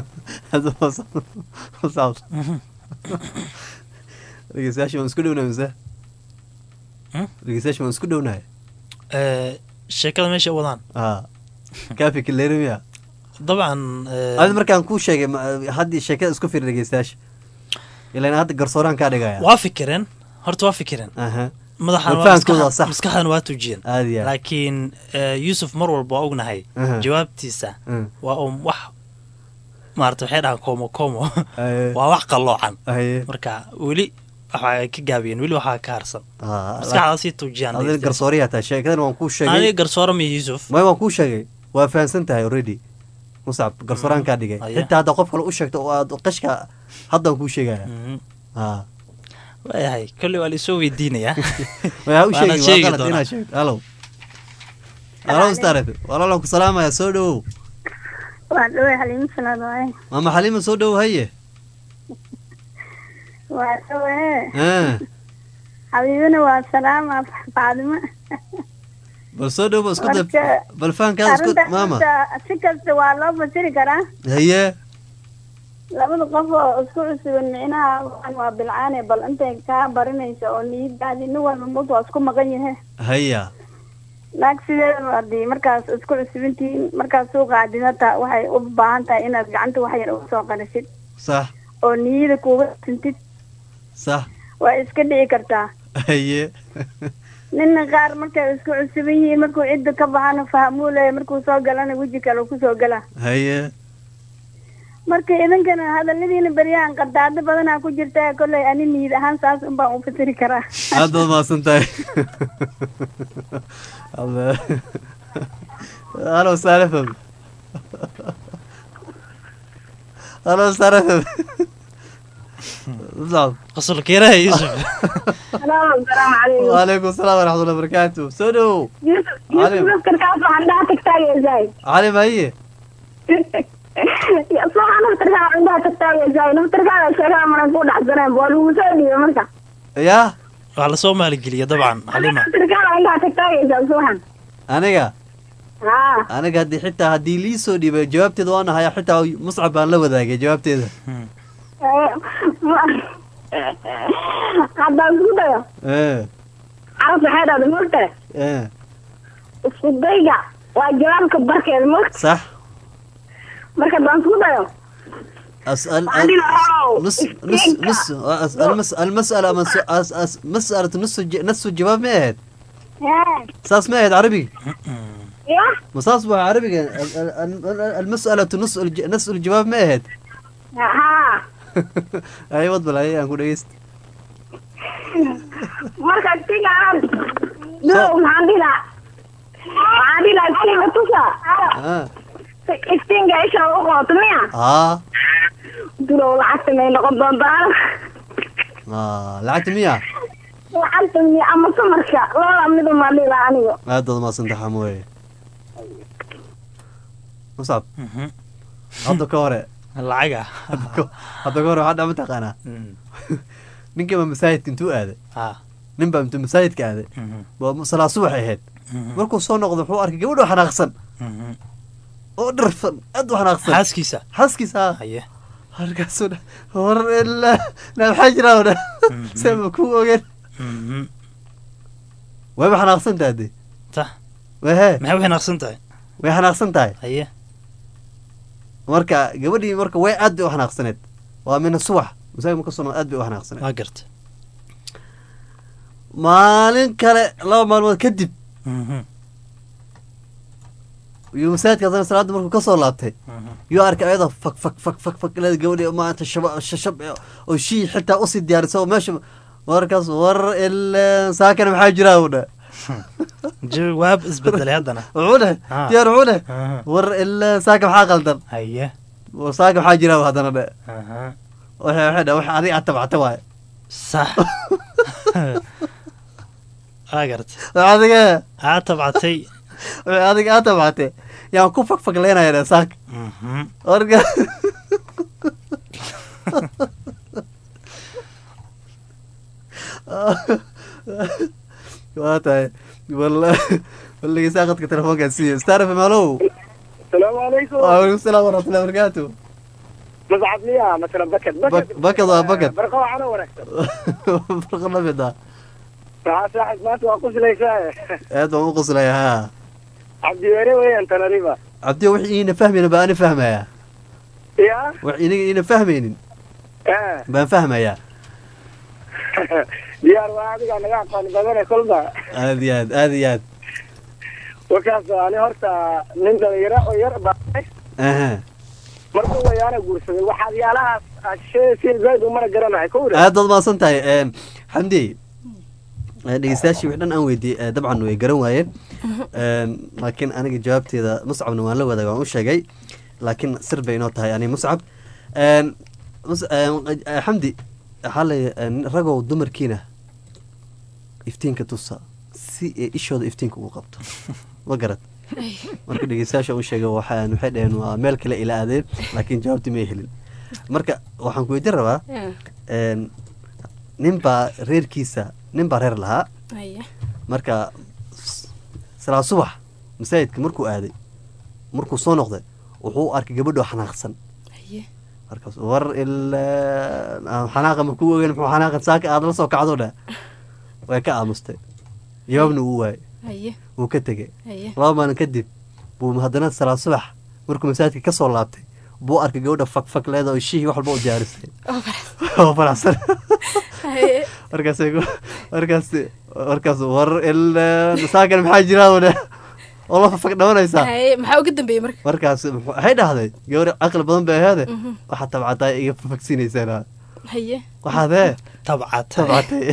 Speaker 1: dhegeystayaasha waan isku dhownahay mise dhegeystayaasha waan isku dhownahay
Speaker 2: sheekada meesha wadaan
Speaker 1: kaafi kileerimiya
Speaker 2: dabcan
Speaker 1: adi markaan kuu sheegay haddii sheekada isku fiir dhegeystayaasha ilaan hadda garsooraan kaa dhigaya
Speaker 2: waa fikireen horta waa fikireen maskaxdan waa tujiyeen laakiin yuusuf mar walba waa ognahay jawaabtiisa waa wax maarata waxay dhahaan komo waa wax qalloocan marka weli waxaa ka gaabiyeen weli waxaa ka harsan maskaxdaasii tujiyaan
Speaker 1: adina garsooriyaa tahay sheekadan waan kuu sheegay
Speaker 2: aniga garsoora miya yuusuf
Speaker 1: may waan kuu sheegay waa fahansan tahay already muscab garsooraan kaa dhigay xitaa hadda qof kale u sheegto oo aad qashka haddaan kuu sheegaya
Speaker 2: waayahay kolley waa laisoo weydiinayaa
Speaker 1: halo starf walaalan ku salaamaya soo dhowow
Speaker 9: waa dhowey xaliimo salaad waaye
Speaker 1: mama xaliima soo dhowow haye
Speaker 9: waa dhowe xabiibina waa salaama faadimo
Speaker 1: bal soo dhow isku da bal fahankaada isku maama
Speaker 9: si kasta waa loo fasiri karaa
Speaker 1: haye
Speaker 9: labada qof oo isku cusuban micnaha waa bilcaane bal intay kaa barinayso oo niyadaadi nin walba mud waa isku maqan yahe
Speaker 1: haya
Speaker 9: naag sideeda hadii markaas isku cusubintihiin markaas suuqa adinata waxay u baahan tahay inaad gacanta wax yar uga soo qarashid
Speaker 1: sax
Speaker 9: oo niyada kuuga sintid
Speaker 1: sax
Speaker 9: waa iska dhici kartaa
Speaker 1: haye
Speaker 9: nina qaar markay isku cusuban yihiin markuu cidda ka baxana fahamuu leeya markuu soo galana weji kale kusoo gala
Speaker 1: haye
Speaker 9: marka idinkana hadaladiina beryahan qardaado badanaa ku jirta kolley ani niyad ahaan saas un baan u fasiri karaa
Speaker 1: aad baad mahadsan tahay halo sarafam halo sarafam
Speaker 2: qasulkeeraha yuusuf
Speaker 9: salaamu calaykum
Speaker 1: waalaykum asalaam waraxmatullahi wabarakaatu soo dhowow
Speaker 9: yuusuf naftarkaas waxaan dhaha tagtaagaysaay
Speaker 1: calim haye
Speaker 9: waxaa naftarkaa indhaha tagtaagaysaay naftarkaada sheegaa manan ku dhacsaneen waa lagu soo dhiiba marka
Speaker 1: yaa
Speaker 2: waxaa lasoo maaligeliya dabcan xalima
Speaker 9: naftarkaada indhaha tagtaagaysaa subaxan
Speaker 1: aniga aniga haddii xitaa haddii lii soo dhiibay jawaabteeda waan ahaya xitaa muscab baan la wadaagay jawaabteeda
Speaker 9: haddaan isku dayo carab waxay dhahda mogta isku dayga waa jawaabka barkeeda mogta
Speaker 1: sax
Speaker 9: marka haddaan isku dayo
Speaker 1: المسألة مسألة نص الجواب ما أهد ساس ما أهد عربي مساس بها عربي المسألة نص الجواب ما أهد أي وضبل أي أقول إيست
Speaker 9: مركز تيجان لو عندي لا استينغ توسا استينغ إيش هو قطمية دلو لعبت مين لقدام بال
Speaker 1: لعبت مية
Speaker 9: لعبت مية أما سمرشة لا ميدو مالي لا أنيو
Speaker 1: هذا ما صندح حموي مصعب هذا كورة
Speaker 2: العجة
Speaker 1: هذا كورة حد عم تقنا نينك ما مساعد كنتو هذا نبى أنت مساعد كهذا وصلاة صبح يهد مركو صون قضى حوار كجودو حناقصن ودرفن أدو حناقصن حاسكيسا
Speaker 2: أيه
Speaker 1: هرقصنا هور إلا نبحجرة ولا سمكو وجن وين حناقصن تادي
Speaker 2: صح
Speaker 1: وين
Speaker 2: ما هو حناقصن تاي
Speaker 1: وين حناقصن تاي
Speaker 2: أيه
Speaker 1: marka gabadhii marka way aad bay u xanaaqsaneed waa mina subax masaajid marka soo aad bay u xanaaqsaneed
Speaker 2: waa garta
Speaker 1: maalin kale 2 maalmood kadib iyo masaajidka salaada markuu ka soo laabtay iyo arkay ayada fak leed gabadhii maanta shashab oo shii xitaa u sii diyaariso meesha markaas war saakan maxaa jira wada
Speaker 2: jawaab isbedelay hadana
Speaker 1: wuxuu diyaar wuxuu war saakan maxaa qaldan
Speaker 2: haye
Speaker 1: saakan maxaa jira hadana waxa adiga tabcata waay
Speaker 2: sax agarta
Speaker 1: adiga
Speaker 2: tabcatay
Speaker 1: adiga tabcatay yaan ku fak leenayaa saak orga waatahay والله ساقطك تلفونك السي استعرف مالو
Speaker 8: السلام عليكم
Speaker 1: وعليكم السلام ورحمه الله وبركاته
Speaker 8: مزعب ليها مثلا
Speaker 1: بكت
Speaker 8: برقوا عنا ونكتب
Speaker 1: برقوا ما بدا
Speaker 8: صاحب ما توقف لي شاي
Speaker 1: هذا مو قص لي ها
Speaker 8: عبدي وري وين انت نريبه
Speaker 1: عبدي وحينا فاهمين بقى انا فاهمه يا وحينا فاهمين بقى فاهمه يا
Speaker 8: ديار واحد انا قاعد بدنا كل ده
Speaker 1: هذه
Speaker 8: وكاس انا هرتا من يربا markuu wayaana guursaday waxaad yaalaha shay zaid u mar garanahay ku wada
Speaker 1: aad ma santahay xamdi dhegeystayaashii wixii dhan aan weydiiyay dabcan way garan waayeen laakiin aniga jawaabteeda muscabna waan la wadaag waan u sheegay laakiin sir bay inoo tahay ani muscab xamdi xalay ragow dumarkiina iftiinka tusa si ay ishooda iftiinka ugu qabto ma garad marka dhegeystayaasha u sheegay waxay dhaheen waa meel kale ila aadeen laakiin jawaabti ma helin marka waxaan ku weydiin rabaa ninbaa reerkiisa ninbaa reer lahaa marka salaa subax masaajidka markuu aaday markuu soo noqday wuxuu arkay gabadhoo xanaaqsan markaas war xanaaqa makuu ogeyn muxuu xanaaqa saaka aad la soo kacdo dheh way ka aamustay jawaabna uu waayey wuu ka tegey 2 maalin kadib buu haddana salaa subax markuu masaajidka ka soo laabtay buu arkay gabadha fak leeda oo shii wax walba u diyaarisay oo faraxsan markaas war saakan maxaa jira wada oo la fak dhawanaysaa
Speaker 10: maxaa uga dambeeyey
Speaker 1: markaas waxay dhahday gabadha aqli badan bay ahaade waxaa tabcatay iga faksinaysaa waxaadee tabcatay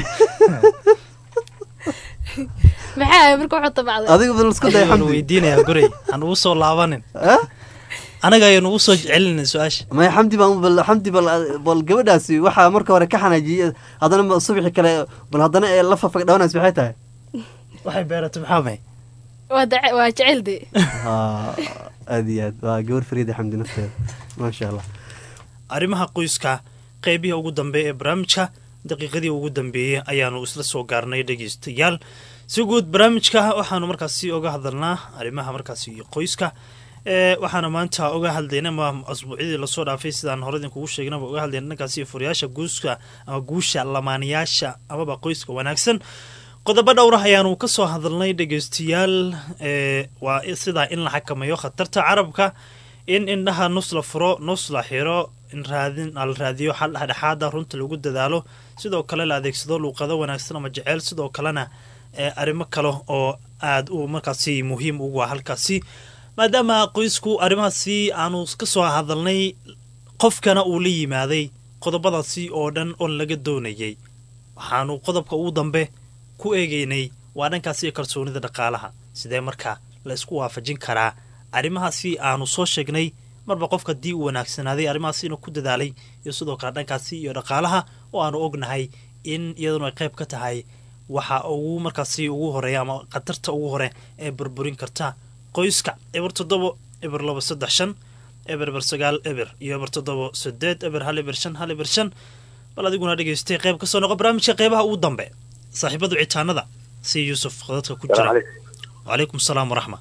Speaker 10: maxaa marka wuxuu tabacday
Speaker 1: adiga bal isku day xamdi
Speaker 2: weydiinaya gurey aan ugu soo laabanin anaga ayaan ugu soo jecelin su'aasha
Speaker 1: ma xamdi bal gabadhaasi waxa marka hore ka xanaajiyay hadana subaxi kale bal hadana ee la fafag dhawanaysa waxay tahay
Speaker 2: waxay beerato maxaa may
Speaker 10: waa jeceldi
Speaker 1: aad waa gabar fariida xamdi nafteeda ma sha Allah
Speaker 2: arrimaha qoyska qeybihi ugu dambeeyay ee barnaamijka daqiiqadii ugu dambeeyay ayaanu isla soo gaarnay dhageystayaal si guud barnaamijka waxaanu markaasi uga hadalnaa arrimaha markaasi qoyska waxaana maanta uga hadlaynaa asbuuciyadii lasoo dhaafay sidaan hore idinkugu sheegnaba uga hadlayna dhankaasi furiyaasha guuska ama guusha lamaanayaasha amaba qoyska wanaagsan qodobo dhowr ah ayaanu ka soo hadalnay dhageystayaal waa sidaa in la xakameeyo khatarta carabka in indhaha nus la furo nus la xiro in la raadiyo xal dhexdhexaada runta lagu dadaalo sidoo kale la adeegsado luuqado wanaagsan ama jeceyl sidoo kalena arrimo kale oo aad u markaasi muhiim ugu ah halkaasi maadaama qoysku arrimahaasi aanu ka soo hadalnay qofkana uu la yimaaday qodobadaasi oo dhan oon laga doonayay waxaanu qodobka ugu dambe ku eegaynay waa dhankaasi kalsoonida dhaqaalaha sidee marka la isku waafajin karaa arrimahaasi aanu soo sheegnay marba qofka dii u wanaagsanaaday arrimahaasi inuu ku dadaalay iyo sidoo kale dhankaasi iyo dhaqaalaha oo aanu ognahay in iyaduna ay qayb ka tahay waxa ugu markaasi ugu horeeya ama khatarta ugu hore ee burburin karta qoyska eber 7 eber 2 3 5 eber 9 eber iyo eber 7 8 eber 1 eber 5 1 eber 5 bal adiguna dhageystay qayb ka soo noqo barnaamijka qaybaha ugu dambe saaxiibadu citaanada si Yusuf qadadka ku jira وعليكم السلام ورحمة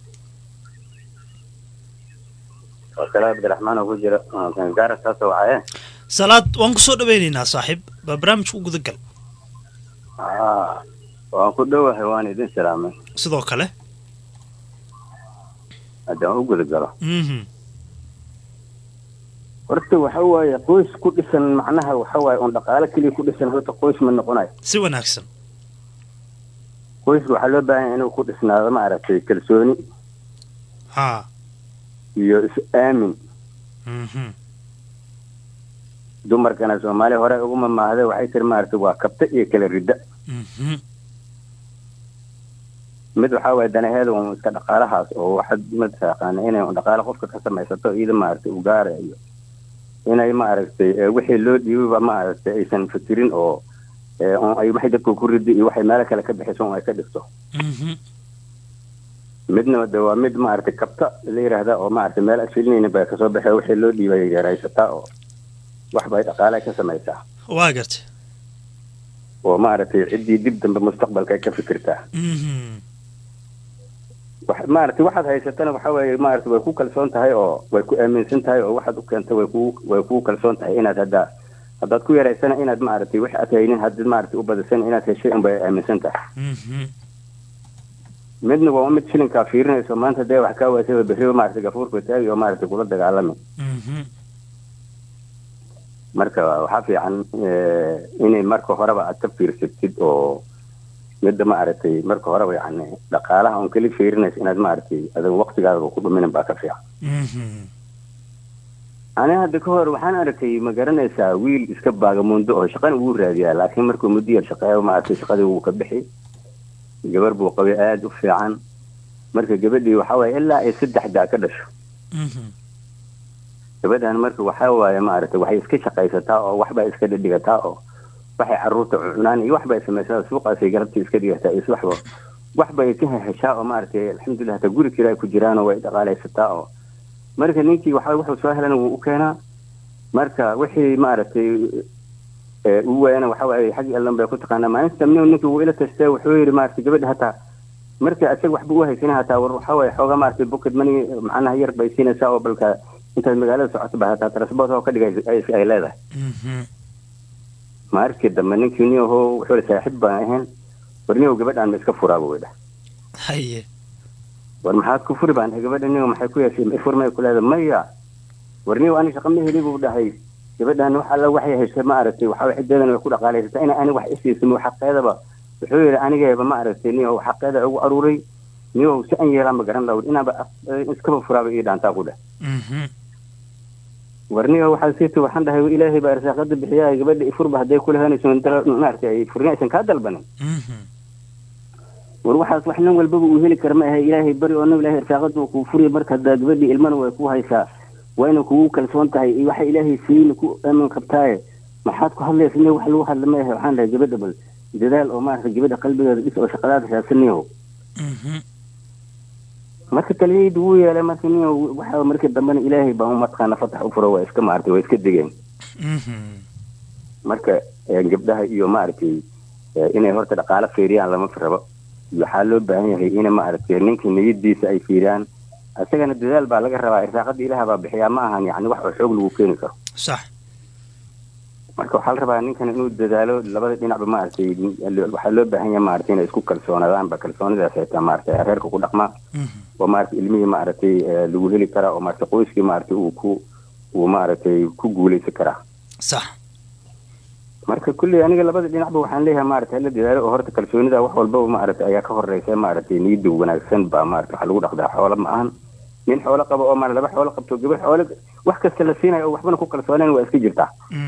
Speaker 11: والسلام عبد الرحمن أبو جرا كان جارة ساسة وعيه
Speaker 2: صلاة وانكسو دبينينا صاحب ببرامج وقذقل
Speaker 11: وانكو دوا حيواني دين سلامة
Speaker 2: صدوك له
Speaker 11: أدام وقذقل horta waxa waaye qoys ku dhisan macnaha waxa waaye on dhaqaale kaliya ku dhisan horta qoys ma noqonayo
Speaker 2: si wanaagsan
Speaker 11: qoysku waxaa loo baahan yahay inuu ku dhisnaado maaragtay kalsooni iyo is-aamin dumarkana soomaali hore uguma maahda waxay tiri maaragtay waa kabta iyo kala ridda mid waxaa waaye danaheeda un iska dhaqaalahaas oo waxaad mataqaana inay un dhaqaale qofka ka samaysato iyada maaragtay u gaarayo inay maaragtay wixii loo dhiibaba maaragtay aysan fikirin oo ay waxay dadku ku ridi iyo waxay meelo kale ka bixiso oo ay ka dhigto midna waa mid maaragtay kabta la yiraahdaa oo maaragtay meel asfilinayna baa kasoo baxay wixii loo dhiibay yaraysataa oo wax bay dhaqaale ka samaysaa
Speaker 2: waa gartay
Speaker 11: oo maaragtay ciddii dib dambe mustaqbalka ay ka fikirtaa maaragtay waxaad haysatana waxa weeye maaragtay way ku kalsoon tahay oo way ku aaminsan tahay oo waxaad u keentay way ku kalsoon tahay inaad haddaad ku yaraysana inaad maaragtay wax aad haynin haddaad maaragtay u badasan inaad heshay unbay aaminsan tahay midna waa mid shilinkaa fiirinayso maanta dee wax kaa waasaba berriba maaragtay gafuurka taagi oo maaragtay kula dagaalami marka waxaa fiican inay marka horeba aad ka fiirsatid oo midda maaragtay marka horeba yani dhaqaalaha on keli fiirinaysa inaad maaragtay adiga waqtigaadaba ku dhuminin baa ka fiican aniga hadda ka hor waxaan arkay ma garanaysaa wiil iska baagamundo oo shaqana ugu raadiyaa laakiin markuu muddo yar shaqeeyo maaragtay shaqadii wuu ka bixi gabar buu qabay aada u fiican marka gabadhii waxaa waaye ilaa ay 3 daa ka dhasho gabadhan marka waxaa waaye maaragtay waxay iska shaqaysataa oo waxbay iska dhidhigataa oo waxay carruurta cunaan iyo waxbay samaysaa suuqaasay galabtii iska dhigataa is waxbay ka heshaa oo maaragtay alxamdulilah hata guri kale ay ku jiraan oo way dhaqaalaysataa oo marka ninkii wuxuu soo helana wuu u keenaa marka wixii maaragtay uu waayana waxa waaye xagii allan bay ku taqaanaa maalinta ninkii wuu ila tastay wuxuu yidhi maaragtay gabadha hataa marka asaga waxba u haysanin hataa war waxa waaye xoogaa maaragtay pocket money macnaha yar bay siinaysaa oo balka intaad magaalada socoto ba hataa transport oo ka dhigay ay leedahay markii dambe ninkii niyaho wuxuu la saaxiib baan ahayn warniyow gabadhaan ma iska furaaba way dhah
Speaker 2: haye
Speaker 11: war maxaad ku furi baan gabadha niyow maxay ku yeeshay furmay ku leedahay maya warniyow ani shaqo ma heli buu dhahay gabadhaan wax alla waxay haysay ma aragtay waxa xideedan way ku dhaqaalaysataa in ani wax isiismo xaqeedaba wuxuu yiri anigeeba ma aragtay niyow xaqeeda ugu aruuray niyow si an yeelan ma garan lahayd inaaba iskaba furaaba ii dhaantaa ku dhah warniyow waxaa siito waxaan dhahay ilaahay baa arsaaqada bixiyaa gabadha ifurba hadday ku lahaynayso maaragtay ay furna aysan kaa dalbanin war waxaas wax nin walbaba uu heli kara ma ahay ilaahay bari oo nin ilaahay arsaaqada kuu furiya marka haddaa gabadhii ilmana way ku haysaa waa inay kugu kalsoon tahay iyo waxa ilaahay siiyeyna ku aamin qabtaaye maxaad ku hadlaysa nin wax lagu hadla ma ahay waxaan dhahay gabadha bal dadaal oo maaragtay gabadha qalbigeeda dhis oo shaqadaada raasaniyow marka taliyaydu wuu yeelay marka nin waxa markii dambena ilaahay baa mataqaana fatax u furo waa iska maaragtay waa iska degeen marka gabdhaha iyo maaragtay inay horta dhaqaale fiiriyaan lama rabo waxaa loo baahan yahay in maaragtay ninka niyadiisa ay fiiriyaan asagana dadaal baa laga rabaa irsaaqada ilaaha baa bixiyaa ma ahan yani wax oo xoog lagu keeni karo
Speaker 2: sax
Speaker 11: marka waxaa la rabaa ninkan inuu dadaalo labada dhinacba maaragtay waxaa loo baahan yahay maaragtay inay isku kalsoonaadaan ba kalsoonidaas haytaa maaragtay reerka ku dhaqmaa oo maaragtay ilmihii maaragtay lagu heli karaa oo maaragtay qoyskii maaragtay uu maaragtay ku guulaysan karaa
Speaker 2: sax
Speaker 11: marka kulli aniga labada dhinacba waxaan leeyahay maaragtay la dadaalo oo horta kalsoonida wax walbaba maaragtay ayaa ka horeysa maaragtay niyada wanaagsan baa maaragtay waxa lagu dhaqdaa xoolo ma ahan nin xoolo qabo oo maaragtay laba xoolo qabto gabar xoolo wax kasta la siinayo oo waxbana ku kalsooneen waa iska jirtaa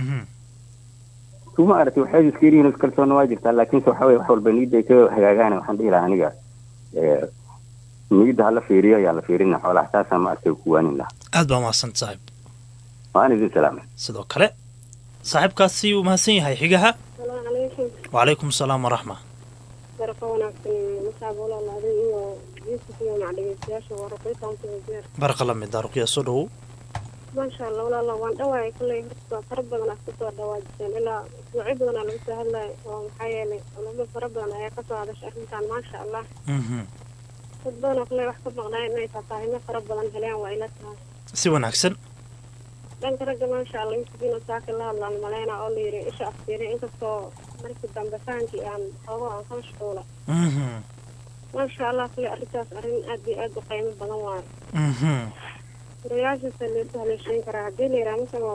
Speaker 11: ثم أردت وحاجة كثيرين الكلسون واجب لكن سو حاول بنيد كده هجاجان وحن دي لها نجا نيد هلا فيريا يلا فيرينا حول أساسا ما أرتب كوان الله
Speaker 2: أدبا ما صنت صاحب
Speaker 11: وأنا ذي سلامة
Speaker 2: صدق كله صاحب كاسي وما سين هاي حجها
Speaker 6: السلام عليكم
Speaker 2: وعليكم السلام ورحمة
Speaker 6: بركونا في مصعب ولا العظيم ويوسف يوم على الجيش ورقيتهم في الجير
Speaker 2: بارك الله من دارك يا صدو
Speaker 6: ما شاء الله ولا الله وان دواعي كله فربنا كتوا دواجين إلا وعيبنا لو سهل ومحيلي ولما فربنا يقصوا هذا الشيء كان ما شاء الله فربنا كله يحكم مغناء إنه يفتحنا فربنا هلين وإلتها
Speaker 2: سوى أحسن
Speaker 6: لأن رجل ما شاء الله يمكن ساك الله الله الملاينا أولي إيش أفكاري إنك تو مركز دم بسانكي يعني هو عن 5 طولة ما شاء الله كل أرجاس أرين أدي قيمة بنوار furayaashiisa laysu haleeshiin karaa haddii la yidhaha masaba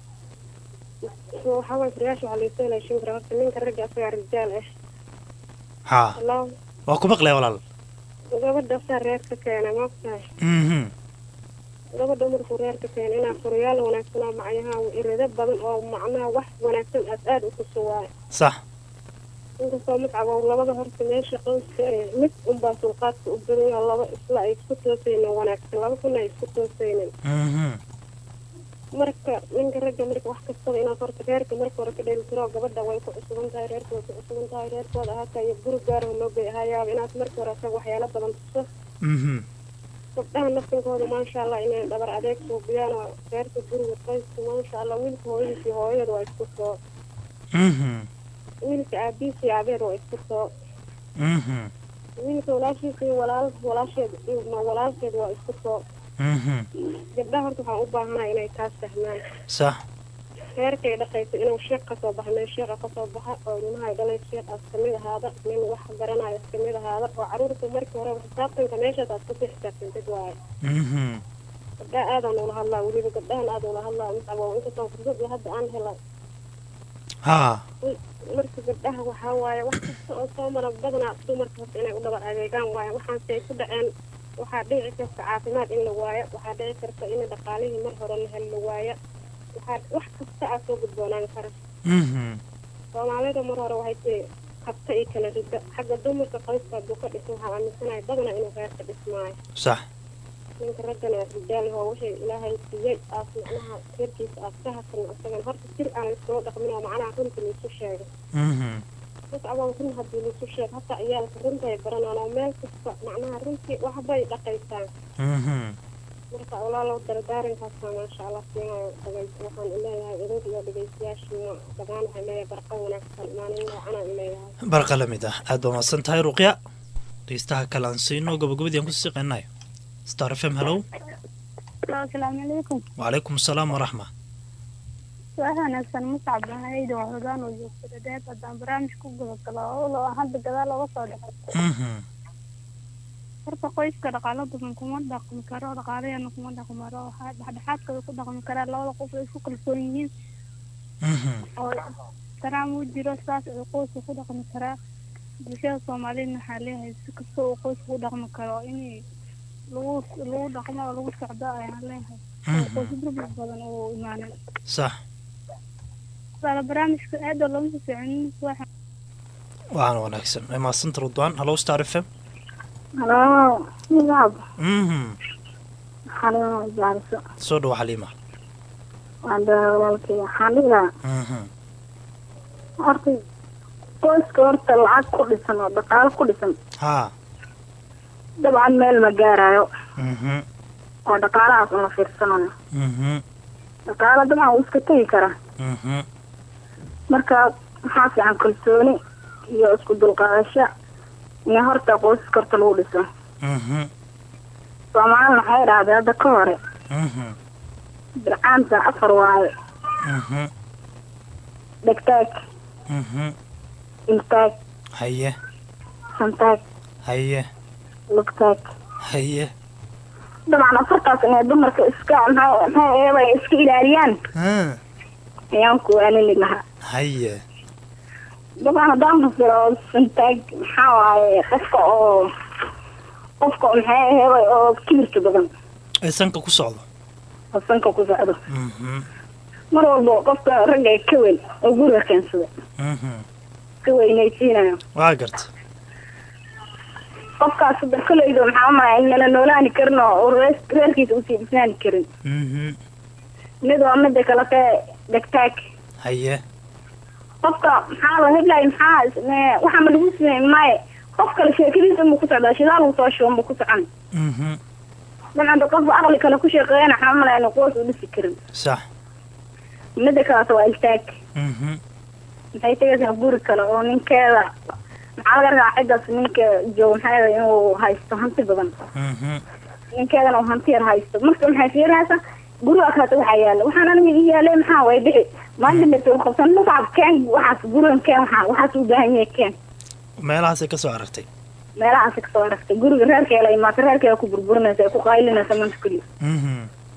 Speaker 6: waxaa waay furayaasha waxaa laysu haleeshiin karaa horta ninka ragga asagaa rijaal ah
Speaker 2: haa
Speaker 6: Hello?
Speaker 2: waa ku maqlaya walaal
Speaker 6: gabadha asaa reerka keena maogtahay gabadha markuu reerka keena inaa furayaal wanaagsan oo macnaha irado badan oo macnaha wax wanaagsan aad u tuso waaye
Speaker 2: sax
Speaker 6: inkastoo mid labada horta meesha qoyska mid unbaa sulqaadka u badan yaha laba isla ay isku toosaynin wanaagsan laba kuna ay isku toosaynin marka ninka ragga marka wax kastaba inaad horta reerka marka hore ka dheelitiro gabadha way ku cusuban tahay reerka way ku cusuban tahay reerkooda ahaata iyo guri gaaraha loo gey ahaayaaba inaad marka hore asaga waxyaalo badan tuso gabdhaha naftinkooda maasha allah inay dhabar adeeg suubiyaan oo reerka guriga qoyska maasha allah wiilka hooyadiisa iyo hooyada waa isku soo wiilka aabihiisa iyo aabeed waa isku soo wiilka walaashiisa iyo walaalkeed waa isku soo gabdhaha horta waxaan u baahanahay inay taas fahmaan
Speaker 2: sax
Speaker 6: reerkay dhaqayso inuu sheekh kasoo baxa meel sheekha kasoo baxa oo ilmahay dhalay sheekhaas kamid ahaada nin wax garanayo kamid ahaada oo caruurta markii hore xisaabtanka meeshaas aad kusii xisaabtantid waaye gabdhaha aadaan ula hadlaa weliba gabdhahan aad ula hadlaa misabo inkastoo fursad hadda aan helay
Speaker 2: haa
Speaker 6: marka gabdhaha waxaa waaye wax kasta oo soo mara badanaa dumarka horta inay u dhabar adeegaan waaye waxaanse ay ku dhaceen waxaa dhici karta caafimaad in la waayo waxaa dhici karta in dhaqaalihii mar hore la heli la waayo wax kasta aa soo gudboonaan kara soomaalida mar hore waxay tii qabta iyo kala rida xagga dumarka qoyska hadduu ka dhisan waxaa aaminsanahay badanaa inuu reerka dhismaayo
Speaker 2: sax
Speaker 6: ninka raggana rijaaliho wixii ilaahay siiyey aas macnaha reerkiisa aas ka hasan isagan horta sir aan laiskula dhaqmin oo macnaha runta laisu sheegay marka abaa run haddii laisu sheeg hataa ciyaalka runtay baranaan oo meel kasta macnaha runtii waxbay dhaqaysaan marka walaalow dardaarankaasa maasha allah siinayo dhagayso waxaan ileeyahay idink iyo dhegaystayaashiina dhamaan waxaan leeyahay barqa wanaagsan maalin noocanaan ileeyahay
Speaker 2: barqa lamid ah aad baa mahadsan tahay ruqya dhegeystaha kale aan siino gabagabadii aan kusii qeynayo star f m hello
Speaker 9: asalaamu calaykum
Speaker 2: wacalaykum asalaam waraxma
Speaker 9: wax wanaagsan muscab ahayda waa hogaan oo joogtada deed haddaan barnaamij ku gudagalo oo hadda gadaal oga soo dhexay horta qoyska dhaqaalo badan kuma dhaqmi karo dhaqaalahana kuma dhaqmi karo waxaa dhexdhexaadkooda ku dhaqmi karaa labada qof ay isku kalsoon yihiin oo taraam u jiro saas ay qoyska ku dhaqmi karaa bulshada soomaaliyadna waxaa leeyahay si kasta uu qoyska ku dhaqmi karo in lagu dhaqmo oo lagu socdo ayaan leeyahay qoys burbur badan oo imaanay
Speaker 2: sax
Speaker 9: sala barnaamijka aad oo lama fiicin
Speaker 2: waxaan wanaagsan ay maasanta rudwaan hello star f m
Speaker 9: halo nidaab xalima jaarso
Speaker 2: soo dhawo xaliima
Speaker 9: wada walaalkay xalila horta qoyska horta lacag ku dhisan oo dhaqaalo ku dhisan
Speaker 2: haa
Speaker 9: dabcan meel ma gaarayo oo dhaqaalahaas uma fiirsanayo dhaqaalo dabcan wuu iska tegi karaa marka waxaa fiican kalsooni iyo isku dulqaadasho in horta qoyska horta lagu dhiso soomaalina waxay dhahday hadda ka hore bilcaanta 4 waaye dhegtaag iltaag
Speaker 2: haye
Speaker 9: santaag
Speaker 2: haye
Speaker 9: lugtaag
Speaker 2: haye
Speaker 9: dabcan afartaas inay dumarka iska maxay iska ilaaliyaan ayaan ku aanin lahaa
Speaker 2: haye
Speaker 9: dabcan haddaan fasiro santaag maxaa waaye qofka maxay eebay oo kibirka badan
Speaker 2: ee sanka ku socdo
Speaker 9: sanka ku socdo mar walba qofka ragga ka weyn oo guriga keensada ka weynaysiinayo
Speaker 2: waa garta
Speaker 9: qofkaas dadkalaydo maxaa maay inala noolaani karin oo reerkiisa usii dhisnaani karin mid waa mida kale ka dhegtaag
Speaker 2: haye
Speaker 9: qofka maxaa la hedlay waxaa ma lagu sameyn maaye qof kale sheekadiisa inbuu ku socdaa shidaal uu soo shubo inbuu ku socon dabcan qofka aqli kale ku shaqeeyana waxaa malaya inu qoos u dhisi karin
Speaker 2: sax
Speaker 9: mida kaleas waa iltaag maxay tegaysaa guri kale oo ninkeeda maxaa laga rabaa ciddaas ninka joogo maxaa inuu haysto hanti badan ninkeedana uu hanti yar haysto marka maxay fiirinaysaa guriga kaata waxaa yaala waxaan aniga ii yaalay maxaa way dhici maalinta dhigta qabsan muscab keen waxaas gurigan keen waxaas u baahan yahay keen
Speaker 2: meelahaasay kasoo aragtay
Speaker 9: meelahaasay kasoo aragtay guriga reerkeela imaata reerkeeda ku burburinaysa ay ku qaylinaysa manta keliya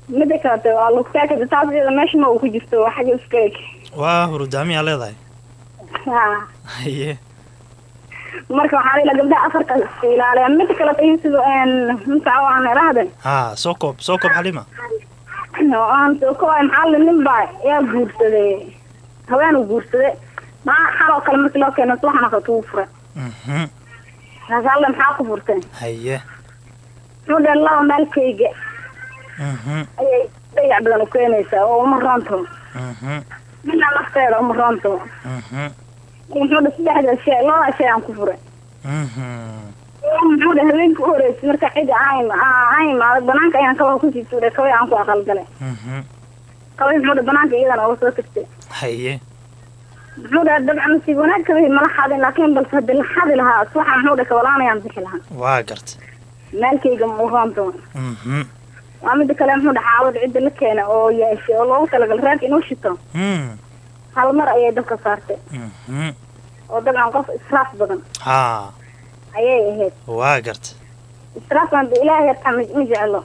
Speaker 9: mida kaleto waa lugtaakada taas iyada meesha ma uu ku jirto waa xagga iska eg
Speaker 2: waa hurdaamiyaa leedahay
Speaker 9: ha
Speaker 2: haye
Speaker 9: marka waxaa ila gabdhaha afarta iska ilaaliya mida kaleto iyo sida mutaca waan irahday
Speaker 2: soo koob xalima
Speaker 9: aan soo koobay maxaa la nin baa yaa guursaday haween uu guursaday xaloo kale markii loo keeno waxana ka tuu furay alle maxaa ku furtay
Speaker 2: haye
Speaker 9: muxuu dheh laba maalkayga ayay dayac badan u keenaysaa oo uma roonto midna nafteeda uma roonto muxuu dheh saddexda shay labada shay aan ku furay muxuu dheh habeenka u horeysay marka cidi aan imaado banaanka ayaan kaba kusii tuuray kabay aan ku aqalgalay kabay muxuu dheh banaanka iyadana uga soo tagtay
Speaker 2: haye
Speaker 9: muxuu dheh dabcan nasiib wanaag kabay mala xadin laakiin balse haddii la xadi lahaa subaxa muxuu dheh kabalaanayaan bixi lahaa
Speaker 2: waa garta
Speaker 9: maalkayga ma u roonto waa mida kale muxuu dheh xaawada cidda la keena oo yeeshay oo loogu talagal raadka inuu shito hal mar ayay dabka saartay oo dabcan qof israaf badan ayay ahayd
Speaker 2: waa garta
Speaker 9: israafkan de ilaahay yartaa ma jeclo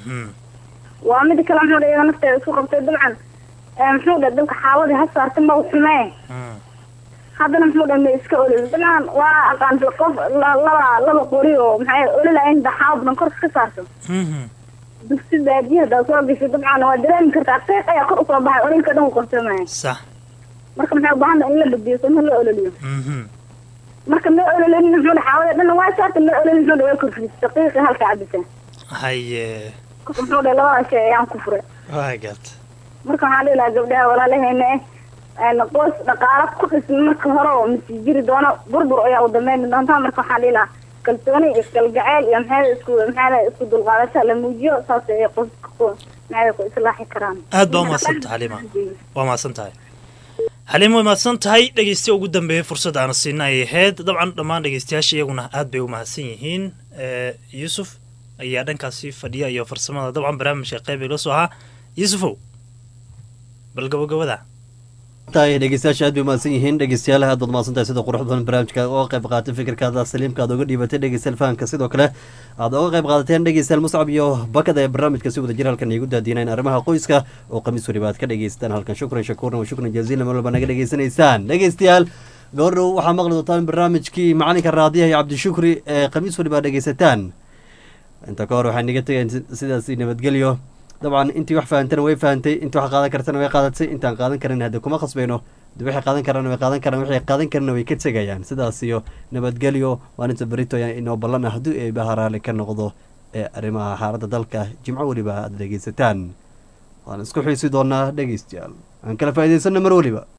Speaker 9: waa mida kale muxuu dheh iyada nafteeda isku qabtay dabcan muxuu dheh dabka xaawadii ha saartay ma u xumee haddana muxuu dheh ma iska olol dabcan waa aqaan qof laba qori oo maxay ololaa in daxaawo badan kor ka saarto dugsi baadiya hadaa soo gashay dabcan waa dareemi kartaa qiiq ayaa kor usoo baxay ololka dhan u qorsamaya
Speaker 2: sax
Speaker 9: marka maxay u baahan tahay in la badiyo soo ma la ololiyo marka ma ololin muxuu dheh xaawada dhan waa saartay ma ololin muxuu dheh way korfisay qiiqi halka cabisa
Speaker 2: haye
Speaker 9: muxuu dheh labada shay ayaan ku furay
Speaker 2: waa garta
Speaker 9: marka waxaan dhihi lahaa gabdhaha walaalahayna qoys dhaqaalo ku dhisma marka hore oo masii jiri doono burbur ayaa u dameyni doontaa marka waxaan dhihi lahaa kalsooni iyo kalgacayl iyo maxaa isku dulqaadasha la muujiyo saas ay qoyska maxay ku islaaxi karaan
Speaker 2: aad baa umahadsantahay xalima waa mahadsantahay xalima way mahadsantahay dhegeystiya ugu dambeeyay fursad aana siina ay ahayd dabcan dhammaan dhegeystayaasha iyaguna aad bay u mahadsan yihiin yuusuf ayaa dhankaasi fadhiya iyo farsamada dabcan barnaamijka qayb ay la soo ahaa yuusufow bal gabagabada
Speaker 1: dhegeystayaasha aad bay umahadsan yihiin dhegeystayaal aad baad mahadsantahay sida qurux badan barnaamijka oo qayb qaatay fikirkaada saliimka aad oga dhiibatay dhegeystayaal fahamka sidoo kale aad oga qayb qaadateen dhegeystayaal muscab iyo bakada ee barnaamijka si wada jir halkan igu daadiinayn arrimaha qoyska oo khamiis waliba aad ka dhegeysataan halkan shukran shakuurna wa shukran jaziilan mar walba naga dhegeysanaysaan dhegeystayaal goordhow waxaa maqli doontaan barnaamijkii macalinka raadiyaha iyo cabdishukri ee khamiis waliba aad dhegeysataan inta ka hor waxay naga tegeen sidaasi nabadgelyo dabcan intii wax fahantana way fahantay intii wax qaadan kartana way qaadatay intaan qaadan karin hadda kuma khasbayno de waxay qaadan karana way qaadan karaan waxay qaadan karana way ka tegayaan sidaas iyo nabadgelyo waaninta berito inoo ballan ah haddii ay baharaale ka noqdo ee arrimaha xaaladda dalka jimco weliba aad dhegeysataan waan isku xiisi doonaa dhegeystayaal aan kala faa'iidaysana mar weliba